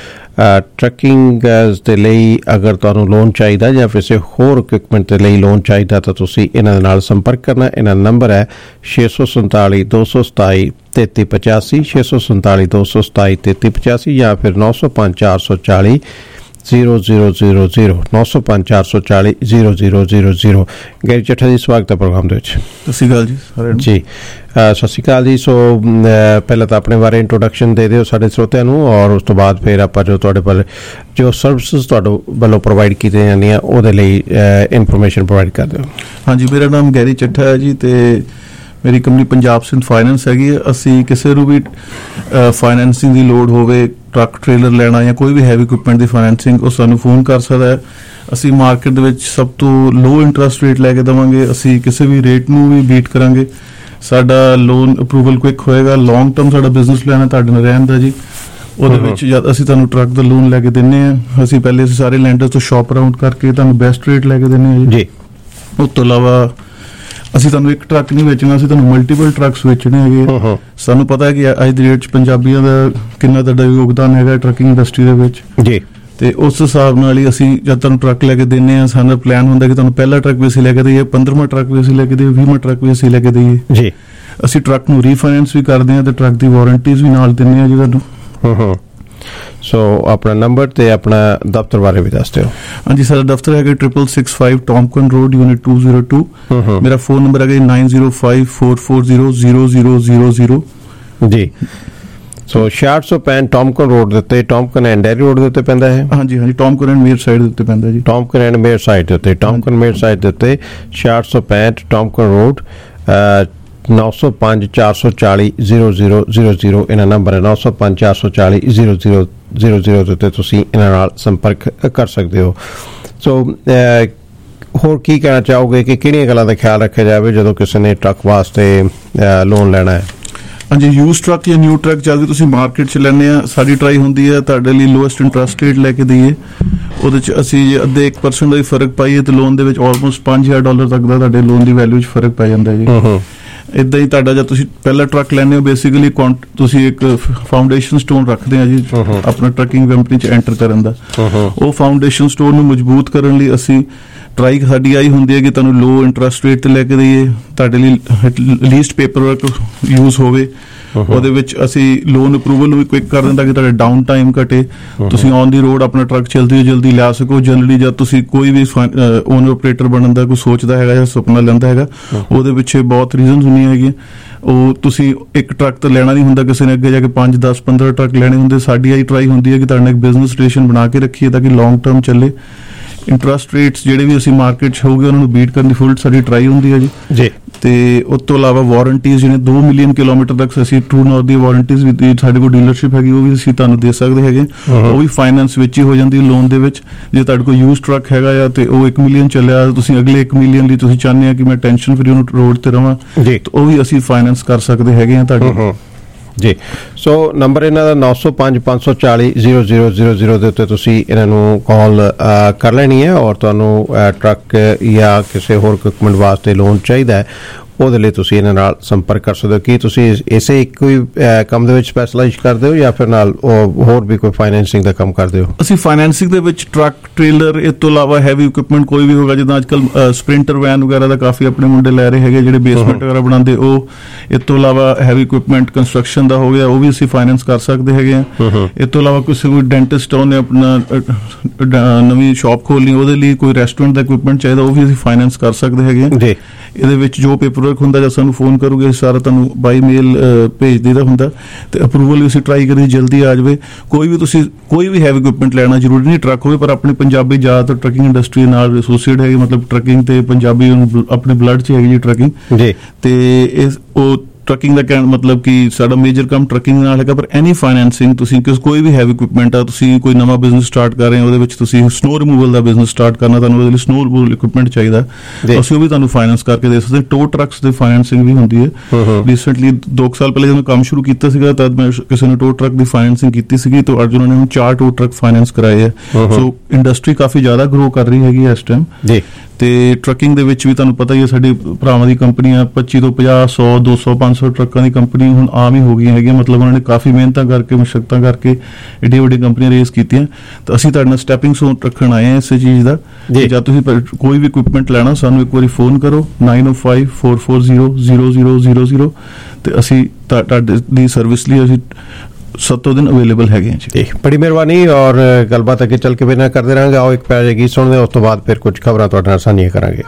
Speaker 16: ਟਰੱਕਿੰਗ ਦੇ ਲਈ ਅਗਰ ਤੁਹਾਨੂੰ ਲੋਨ ਚਾਹੀਦਾ ਜਾਂ ਕਿਸੇ ਹੋਰ ਇਕਵਿਪਮੈਂਟ ਦੇ ਲਈ ਲੋਨ ਚਾਹੀਦਾ ਤਾਂ ਤੁਸੀਂ ਇਹਨਾਂ ਦੇ ਨਾਲ ਸੰਪਰਕ ਕਰਨਾ। ਇਹਨਾਂ ਦਾ ਨੰਬਰ ਹੈ 647 227 3385 647 227 3385 ਜਾਂ ਫਿਰ 905 440 0000 905-440-0000। ਗੈਰੀ ਚੱਠਾ ਜੀ, ਸਵਾਗਤ ਹੈ ਪ੍ਰੋਗਰਾਮ ਦੇ ਵਿੱਚ।
Speaker 9: ਸਤਿ ਸ਼੍ਰੀ ਅਕਾਲ ਜੀ ਸਾਰਿਆਂ ਨੂੰ।
Speaker 16: ਜੀ ਸਤਿ ਸ਼੍ਰੀ ਅਕਾਲ ਜੀ। ਸੋ ਪਹਿਲਾਂ ਤਾਂ ਆਪਣੇ ਬਾਰੇ ਇੰਟਰੋਡਕਸ਼ਨ ਦੇ ਦਿਓ ਸਾਡੇ ਸਰੋਤਿਆਂ ਨੂੰ, ਔਰ ਉਸ ਤੋਂ ਬਾਅਦ ਫਿਰ ਆਪਾਂ ਜੋ ਤੁਹਾਡੇ ਵੱਲ ਜੋ ਸਰਵਿਸਿਜ਼ ਤੁਹਾਡੇ ਵੱਲੋਂ ਪ੍ਰੋਵਾਈਡ ਕੀਤੀਆਂ ਜਾਂਦੀਆਂ ਉਹਦੇ ਲਈ ਇਨਫੋਰਮੇਸ਼ਨ ਪ੍ਰੋਵਾਈਡ ਕਰ ਦਿਓ।
Speaker 9: ਹਾਂਜੀ, ਮੇਰਾ ਨਾਮ ਗੈਰੀ ਚੱਠਾ ਹੈ ਜੀ, ਤੇ ਮੇਰੀ ਕੰਪਨੀ ਪੰਜਾਬ ਸਿੰਧ ਫਾਈਨੈਂਸ ਹੈਗੀ ਹੈ। ਅਸੀਂ ਕਿਸੇ ਨੂੰ ਵੀ ਫਾਈਨੈਂਸਿੰਗ ਦੀ ਲੋੜ ਹੋਵੇ, ਟਰੱਕ ਟ੍ਰੇਲਰ ਲੈਣਾ ਜਾਂ ਕੋਈ ਵੀ ਹੈਵੀ ਇਕੁਇਪਮੈਂਟ ਦੀ ਫਾਈਨੈਂਸਿੰਗ, ਉਹ ਸਾਨੂੰ ਫੋਨ ਕਰ ਸਕਦਾ ਹੈ। ਅਸੀਂ ਮਾਰਕੀਟ ਦੇ ਵਿੱਚ ਸਭ ਤੋਂ ਲੋ ਇੰਟਰਸਟ ਰੇਟ ਲੈ ਕੇ ਦੇਵਾਂਗੇ। ਅਸੀਂ ਕਿਸੇ ਵੀ ਰੇਟ ਨੂੰ ਵੀ ਬੀਟ ਕਰਾਂਗੇ। ਸਾਡਾ ਲੋਨ ਅਪਰੂਵਲ ਕੁਇਕ ਹੋਏਗਾ। ਲੌਂਗ ਟਰਮ ਸਾਡਾ ਬਿਜ਼ਨਸ ਪਲਾਨ ਹੈ ਤੁਹਾਡੇ ਨਾਲ ਰਹਿਣ ਦਾ ਜੀ। ਉਹਦੇ ਵਿੱਚ ਜਦ ਅਸੀਂ ਤੁਹਾਨੂੰ ਟਰੱਕ ਦਾ ਲੋਨ ਲੈ ਕੇ ਦਿੰਦੇ ਹਾਂ, ਅਸੀਂ ਪਹਿਲੇ ਸਾਰੇ ਲੈਂਡਰ ਤੋਂ ਸ਼ਾਪ ਅਰਾਊਂਡ ਕਰਕੇ ਤੁਹਾਨੂੰ ਬੈਸਟ ਰੇਟ ਲੈ ਕੇ ਦਿੰਦੇ ਹਾਂ ਜੀ। ਉਸ ਤੋਂ ਇਲਾਵਾ ਅਸੀਂ ਤੁਹਾਨੂੰ ਇੱਕ ਟਰੱਕ ਨਹੀਂ ਵੇਚਣਾ, ਅਸੀਂ ਤੁਹਾਨੂੰ ਮਲਟੀਪਲ ਟਰੱਕਸ ਵੇਚਣੇ ਹੈਗੇ। ਸਾਨੂੰ ਪਤਾ ਹੈ ਕਿ ਅੱਜ ਦੀ ਡੇਟ 'ਚ ਪੰਜਾਬੀਆਂ ਦਾ ਕਿੰਨਾ ਤੁਹਾਡਾ ਯੋਗਦਾਨ ਹੈਗਾ ਟਰੱਕਿੰਗ ਇੰਡਸਟਰੀ ਦੇ ਵਿੱਚ ਜੀ, ਤੇ ਉਸ ਹਿਸਾਬ ਨਾਲ ਹੀ ਅਸੀਂ ਜਦ ਤੁਹਾਨੂੰ ਟਰੱਕ ਲੈ ਕੇ ਦਿੰਦੇ ਹਾਂ, ਸਾਡਾ ਪਲਾਨ ਹੁੰਦਾ ਕਿ ਤੁਹਾਨੂੰ ਪਹਿਲਾ ਟਰੱਕ ਵੀ ਅਸੀਂ ਲੈ ਕੇ ਦਈਏ, 15ਵਾਂ ਟਰੱਕ ਵੀ ਅਸੀਂ ਲੈ ਕੇ ਦਈਏ, 20ਵਾਂ ਟਰੱਕ ਵੀ ਅਸੀਂ ਲੈ ਕੇ ਦਈਏ ਜੀ। ਅਸੀਂ ਟਰੱਕ ਨੂੰ ਰੀਫਾਈਨੈਂਸ ਵੀ ਕਰਦੇ ਹਾਂ ਤੇ ਟਰੱਕ ਦੀ ਵਾਰੰਟੀਜ਼ ਵੀ ਨਾਲ ਦਿੰਦੇ ਹਾਂ ਜੀ ਤੁਹਾਨੂੰ।
Speaker 16: ਸੋ ਆਪਣਾ ਨੰਬਰ ਤੇ ਆਪਣਾ ਦਫ਼ਤਰ ਬਾਰੇ ਵੀ ਦੱਸ ਦਿਓ।
Speaker 9: ਹਾਂਜੀ, ਸਾਡਾ ਦਫ਼ਤਰ ਹੈਗਾ 665 ਟੌਮਕਨ ਰੋਡ, ਯੂਨਿਟ 202। ਮੇਰਾ ਫੋਨ ਨੰਬਰ ਹੈਗਾ 9054400000 ਜੀ।
Speaker 16: ਸੋ 665 ਟੌਮਕਨ ਰੋਡ ਦੇ ਉੱਤੇ, ਟੌਮਕਨ ਐਂਡ ਡੈਰੀ ਰੋਡ ਦੇ ਉੱਤੇ ਪੈਂਦਾ ਹੈ।
Speaker 9: ਹਾਂਜੀ, ਟੌਮਕਨ ਐਂਡ ਮੇਰ ਸਾਈਡ ਦੇ ਉੱਤੇ ਪੈਂਦਾ ਜੀ।
Speaker 16: ਟੌਮਕਨ ਐਂਡ ਮੇਰ ਸਾਈਡ ਦੇ ਉੱਤੇ, ਟੌਮਕਨ ਮੇਰ ਸਾਈਡ ਦੇ ਉੱਤੇ 665 ਟੌਮਕਨ ਰੋਡ, 905-440-0000 ਇਹਨਾਂ ਨੰਬਰ ਹੈ। 905-440-0000 ਦੇ ਉੱਤੇ ਤੁਸੀਂ ਇਹਨਾਂ ਨਾਲ ਸੰਪਰਕ ਕਰ ਸਕਦੇ ਹੋ। ਸੋ ਹੋਰ ਕੀ ਕਹਿਣਾ ਚਾਹੋਗੇ ਕਿ ਕਿਹੜੀਆਂ ਗੱਲਾਂ ਦਾ ਖਿਆਲ ਰੱਖਿਆ ਜਾਵੇ ਜਦੋਂ ਕਿਸੇ ਨੇ ਟਰੱਕ ਵਾਸਤੇ ਲੋਨ ਲੈਣਾ ਹੈ?
Speaker 9: ਹਾਂਜੀ, ਯੂਜ਼ ਟਰੱਕ ਜਾਂ ਨਿਊ ਟਰੱਕ ਜਦ ਵੀ ਤੁਸੀਂ ਮਾਰਕੀਟ 'ਚ ਲੈਂਦੇ ਆ, ਸਾਡੀ ਟਰਾਈ ਹੁੰਦੀ ਹੈ ਤੁਹਾਡੇ ਲਈ ਲੋਐਸਟ ਇੰਟਰਸਟ ਰੇਟ ਲੈ ਕੇ ਦਈਏ। ਉਹਦੇ 'ਚ ਅਸੀਂ ਅੱਧੇ 1% ਦਾ ਵੀ ਫਰਕ ਪਾਈਏ ਤੇ ਲੋਨ ਦੇ ਵਿੱਚ ਆਲਮੋਸਟ $5000 ਤੱਕ ਦਾ ਤੁਹਾਡੇ ਲੋਨ ਦੀ ਵੈਲਿਊ 'ਚ ਫਰਕ ਪੈ ਜਾਂਦਾ ਜੀ। ਇੱਦਾਂ ਹੀ ਤੁਹਾਡਾ ਜਦ ਤੁਸੀਂ ਪਹਿਲਾ ਟਰੱਕ ਲੈਂਦੇ ਹੋ, ਬੇਸਿਕਲੀ ਤੁਸੀਂ ਇੱਕ ਫਾਊਂਡੇਸ਼ਨ ਸਟੋਨ ਰੱਖਦੇ ਆ ਜੀ ਆਪਣਾ ਟਰੱਕਿੰਗ ਕੰਪਨੀ 'ਚ ਐਂਟਰ ਕਰਨ ਦਾ। ਉਹ ਫਾਊਂਡੇਸ਼ਨ ਸਟੋਨ ਨੂੰ ਮਜ਼ਬੂਤ ਕਰਨ ਲਈ ਅਸੀਂ ਟਰਾਈ ਸਾਡੀ ਆਈ ਹੁੰਦੀ ਹੈ ਕਿ ਤੁਹਾਨੂੰ ਲੋ ਇੰਟਰਸਟ ਰੇਟ ਤੇ ਲੈ ਕੇ ਦਈਏ, ਤੁਹਾਡੇ ਲਈ ਲੀਸਟ ਪੇਪਰ ਵਰਕ ਯੂਜ਼ ਹੋਵੇ। ਉਹਦੇ ਵਿੱਚ ਅਸੀਂ ਲੋਨ ਅਪਰੂਵਲ ਨੂੰ ਵੀ ਕੁਇਕ ਕਰ ਦਿੰਦਾ ਕਿ ਤੁਹਾਡਾ ਡਾਊਨ ਟਾਈਮ ਘਟੇ, ਤੁਸੀਂ ਔਨ ਦੀ ਰੋਡ ਆਪਣਾ ਟਰੱਕ ਜਲਦੀ ਲਿਆ ਸਕੋ। ਜਨਰਲੀ ਜਦ ਤੁਸੀਂ ਕੋਈ ਵੀ ਓਨਰ ਆਪਰੇਟਰ ਬਣਨ ਦਾ ਕੋਈ ਸੋਚਦਾ ਹੈਗਾ ਜਾਂ ਸੁਪਨਾ ਲੈਂਦਾ ਹੈਗਾ, ਉਹਦੇ ਪਿੱਛੇ ਬਹੁਤ ਰੀਜ਼ਨਸ ਹੁੰਦੀਆਂ ਹੈਗੀਆਂ। ਉਹ ਤੁਸੀਂ ਇੱਕ ਟਰੱਕ ਤਾਂ ਲੈਣਾ ਨਹੀਂ ਹੁੰਦਾ, ਕਿਸੇ ਨੇ ਅੱਗੇ ਜਾ ਕੇ 5, 10, 15 ਟਰੱਕ ਲੈਣੇ ਹੁੰਦੇ। ਸਾਡੀ ਆਈ ਟਰਾਈ ਹੁੰਦੀ ਹੈ ਕਿ ਤੁਹਾਡੇ ਨਾਲ ਇੱਕ ਬਿਜ਼ਨਸ ਰਿਲੇਸ਼ਨ ਬਣਾ ਕੇ ਰੱਖੀਏ ਤਾਂ ਕਿ ਲੌਂਗ ਟਰਮ ਚੱਲੇ। ਇੰਟਰਸਟ ਰੇਟਸ ਜਿਹੜੇ ਵੀ ਅਸੀਂ ਮਾਰਕੀਟ 'ਚ ਹੋਊਗੇ ਉਹਨਾਂ ਨੂੰ ਬੀਟ ਕਰਨ ਦੀ ਫੁੱਲ ਸਾਡੀ ਟਰਾਈ ਹੁੰਦੀ ਹੈ ਜੀ। ਤੇ ਉਸ ਤੋਂ ਇਲਾਵਾ ਵਾਰੰਟੀਜ਼ ਜਿਹੜੇ 2 ਮਿਲੀਅਨ ਕਿਲੋਮੀਟਰ ਤੱਕ ਅਸੀਂ ਟਰੂ ਨੌਰਥ ਦੀ ਵਾਰੰਟੀਜ਼ ਵੀ ਸਾਡੇ ਕੋਲ ਡੀਲਰਸ਼ਿਪ ਹੈਗੀ, ਉਹ ਵੀ ਅਸੀਂ ਤੁਹਾਨੂੰ ਦੇ ਸਕਦੇ ਹੈਗੇ। ਉਹ ਵੀ ਫਾਈਨੈਂਸ ਵਿੱਚ ਹੀ ਹੋ ਜਾਂਦੀ ਲੋਨ ਦੇ ਵਿੱਚ। ਜੇ ਤੁਹਾਡੇ ਕੋਲ ਯੂਜ਼ ਟਰੱਕ ਹੈਗਾ ਆ ਤੇ ਉਹ 1 ਮਿਲੀਅਨ ਚੱਲਿਆ, ਤੁਸੀਂ ਅਗਲੇ 1 ਮਿਲੀਅਨ ਲਈ ਤੁਸੀਂ ਚਾਹੁੰਦੇ ਆ ਕਿ ਮੈਂ ਟੈਨਸ਼ਨ ਫਰੀ ਉਹਨੂੰ ਰੋਡ ਤੇ ਰਵਾਂ, ਉਹ ਵੀ ਅਸੀਂ ਫਾਈਨੈਂਸ ਕਰ ਸਕਦੇ ਹੈਗੇ ਆ ਤੁਹਾਡੇ
Speaker 16: ਜੀ। ਸੋ ਨੰਬਰ ਇਹਨਾਂ ਦਾ 905-540-0000 ਦੇ ਉੱਤੇ ਤੁਸੀਂ ਇਹਨਾਂ ਨੂੰ ਕਾਲ ਕਰ ਲੈਣੀ ਹੈ, ਔਰ ਤੁਹਾਨੂੰ ਟਰੱਕ ਜਾਂ ਕਿਸੇ ਹੋਰ ਇਕੁਇਪਮੈਂਟ ਵਾਸਤੇ ਲੋਨ ਚਾਹੀਦਾ ਹੈ, ਉਹਦੇ ਲਈ ਤੁਸੀਂ ਇਹਨਾਂ ਨਾਲ ਸੰਪਰਕ ਕਰ ਸਕਦੇ ਹੋ। ਕੀ ਤੁਸੀਂ ਇਸੇ ਇੱਕ ਹੀ ਕੰਮ ਦੇ ਵਿੱਚ ਸਪੈਸ਼ਲਾਈਜ਼ ਕਰਦੇ ਹੋ ਜਾਂ ਫਿਰ ਨਾਲ ਹੋਰ ਵੀ ਕੋਈ ਫਾਈਨੈਂਸਿੰਗ ਦਾ ਕੰਮ ਕਰਦੇ ਹੋ?
Speaker 9: ਅਸੀਂ ਫਾਈਨੈਂਸਿੰਗ ਦੇ ਵਿੱਚ ਟਰੱਕ, ਟ੍ਰੇਲਰ, ਇਸ ਤੋਂ ਇਲਾਵਾ ਹੈਵੀ ਇਕੁਇਪਮੈਂਟ ਕੋਈ ਵੀ ਹੋਗਾ, ਜਿੱਦਾਂ ਅੱਜ ਕੱਲ੍ਹ ਸਪ੍ਰਿੰਟਰ ਵੈਨ ਵਗੈਰਾ ਦਾ ਕਾਫੀ ਆਪਣੇ ਮੁੰਡੇ ਲੈ ਰਹੇ ਹੈਗੇ ਜਿਹੜੇ ਬੇਸਮੈਂਟ ਵਗੈਰਾ ਬਣਾਉਂਦੇ, ਉਹ। ਇਸ ਤੋਂ ਇਲਾਵਾ ਹੈਵੀ ਇਕੁਇਪਮੈਂਟ ਕੰਸਟਰਕਸ਼ਨ ਦਾ ਹੋ ਗਿਆ, ਉਹ ਵੀ ਅਸੀਂ ਫਾਈਨੈਂਸ ਕਰ ਸਕਦੇ ਹੈਗੇ ਆ। ਇਸ ਤੋਂ ਇਲਾਵਾ ਕਿਸੇ ਕੋਈ ਡੈਂਟਿਸਟ ਉਹਨੇ ਆਪਣਾ ਨਵੀਂ ਸ਼ਾਪ ਖੋਲ੍ਹਣੀ, ਉਹਦੇ ਲਈ ਕੋਈ ਰੈਸਟੋਰੈਂਟ ਦਾ ਇਕੁਇਪਮੈਂਟ ਚਾਹੀਦਾ, ਉਹ ਵੀ ਅਸੀਂ ਫਾਈਨੈਂਸ ਕਰ ਸਕਦੇ ਹੈਗੇ ਆ। ਇਹਦੇ ਵਿੱਚ ਜੋ ਪੇਪਰ ਵਰਕ ਹੁੰਦਾ ਜਾਂ ਸਾਨੂੰ ਫੋਨ ਕਰੋਗੇ ਸਾਰਾ ਤੁਹਾਨੂੰ ਬਾਈ ਮੇਲ ਭੇਜ ਦੇਦਾ ਹੁੰਦਾ, ਤੇ ਅਪਰੂਵਲ ਵੀ ਅਸੀਂ ਟਰਾਈ ਕਰੀਏ ਜਲਦੀ ਆ ਜਾਵੇ। ਕੋਈ ਵੀ ਹੈਵੀ ਇਕੁਇਪਮੈਂਟ ਲੈਣਾ ਜ਼ਰੂਰੀ ਨਹੀਂ ਟਰੱਕ ਹੋਵੇ, ਪਰ ਆਪਣੀ ਪੰਜਾਬੀ ਜ਼ਿਆਦਾਤਰ ਟਰੱਕਿੰਗ ਇੰਡਸਟਰੀ ਨਾਲ ਐਸੋਸੀਏਟ ਹੈਗੀ, ਮਤਲਬ ਟਰੱਕਿੰਗ ਤੇ ਪੰਜਾਬੀ ਆਪਣੇ ਬਲੱਡ 'ਚ ਹੈਗੀ ਜੀ ਟਰੱਕਿੰਗ ਤੇ ਉਹ ਟਰੱਕਿੰਗ ਦਾ ਕਹਿਣ ਮਤਲਬ ਕਿ ਸਾਡਾ ਮੇਜਰ ਕੰਮ ਟਰੱਕਿੰਗ ਨਾਲ ਹੈਗਾ। ਪਰ ਐਨੀ ਫਾਈਨੈਂਸਿੰਗ ਤੁਸੀਂ ਕੋਈ ਵੀ ਹੈਵੀ ਇਕੁਇਪਮੈਂਟ ਆ, ਤੁਸੀਂ ਕੋਈ ਨਵਾਂ ਬਿਜ਼ਨਸ ਸਟਾਰਟ ਕਰ ਰਹੇ ਹੋ, ਉਹਦੇ ਵਿੱਚ ਤੁਸੀਂ ਸਨੋ ਰਿਮੂਵਲ ਦਾ ਬਿਜ਼ਨਸ ਸਟਾਰਟ ਕਰਨਾ, ਤੁਹਾਨੂੰ ਉਹਦੇ ਲਈ ਸਨੋ ਰਿਮੂਵਲ ਇਕੁਇਪਮੈਂਟ ਚਾਹੀਦਾ, ਅਸੀਂ ਉਹ ਵੀ ਤੁਹਾਨੂੰ ਫਾਈਨੈਂਸ ਕਰਕੇ ਦੇ ਸਕਦੇ। ਟੋ ਟਰੱਕਸ ਦੀ ਫਾਈਨੈਂਸਿੰਗ ਵੀ ਹੁੰਦੀ ਹੈ। ਰੀਸੈਂਟਲੀ 2 ਸਾਲ ਪਹਿਲੇ ਜਦੋਂ ਕੰਮ ਸ਼ੁਰੂ ਕੀਤਾ ਸੀਗਾ ਤਦ ਮੈਂ ਕਿਸੇ ਨੇ ਟੋ ਟਰੱਕ ਦੀ ਫਾਈਨੈਂਸਿੰਗ ਕੀਤੀ ਸੀਗੀ, ਤਾਂ ਅੱਜ ਉਹਨਾਂ ਨੇ 4 ਟੋ ਟਰੱਕ ਫਾਈਨੈਂਸ ਕਰਾਏ ਹੈ। ਸੋ ਇੰਡਸਟਰੀ ਕਾਫੀ ਜ਼ਿਆਦਾ ਗਰੋ ਕਰ ਰਹੀ ਹੈਗੀ ਇਸ ਟਾਈਮ। ਤੇ ਟਰੱਕਿੰਗ ਦੇ ਵਿੱਚ ਵੀ ਤੁਹਾਨੂੰ ਪਤਾ ਹੀ ਹੈ, ਸਾਡੇ ਭਰਾਵਾਂ ਦੀ ਕੰਪਨੀਆਂ 25 ਤੋਂ 50, 100, 200, 500 ਟਰੱਕਾਂ ਦੀ ਕੰਪਨੀ ਹੁਣ ਆਮ ਹੀ ਹੋ ਗਈਆਂ ਹੈਗੀਆਂ। ਮਤਲਬ ਉਹਨਾਂ ਨੇ ਕਾਫੀ ਮਿਹਨਤਾਂ ਕਰਕੇ, ਮਸ਼ੱਕਤਾਂ ਕਰਕੇ ਏਡੀ ਵੱਡੀ ਕੰਪਨੀਆਂ ਰੇਸ ਕੀਤੀਆਂ। ਤਾਂ ਅਸੀਂ ਤੁਹਾਡੇ ਨਾਲ ਸਟੈਪਿੰਗ ਸਟੋਨ ਰੱਖਣ ਆਏ ਹਾਂ ਇਸੇ ਚੀਜ਼ ਦਾ। ਜਦ ਤੁਸੀਂ ਕੋਈ ਵੀ ਇਕੁਇਪਮੈਂਟ ਲੈਣਾ, ਸਾਨੂੰ ਇੱਕ ਵਾਰੀ ਫੋਨ ਕਰੋ 905-440-0000 ਤੇ ਅਸੀਂ ਤੁਹਾਡੀ ਸਰਵਿਸ ਲਈ ਅਸੀਂ 7 दिन अवेलेबल है जी।
Speaker 16: बड़ी मेहरबानी और गलबात अगे चल के बिना करते रहेंगे। आओ एक प्यारे गीत सुनते हैं, उस तो बाद फिर कुछ खबर तुहाडे नाल साझियां करांगे।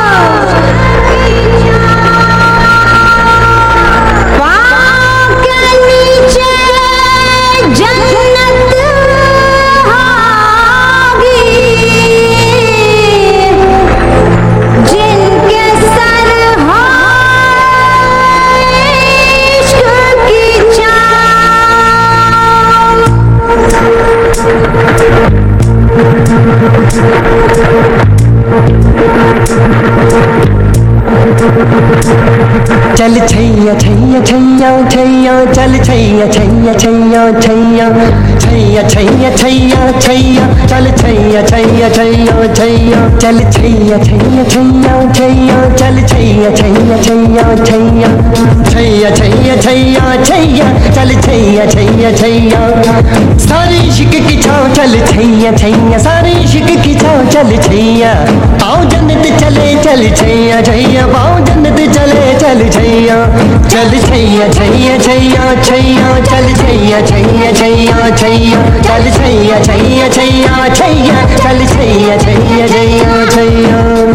Speaker 14: चल छैया छैया छैया छैया चल छैया छैया छैया छैया छैया छैया छैया छैया चल छैया छैया छैया छैया चल छैया छैया छैया छैया चल छैया छैया छैया छैया छैया छैया छैया छैया चल छैया छैया छैया सारे इश्क की छाँव चल छैया छैया सारे इश्क की छाँव चल छैया आओ जन्नत चले चल छैया छैया आओ जन्नत चले चल छैया चल छैया छैया छैया छैया चल छैया छैया छैया छैया चल छैया छैया छैया छैया चल छैया छैया छैया छैया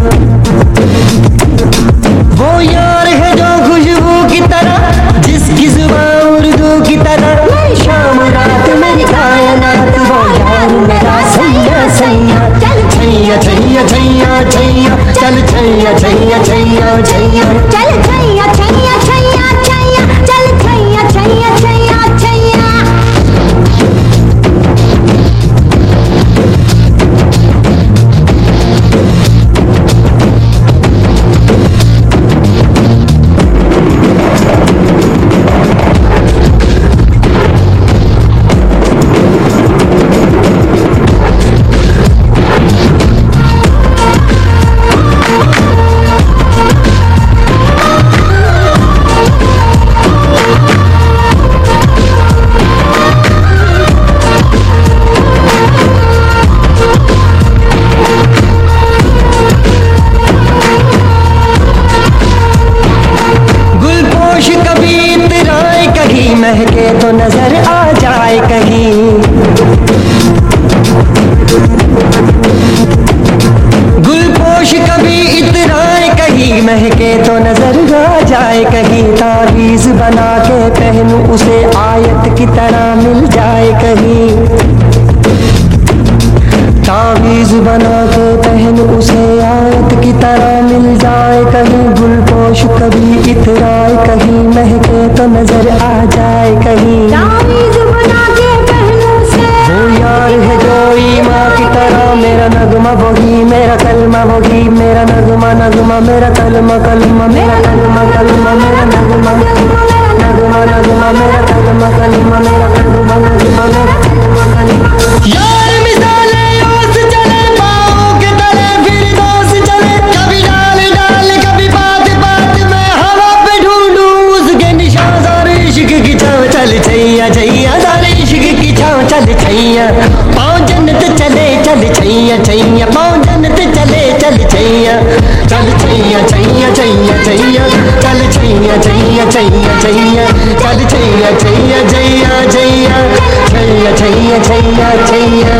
Speaker 14: वो यार है जो खुशबू की तरह जिसकी जुबान उर्दू की तरह मेरी शाम रात मेरी कायनात वो यार मेरा सैया सैया चल छैया छैया छैया छैया चल छैया छैया छैया छैया चल छैया छैया छैया छैया चल छैया छैया छैया छैया महके तो नजर आ जाए कहीं गुलपोश कभी इतराए कहीं महके तो नजर आ जाए कहीं तावीज बना के पहनूं उसे आयत की तरह मिल जाए कहीं तावीज बना के पहन उसे आयत की तरह मिल जाए कहीं गुलपोश कभी इतराए कहीं महके तो नजर आ जाए कहीं तावीज बना के पहन उसे वो यार है जो ईमा की तरह मेरा नगमा वही मेरा कलमा वही मेरा नगमा नगमा मेरा कलमा कलमा मेरा नगमा कलमा मेरा नगमा नगमा नगमा मेरा कलमा कलमा मेरा नगमा नगमा मेरा कलमा कलमा यार मिसाल चल छैया छैया सारे इश्क की छाँव चल छैया पाँव जन्नत चले चल छैया छैया पाँव जन्नत चले चल छैया चल छैया छैया छैया छैया चल छैया छैया छैया छैया चल छैया छैया छैया छैया छैया छैया छैया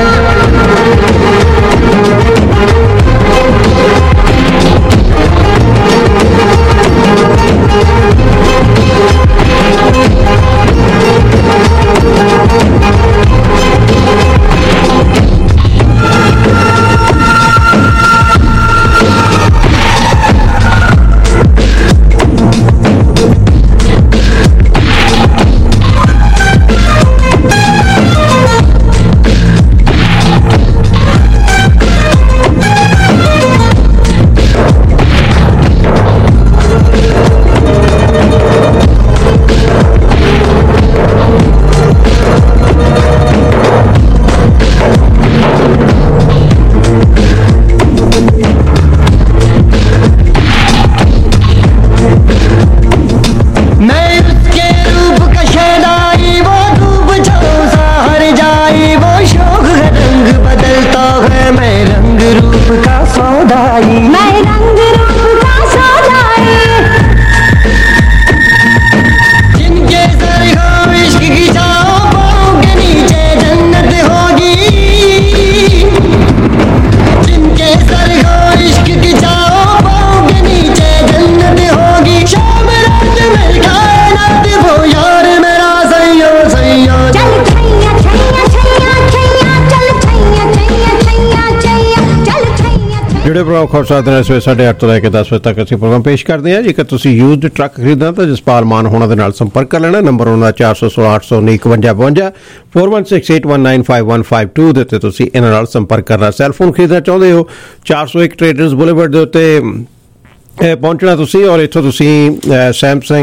Speaker 16: ਜਿਹੜੇ ਪ੍ਰੋਗਰਾਮ ਖਬਰ ਸਾਥ ਨੇ ਸਵੇਰੇ 8:30 ਤੋਂ ਲੈ ਕੇ 10 ਵਜੇ ਤੱਕ ਅਸੀਂ ਪ੍ਰੋਗਰਾਮ ਪੇਸ਼ ਕਰਦੇ ਹਾਂ। ਜੇਕਰ ਤੁਸੀਂ ਯੂਜ਼ਡ ਟਰੱਕ ਖਰੀਦਣਾ ਤਾਂ ਜਸਪਾਲ ਮਾਨ ਹੋਣਾ ਦੇ ਨਾਲ ਸੰਪਰਕ ਕਰ ਲੈਣਾ। ਨੰਬਰ ਉਹਨਾਂ ਦਾ 416 819 5152 4168195152 ਦੇ ਉੱਤੇ ਤੁਸੀਂ ਇਹਨਾਂ ਨਾਲ ਸੰਪਰਕ ਕਰਨਾ। ਸੈਲਫੋਨ ਖਰੀਦਣਾ ਚਾਹੁੰਦੇ ਹੋ 401 ਟ੍ਰੇਡਰਸ ਬੁਲੇਵਰਡ ਦੇ ਉੱਤੇ ਪਹੁੰਚਣਾ ਤੁਸੀਂ, ਔਰ ਇੱਥੋਂ ਤੁਸੀਂ ਸੈਮਸੰਗ